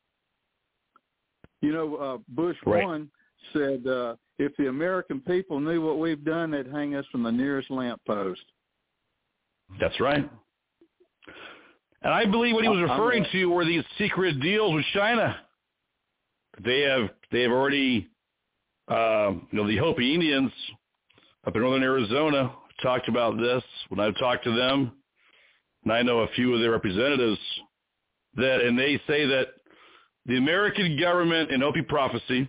You know, uh, Bush right. one said, uh, if the American people knew what we've done, they'd hang us from the nearest lamppost. That's right. And I believe what he was referring to were these secret deals with China. They have they have already, uh, you know, the Hopi Indians up in northern Arizona talked about this when I've talked to them, and I know a few of their representatives, that, and they say that the American government in Hopi prophecy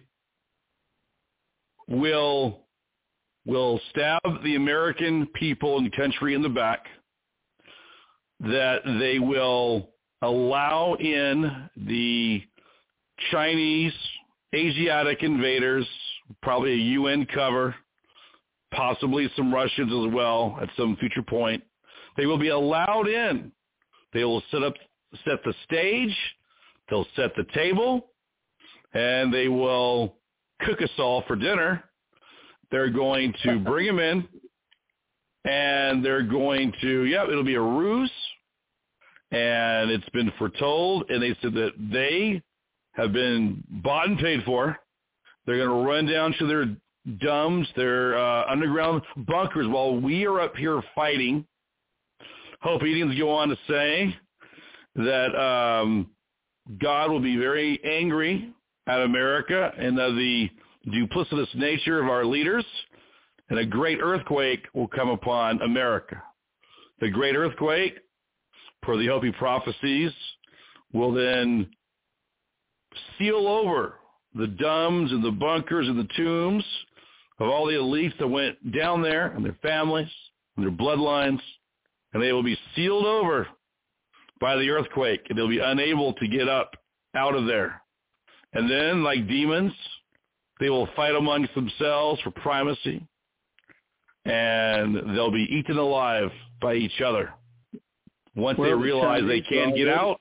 will will stab the American people and country in the back, that they will allow in the Chinese, Asiatic invaders, probably a U N cover, possibly some Russians as well at some future point. They will be allowed in. They will set up, set the stage, they'll set the table, and they will cook us all for dinner. They're going to bring them in, and they're going to, yeah, it'll be a ruse, and it's been foretold, and they said that they have been bought and paid for. They're going to run down to their dumbs, their uh, underground bunkers while we are up here fighting. Hopians go on to say that um, God will be very angry at America and of the duplicitous nature of our leaders, and a great earthquake will come upon America. The great earthquake, per the Hopi prophecies, will then seal over the dumbs and the bunkers and the tombs of all the elites that went down there and their families and their bloodlines, and they will be sealed over by the earthquake, and they'll be unable to get up out of there. And then, like demons, they will fight amongst themselves for primacy, and they'll be eaten alive by each other. Once well, they realize the they can't get out,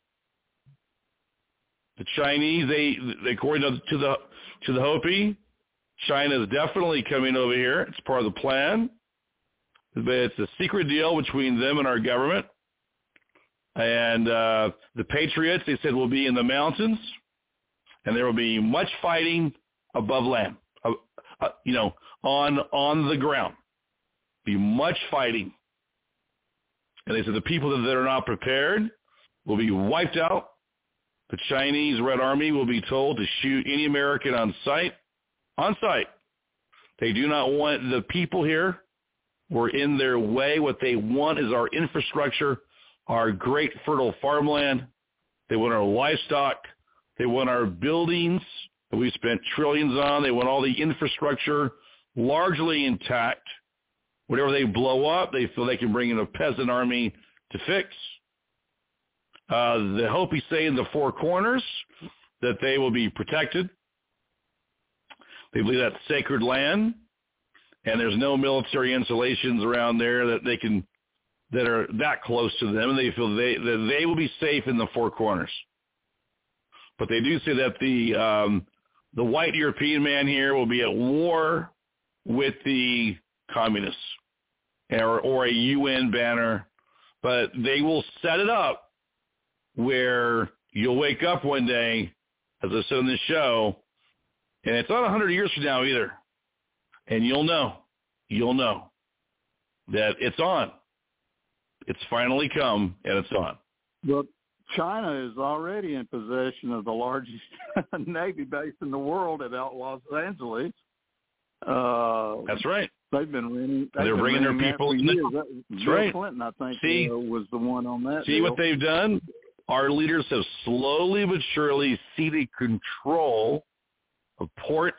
the Chinese, they, according to the to the Hopi, China is definitely coming over here. It's part of the plan. But it's a secret deal between them and our government. And uh, the Patriots, they said, will be in the mountains, and there will be much fighting above land, uh, uh, you know, on on the ground. Be much fighting. And they said the people that, that are not prepared will be wiped out. The Chinese Red Army will be told to shoot any American on sight. On sight. They do not want the people here. We're in their way. What they want is our infrastructure, our great fertile farmland. They want our livestock. They want our buildings that we spent trillions on. They want all the infrastructure largely intact. Whatever they blow up, they feel they can bring in a peasant army to fix. Uh, the Hopi say in the four corners that they will be protected. They believe that's sacred land, and there's no military installations around there that they can that are that close to them, and they feel they that they will be safe in the four corners. But they do say that the um, the white European man here will be at war with the communists, or or a U N banner, but they will set it up where you'll wake up one day, as I said on this show, and it's not a hundred years from now either, and you'll know, you'll know that it's on. It's finally come, and it's on. Well, China is already in possession of the largest Navy base in the world at out Los Angeles. Uh, That's right. They've been renting. They're been bringing their people in. That, That's Bill right. Clinton, I think, see, uh, was the one on that. See deal. what they've done? Our leaders have slowly but surely ceded control of ports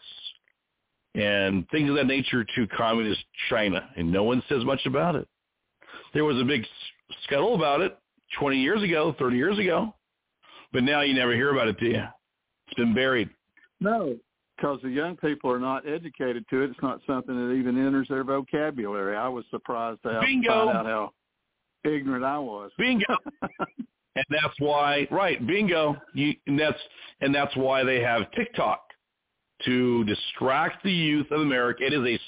and things of that nature to communist China, and no one says much about it. There was a big scuttle about it twenty years ago, thirty years ago, but now you never hear about it, do you? It's been buried. No, because the young people are not educated to it. It's not something that even enters their vocabulary. I was surprised to have Bingo. find out how ignorant I was. Bingo. And that's why, right, bingo. You, and that's and that's why they have TikTok, to distract the youth of America. It is a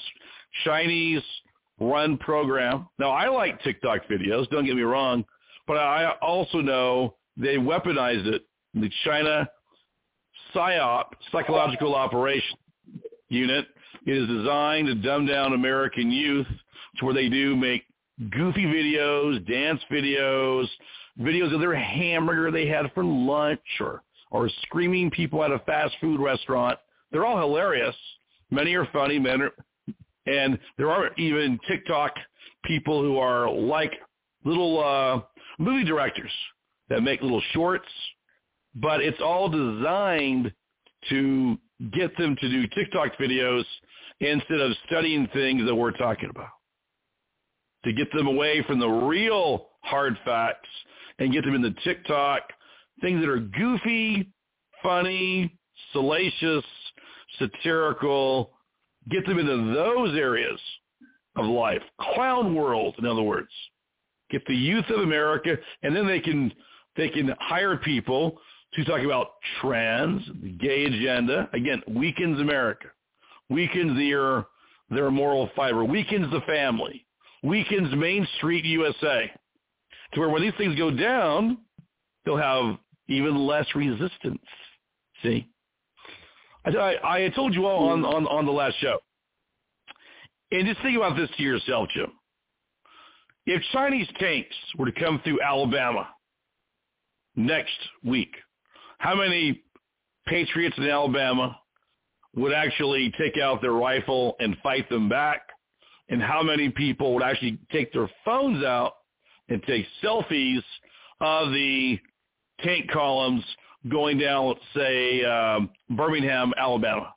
Chinese-run program. Now, I like TikTok videos, don't get me wrong, but I also know they weaponized it. The China PSYOP, Psychological Operation Unit, is designed to dumb down American youth to where they do make goofy videos, dance videos, videos of their hamburger they had for lunch, or, or screaming people at a fast food restaurant. They're all hilarious. Many are funny. Many are, And there are even TikTok people who are like little uh, movie directors that make little shorts, but it's all designed to get them to do TikTok videos instead of studying things that we're talking about, to get them away from the real hard facts and get them into TikTok, things that are goofy, funny, salacious, satirical, get them into those areas of life. Clown world, in other words. Get the youth of America, and then they can they can hire people to talk about trans, the gay agenda. Again, weakens America, weakens their their moral fiber, weakens the family, weakens Main Street U S A, to where when these things go down, they'll have even less resistance. See, I, I, I told you all on, on, on the last show, and just think about this to yourself, Jim. If Chinese tanks were to come through Alabama next week, how many patriots in Alabama would actually take out their rifle and fight them back? And how many people would actually take their phones out and take selfies of the tank columns going down, let's say, um, Birmingham, Alabama?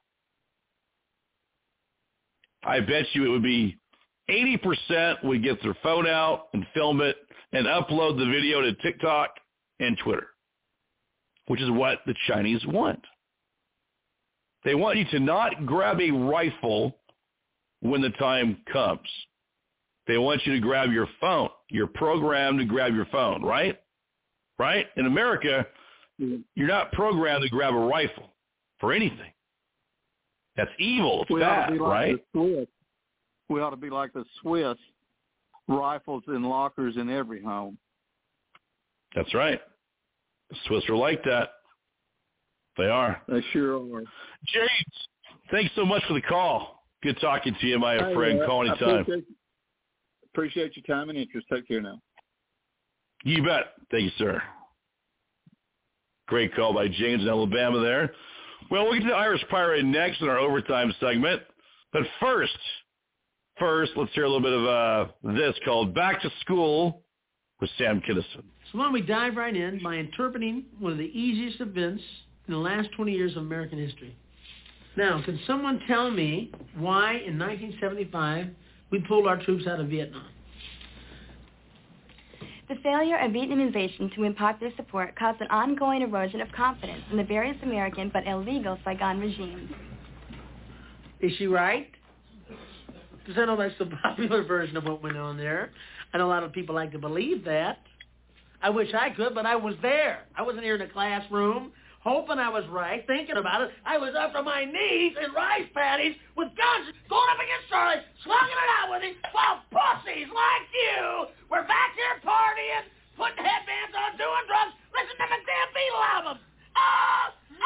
I bet you it would be eighty percent would get their phone out and film it and upload the video to TikTok and Twitter, which is what the Chinese want. They want you to not grab a rifle when the time comes. They want you to grab your phone. You're programmed to grab your phone, right? Right? In America, you're not programmed to grab a rifle for anything. That's evil. It's we bad, like right? We ought to be like the Swiss, rifles in lockers in every home. That's right. The Swiss are like that. They are. They sure are. James, thanks so much for the call. Good talking to you, my hey, friend. Uh, Call anytime. Appreciate, appreciate your time and interest. Take care now. You bet. Thank you, sir. Great call by James in Alabama there. Well, we'll get to the Irish Pirate next in our overtime segment. But first, first, let's hear a little bit of uh, this called Back to School with Sam Kinison. So why don't we dive right in by interpreting one of the easiest events in the last twenty years of American history. Now, can someone tell me why in nineteen seventy-five we pulled our troops out of Vietnam? The failure of Vietnamization to impart their support caused an ongoing erosion of confidence in the various American but illegal Saigon regimes. Is she right? Because I know that's the popular version of what went on there. I know a lot of people like to believe that. I wish I could, but I was there. I wasn't here in the classroom hoping I was right, thinking about it. I was up to my knees in rice paddies with guns going up against Charlie, slugging it out with him, while pussies like you were back here partying, putting headbands on, doing drugs, listening to them damn Beatle albums. Oh,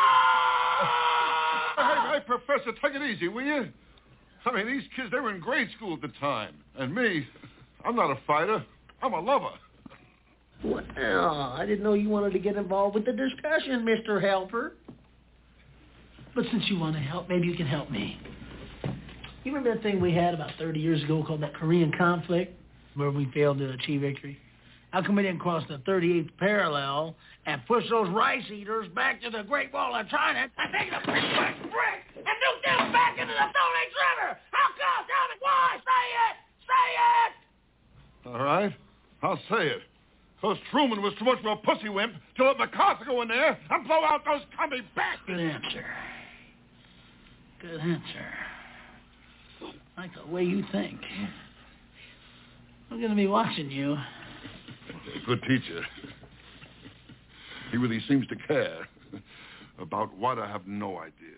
oh! Hey, hey, Professor, take it easy, will you? I mean, these kids, they were in grade school at the time. And me, I'm not a fighter. I'm a lover. Well, I didn't know you wanted to get involved with the discussion, Mister Helper. But since you want to help, maybe you can help me. You remember that thing we had about thirty years ago called that Korean conflict, where we failed to achieve victory? How come we didn't cross the thirty-eighth parallel and push those rice eaters back to the Great Wall of China and take the big black brick and nuke them back into the Stone Age River? How come? Tell me why. Say it. Say it. All right, I'll say it. Because Truman was too much of a pussy wimp to let MacArthur go in there and blow out those commie bastards. Good answer. Good answer. I like the way you think. I'm going to be watching you. A good teacher. He really seems to care. About what, I have no idea.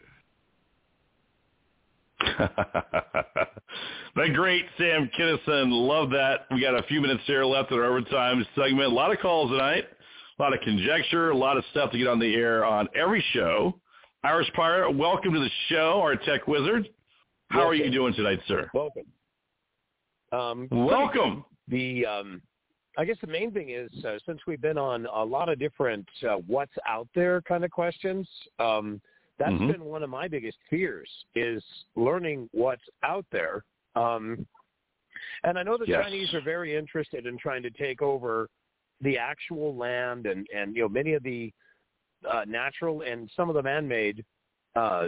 The great Sam Kinison. Love that. We got a few minutes here left in our overtime segment. A lot of calls tonight, a lot of conjecture, a lot of stuff to get on the air on every show. Irish Pirate, welcome to the show, our tech wizard. How welcome. Are you doing tonight, sir? Welcome. Um, welcome. The um, I guess the main thing is, uh, since we've been on a lot of different uh, what's out there kind of questions, um, that's mm-hmm. been one of my biggest fears, is learning what's out there Um, and I know the yes. Chinese are very interested in trying to take over the actual land and, and you know, many of the uh, natural and some of the man-made, uh,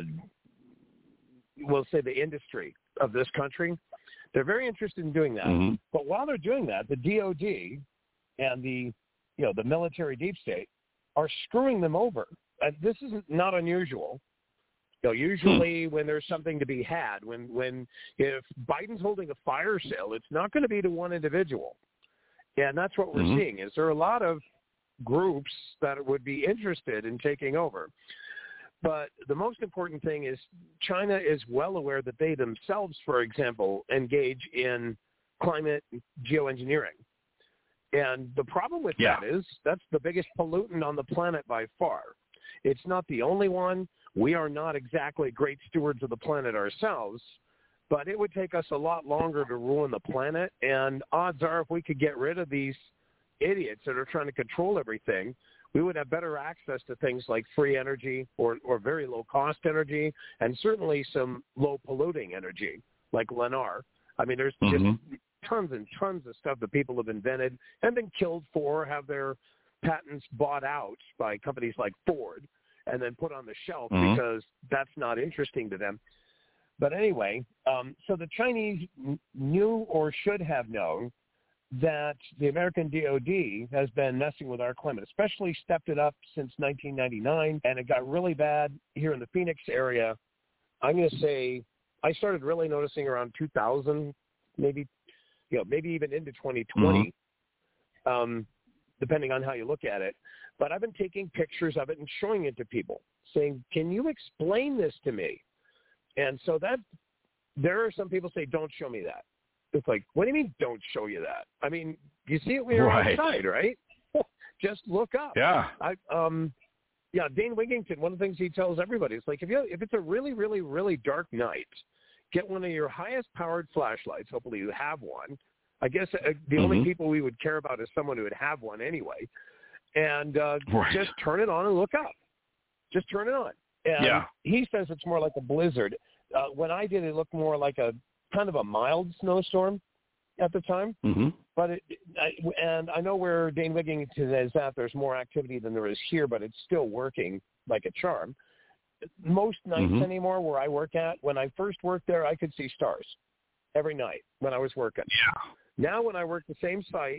we'll say the industry of this country. They're very interested in doing that. Mm-hmm. But while they're doing that, the D O D and the, you know, the military deep state are screwing them over. And this is not unusual. You know, usually hmm. when there's something to be had, when, when if Biden's holding a fire sale, it's not going to be to one individual. And that's what we're mm-hmm. seeing is there are a lot of groups that would be interested in taking over. But the most important thing is China is well aware that they themselves, for example, engage in climate geoengineering. And the problem with yeah. that is that's the biggest pollutant on the planet by far. It's not the only one. We are not exactly great stewards of the planet ourselves, but it would take us a lot longer to ruin the planet. And odds are if we could get rid of these idiots that are trying to control everything, we would have better access to things like free energy or, or very low-cost energy and certainly some low-polluting energy like Lennar. I mean, there's mm-hmm. just tons and tons of stuff that people have invented and been killed for, have their patents bought out by companies like Ford and then put on the shelf mm-hmm. because that's not interesting to them. But anyway, um, so the Chinese knew or should have known that the American D O D has been messing with our climate, especially stepped it up since nineteen ninety-nine, and it got really bad here in the Phoenix area. I'm going to say I started really noticing around two thousand, maybe, you know, maybe even into twenty twenty, mm-hmm. um, depending on how you look at it. But I've been taking pictures of it and showing it to people, saying, "Can you explain this to me?" And so that there are some people say, "Don't show me that." It's like, what do you mean don't show you that? I mean, you see it when you're right. outside, right? Just look up. Yeah. I, um, yeah, Dane Wigington, one of the things he tells everybody is like, if you if it's a really, really, really dark night, get one of your highest powered flashlights. Hopefully you have one. I guess uh, the mm-hmm. only people we would care about is someone who would have one anyway. And uh, right. just turn it on and look up. Just turn it on. And yeah. he says it's more like a blizzard. Uh, when I did it, it looked more like a kind of a mild snowstorm at the time. Mm-hmm. But it, I, and I know where Dane Wigington is at, there's more activity than there is here, but it's still working like a charm. Most nights mm-hmm. anymore where I work at, when I first worked there, I could see stars every night when I was working. Yeah. Now when I work the same site,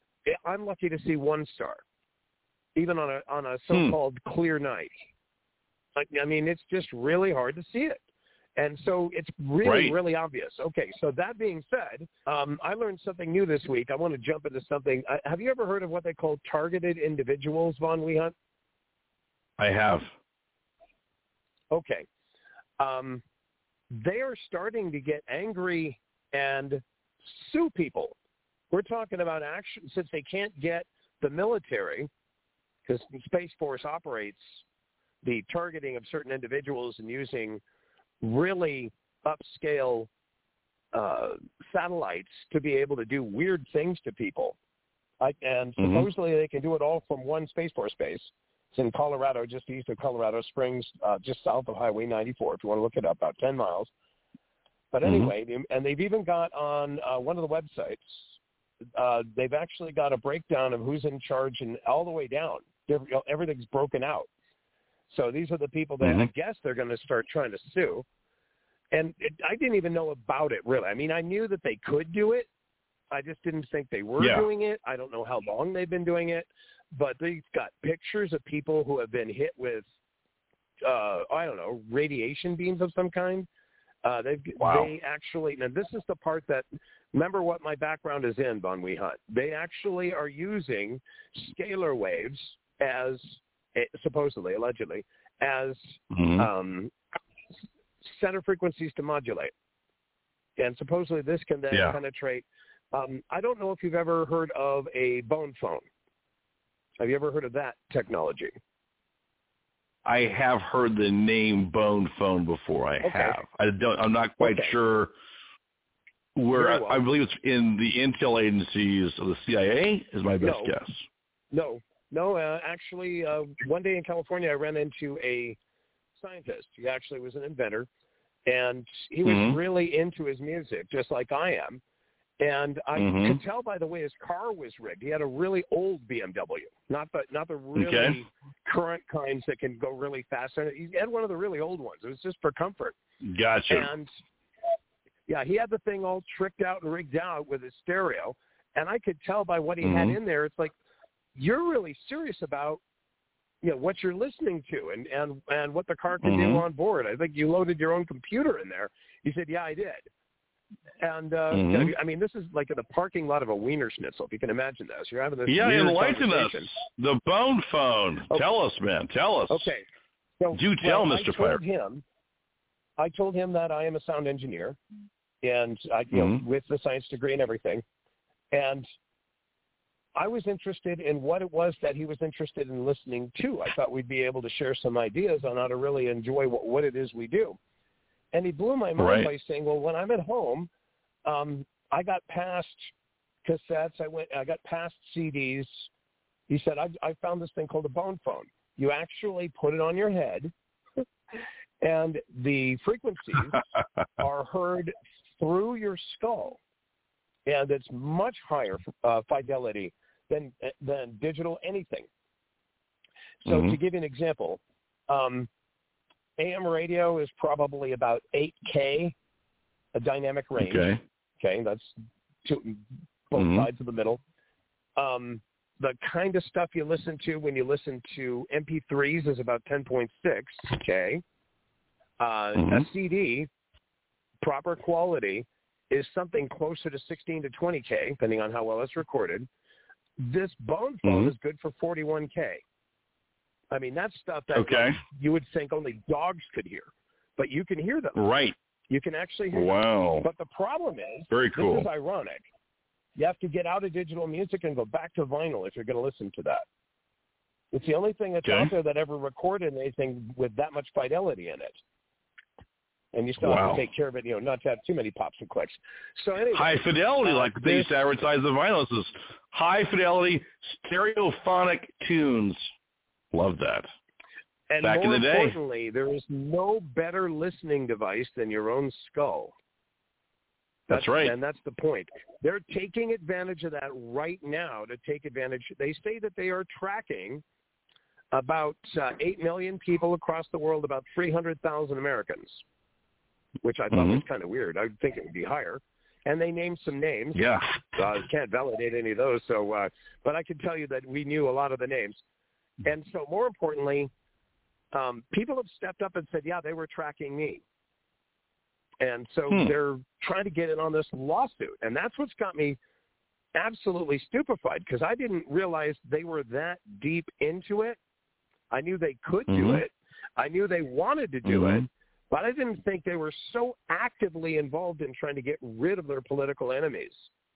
I'm lucky to see one star, even on a on a so-called hmm. clear night. I, I mean, it's just really hard to see it. And so it's really, right. really obvious. Okay, so that being said, um, I learned something new this week. I want to jump into something. Uh, have you ever heard of what they call targeted individuals, Von Wehunt? I have. Okay. Um, they are starting to get angry and sue people. We're talking about action since they can't get the military, because the Space Force operates the targeting of certain individuals and using really upscale uh, satellites to be able to do weird things to people. I, and mm-hmm. supposedly they can do it all from one Space Force base. It's in Colorado, just east of Colorado Springs, uh, just south of Highway ninety-four, if you want to look it up, about ten miles. But anyway, mm-hmm. and they've even got on uh, one of the websites, uh, they've actually got a breakdown of who's in charge and all the way down. They're, you know, everything's broken out. So these are the people that mm-hmm. I guess they're going to start trying to sue. And it, I didn't even know about it, really. I mean, I knew that they could do it. I just didn't think they were yeah. doing it. I don't know how long they've been doing it. But they've got pictures of people who have been hit with, uh, I don't know, radiation beams of some kind. Uh, they've, wow. They actually, now this is the part that, remember what my background is in, Von Wehunt. They actually are using scalar waves as, supposedly, allegedly, as mm-hmm. um, center frequencies to modulate. And supposedly this can then yeah. penetrate. Um, I don't know if you've ever heard of a bone phone. Have you ever heard of that technology? I have heard the name bone phone before. I okay. have. I don't. I'm not quite okay. sure where. Well. I, I believe it's in the intel agencies of the C I A. Is my best no. guess. No, no. Uh, actually, uh, one day in California, I ran into a scientist. He actually was an inventor, and he was mm-hmm. really into his music, just like I am. And I mm-hmm. could tell by the way his car was rigged. He had a really old B M W, not the not the really okay. current kinds that can go really fast. He had one of the really old ones. It was just for comfort. Gotcha. And yeah, he had the thing all tricked out and rigged out with his stereo, and I could tell by what he mm-hmm. had in there. It's like, you're really serious about, you know, what you're listening to and and and what the car can mm-hmm. do on board. I think you loaded your own computer in there. He said, yeah, I did. And, uh, mm-hmm. I mean, this is like in the parking lot of a Wiener Schnitzel, if you can imagine this. You're having this Yeah, weird enlighten us. conversation. The bone phone. Okay. Tell us, man. Tell us. Okay. So, Do tell, well, Mister I told Fire. him, I told him that I am a sound engineer, and I, you mm-hmm. know, with the science degree and everything. And I was interested in what it was that he was interested in listening to. I thought we'd be able to share some ideas on how to really enjoy what, what it is we do. And he blew my mind right. by saying, well, when I'm at home, um, I got past cassettes. I went. I got past C Ds. He said, I, I found this thing called a bone phone. You actually put it on your head, and the frequencies are heard through your skull, and it's much higher uh, fidelity than than digital anything. So mm-hmm. to give you an example, um, A M radio is probably about eight K, a dynamic range. Okay. Okay, that's two, both mm-hmm. sides of the middle. Um, the kind of stuff you listen to when you listen to M P threes is about ten point six K. Uh, mm-hmm. A C D, proper quality, is something closer to sixteen to twenty K, depending on how well it's recorded. This bone phone mm-hmm. is good for forty-one K. I mean, that's stuff that okay. like, you would think only dogs could hear, but you can hear them. Right. You can actually hear wow. them. But the problem is, very cool. This is ironic. You have to get out of digital music and go back to vinyl if you're going to listen to that. It's the only thing that's okay. out there that ever recorded anything with that much fidelity in it. And you still wow. have to take care of it, you know, not to have too many pops and clicks. So anyway, high fidelity, uh, like they used to advertise the vinyl. This is high fidelity stereophonic tunes. Love that. And back more in the day. importantly, there is no better listening device than your own skull. That's, that's right. And that's the point. They're taking advantage of that right now to take advantage. They say that they are tracking about uh, eight million people across the world, about three hundred thousand Americans, which I thought mm-hmm. was kind of weird. I would think it would be higher. And they named some names. Yeah. Uh, can't validate any of those. So, uh, but I can tell you that we knew a lot of the names. And so more importantly, um, people have stepped up and said, yeah, they were tracking me. And so hmm. they're trying to get in on this lawsuit. And that's what's got me absolutely stupefied, because I didn't realize they were that deep into it. I knew they could mm-hmm. do it. I knew they wanted to do mm-hmm. it. But I didn't think they were so actively involved in trying to get rid of their political enemies.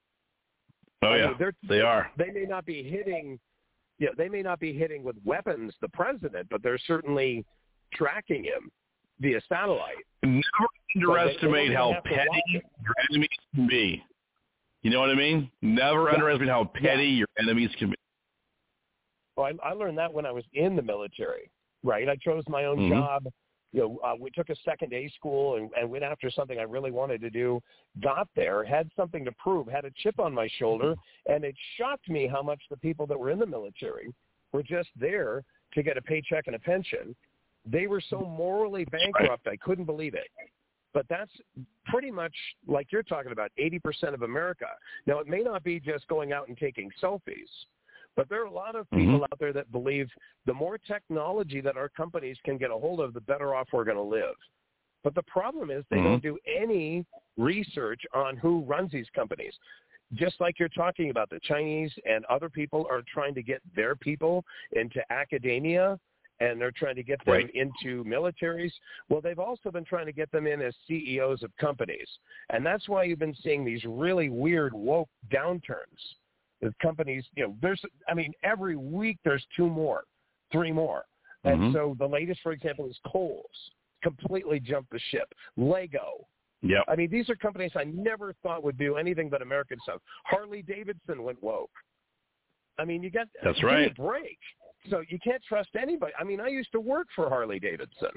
Oh, I yeah, mean, they are. They may not be hitting, you know, they may not be hitting with weapons the president, but they're certainly tracking him via satellite. Never underestimate they, they how petty your enemies can be. You know what I mean? Never yeah. underestimate how petty yeah. your enemies can be. Well, I, I learned that when I was in the military, right? I chose my own mm-hmm. job. You know, uh, we took a second A school and, and went after something I really wanted to do, got there, had something to prove, had a chip on my shoulder, and it shocked me how much the people that were in the military were just there to get a paycheck and a pension. They were so morally bankrupt, I couldn't believe it. But that's pretty much like you're talking about, eighty percent of America. Now, it may not be just going out and taking selfies, but there are a lot of people mm-hmm. out there that believe the more technology that our companies can get a hold of, the better off we're going to live. But the problem is they mm-hmm. don't do any research on who runs these companies. Just like you're talking about, the Chinese and other people are trying to get their people into academia, and they're trying to get them right. into militaries. Well, they've also been trying to get them in as C E Os of companies. And that's why you've been seeing these really weird woke downturns. The companies, you know, there's, I mean, every week there's two more, three more. And mm-hmm. so the latest, for example, is Kohl's. Completely jumped the ship. Lego. Yeah. I mean, these are companies I never thought would do anything but American stuff. Harley Davidson went woke. I mean, you got That's give right. me a break. So you can't trust anybody. I mean, I used to work for Harley Davidson.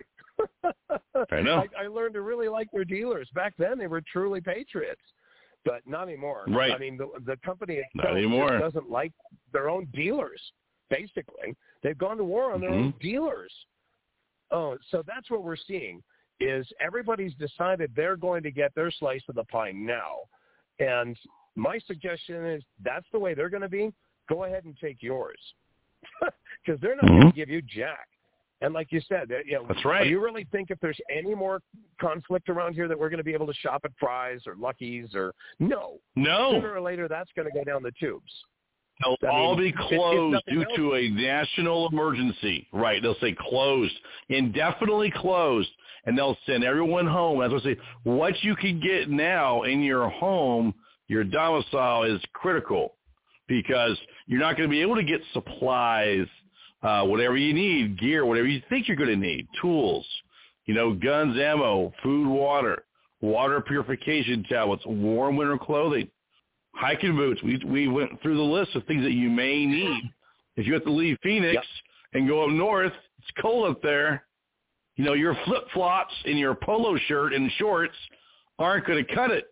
I know. I, I learned to really like their dealers. Back then, they were truly patriots, but not anymore. Right. I mean, the, the company Not itself anymore. just doesn't like their own dealers, basically. They've gone to war on their Mm-hmm. own dealers. Oh, so that's what we're seeing is everybody's decided they're going to get their slice of the pie now. And my suggestion is that's the way they're going to be. Go ahead and take yours. Because they're not Mm-hmm. going to give you jack. And like you said, you know, That's right. do you really think if there's any more conflict around here that we're going to be able to shop at Fry's or Lucky's or no? No. Sooner or later, that's going to go down the tubes. They'll I all mean, be if- if closed nothing due else- to a national emergency. Right. They'll say closed, indefinitely closed, and they'll send everyone home. As I say, what you can get now in your home, your domicile is critical because you're not going to be able to get supplies, uh, whatever you need, gear, whatever you think you're going to need, tools, you know, guns, ammo, food, water, water purification tablets, warm winter clothing. Hiking boots. We we went through the list of things that you may need if you have to leave Phoenix Yep. and go up north. It's cold up there. You know, your flip flops and your polo shirt and shorts aren't going to cut it.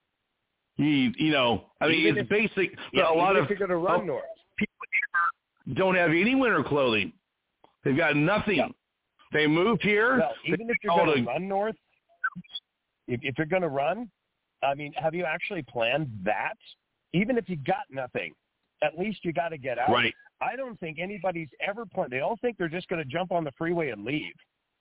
You you know, I mean, Even it's if- basic. Yeah, a lot even of if you're going to run oh, north. people here don't have any winter clothing. They've got nothing. Yeah. They moved here. Well, even if you're All going to the- run north, if, if you're going to run, I mean, have you actually planned that? Even if you got nothing, at least you got to get out. Right. I don't think anybody's ever planned. They all think they're just going to jump on the freeway and leave.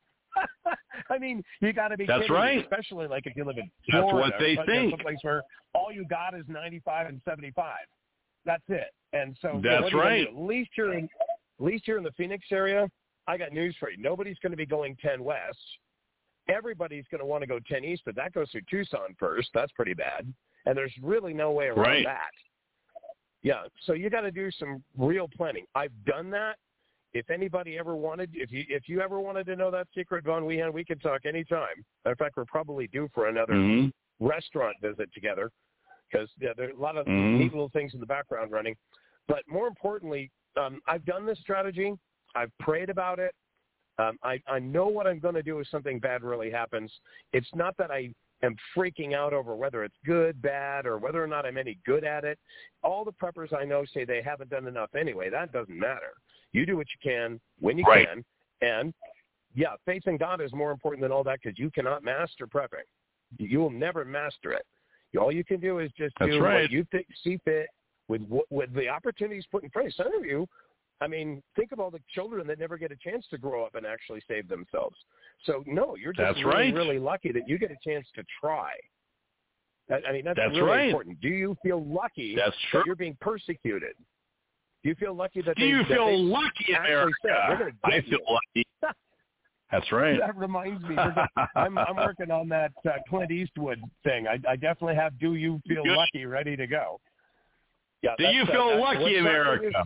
I mean, you got to be That's kidding me, right. especially like if you live in That's Florida. what they or some- think. Someplace where all you got is ninety-five and seventy-five. That's it. And so you know, That's what are you gonna right. do? At least you're in, at least you're in the Phoenix area. I got news for you. Nobody's going to be going ten west. Everybody's going to want to go ten east, but that goes through Tucson first. That's pretty bad. And there's really no way around Right. that. Yeah, so you got to do some real planning. I've done that. If anybody ever wanted, if you if you ever wanted to know that secret, Von Wehan, we could talk anytime. Matter of fact, we're probably due for another Mhm. restaurant visit together because yeah, there are a lot of Mhm. neat little things in the background running. But more importantly, um, I've done this strategy. I've prayed about it. Um, I, I know what I'm going to do if something bad really happens. It's not that I am freaking out over whether it's good, bad, or whether or not I'm any good at it. All the preppers I know say they haven't done enough anyway. That doesn't matter. You do what you can when you Right. can. And, yeah, faith in God is more important than all that because you cannot master prepping. You will never master it. All you can do is just That's do right. what you think, see fit with with the opportunities put in front of you. Some of you, I mean, think of all the children that never get a chance to grow up and actually save themselves. So, no, you're just That's really, right. really lucky that you get a chance to try. I I mean, that's, That's really right. important. Do you feel lucky That's that true. you're being persecuted? Do you feel lucky that Do they, you that feel they lucky, actually said, America? "We're gonna I get feel you"? lucky. That's right. That reminds me. we're gonna- I'm, I'm working on that uh, Clint Eastwood thing. I, I definitely have "Do You Feel Good. Lucky" ready to go. Yeah. Do that's, you uh, feel that's- lucky, what's happening America? is-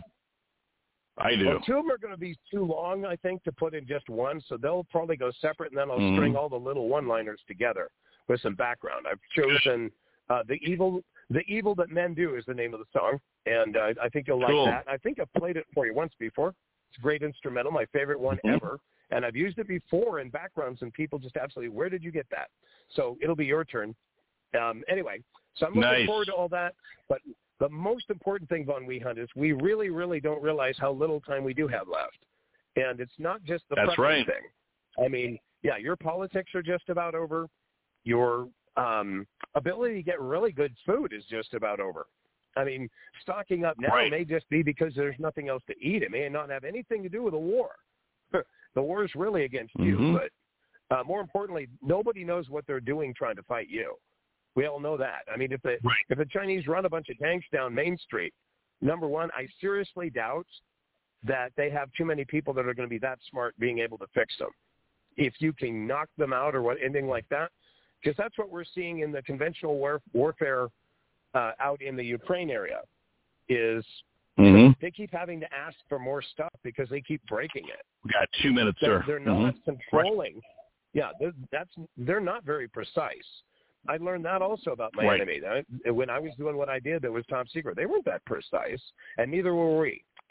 I do. Well, two of them are going to be too long, I think, to put in just one, so they'll probably go separate, and then I'll Mhm. string all the little one-liners together with some background. I've chosen uh, the evil, the evil that men do is the name of the song, and uh, I think you'll like Cool. that. I think I've played it for you once before. It's a great instrumental, my favorite one Mhm. ever, and I've used it before in backgrounds, and people just absolutely, where did you get that? So it'll be your turn. Um, anyway, so I'm looking Nice. forward to all that, but the most important thing, Von Wehunt, is we really, really don't realize how little time we do have left. And it's not just the That's prepping right. thing. I mean, yeah, your politics are just about over. Your um, ability to get really good food is just about over. I mean, stocking up now Right. may just be because there's nothing else to eat. It may not have anything to do with the war. The war is really against you. Mhm. But uh, more importantly, nobody knows what they're doing trying to fight you. We all know that. I mean, if the Right. if the Chinese run a bunch of tanks down Main Street, number one, I seriously doubt that they have too many people that are going to be that smart being able to fix them. If you can knock them out or what, anything like that, because that's what we're seeing in the conventional war, warfare uh, out in the Ukraine area, is Mhm. they keep having to ask for more stuff because they keep breaking it. We got two minutes, They're, sir. they're not Mhm. controlling. Yeah, they're, that's they're not very precise. I learned that also about my Right. enemy. I, when I was doing what I did that was top secret, they weren't that precise, and neither were we.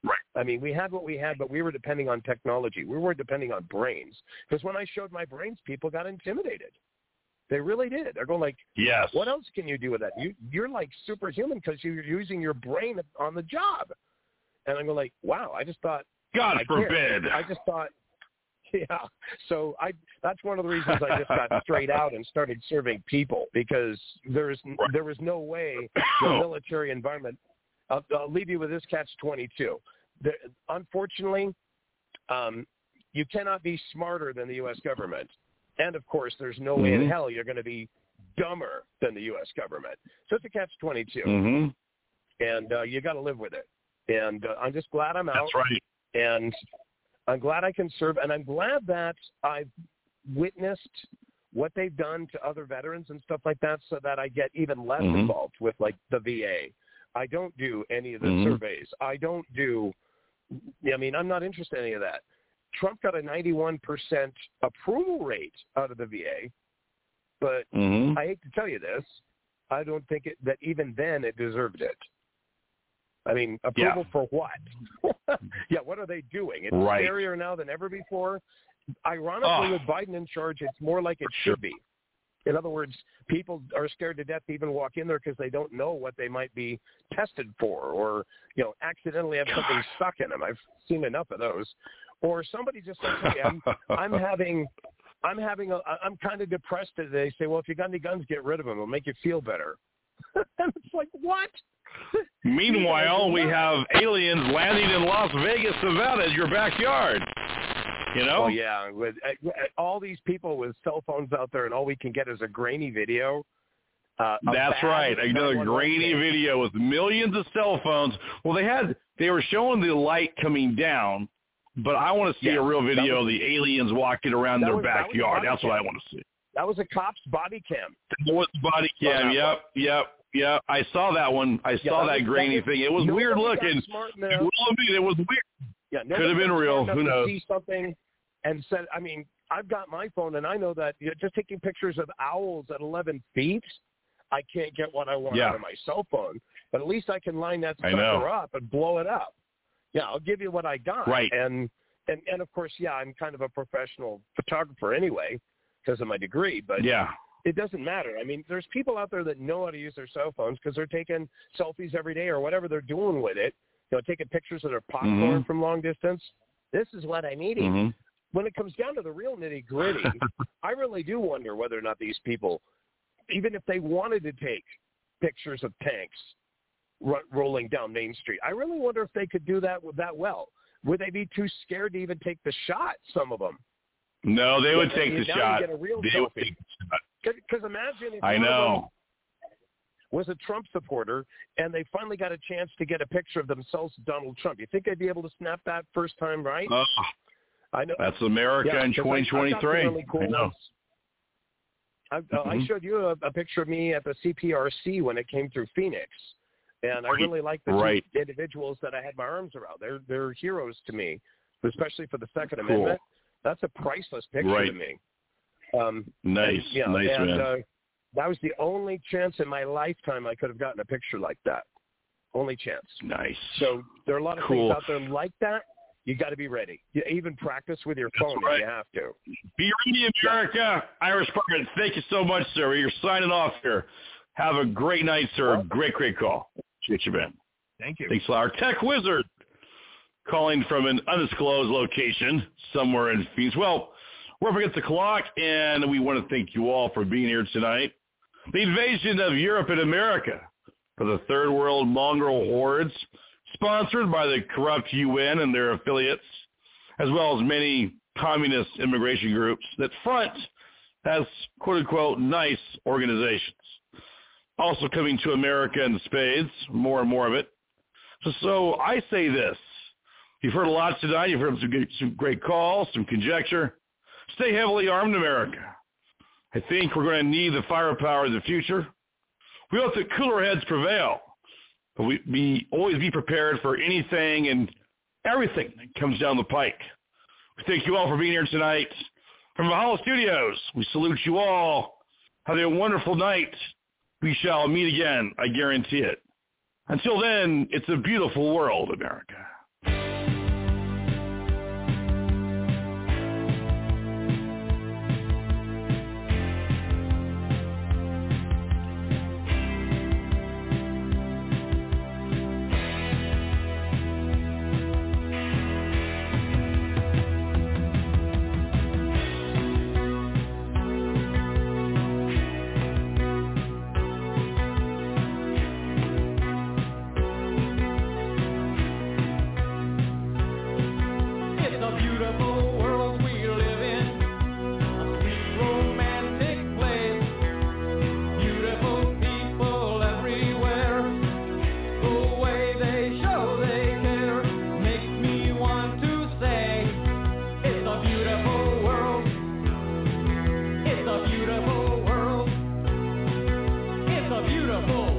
Right. I mean, we had what we had, but we were depending on technology. We weren't depending on brains. Because when I showed my brains, people got intimidated. They really did. They're going like, yes. What else can you do with that? You, you're like superhuman because you're using your brain on the job. And I'm going like, wow, I just thought. God I forbid. Can't. I just thought, yeah. So I that's one of the reasons I just got straight out and started serving people because there is there was no way the military environment. I'll, I'll leave you with this catch twenty-two. The, unfortunately, um, you cannot be smarter than the U S government. And, of course, there's no way mm-hmm. in hell you're going to be dumber than the U S government. So it's a catch twenty-two. Mm-hmm. And uh, you got to live with it. And uh, I'm just glad I'm out. That's right. And I'm glad I can serve. And I'm glad that I've witnessed what they've done to other veterans and stuff like that so that I get even less mm-hmm. involved with, like, the V A. I don't do any of the mm-hmm. surveys. I don't do – I mean, I'm not interested in any of that. Trump got a ninety-one percent approval rate out of the V A, but mm-hmm. I hate to tell you this, I don't think it, that even then it deserved it. I mean, approval yeah. for what? yeah, what are they doing? It's right. scarier now than ever before. Ironically, oh. with Biden in charge, it's more like it should be. In other words, people are scared to death to even walk in there because they don't know what they might be tested for or, you know, accidentally have something stuck in them. I've seen enough of those. Or somebody just says, hey, I'm, I'm having, I'm having, a, I'm kind of depressed today. They say, well, if you got any guns, get rid of them. It'll make you feel better. And it's like, what? Meanwhile, we have aliens landing in Las Vegas, Nevada, in your backyard. You know? Oh, yeah. With uh, all these people with cell phones out there, and all we can get is a grainy video. Uh, That's right. Another grainy video with millions of cell phones. Well, they had they were showing the light coming down, but I want to see yeah, a real video was, of the aliens walking around their was, backyard. That That's cam. what I want to see. That was a cop's body cam. That was body cam. Yep, one. yep, yep. I saw that one. I yeah, saw that, that was, grainy that was, thing. It was weird looking. It was weird. Yeah, could have been real. Who knows? See something and said, I mean, I've got my phone, and I know that you know, just taking pictures of owls at eleven feet, I can't get what I want yeah. out of my cell phone. But at least I can line that I sucker know. up and blow it up. Yeah, I'll give you what I got. Right. And and and of course, yeah, I'm kind of a professional photographer anyway because of my degree. But yeah. it doesn't matter. I mean, there's people out there that know how to use their cell phones because they're taking selfies every day or whatever they're doing with it. You know, taking pictures of their popcorn mm-hmm. from long distance. This is what I'm eating. Mm-hmm. When it comes down to the real nitty-gritty, I really do wonder whether or not these people, even if they wanted to take pictures of tanks ro- rolling down Main Street, I really wonder if they could do that that well. Would they be too scared to even take the shot, some of them? No, they would yeah, take you, the now shot. You get a real they selfie. would take the shot. Because imagine if I know. was a Trump supporter and they finally got a chance to get a picture of themselves with Donald Trump. You think they'd be able to snap that first time right? Uh, I know. That's America yeah, in twenty twenty-three. I, I, really cool I know. I, uh, mm-hmm. I showed you a, a picture of me at the C P R C when it came through Phoenix. And I really like the right. two individuals that I had my arms around. They're they're heroes to me, especially for the Second cool. Amendment. That's a priceless picture right. to me. Um, nice, and, yeah, nice and, man. Uh, that was the only chance in my lifetime I could have gotten a picture like that. Only chance. Nice. So there are a lot of cool. things out there like that. You got to be ready. You even practice with your phone right. if you have to. Be ready, America. Irish Spartan, thank you so much, sir. You're signing off here. Have a great night, sir. Well, great, great call. Appreciate you, man. Thank you. Thanks, Flower. Tech Wizard calling from an undisclosed location somewhere in Phoenix. Well, we're up against the clock, and we want to thank you all for being here tonight. The invasion of Europe and America for the third world mongrel hordes, sponsored by the corrupt U N and their affiliates, as well as many communist immigration groups that front as quote-unquote nice organizations. Also coming to America in spades, more and more of it. So, so I say this. You've heard a lot tonight. You've heard some, good, some great calls, some conjecture. Stay heavily armed, America. I think we're going to need the firepower of the future. We hope that cooler heads prevail. But we be, always be prepared for anything and everything that comes down the pike. We thank you all for being here tonight. From Mahalo Studios, we salute you all. Have a wonderful night. We shall meet again, I guarantee it. Until then, it's a beautiful world, America. rebel.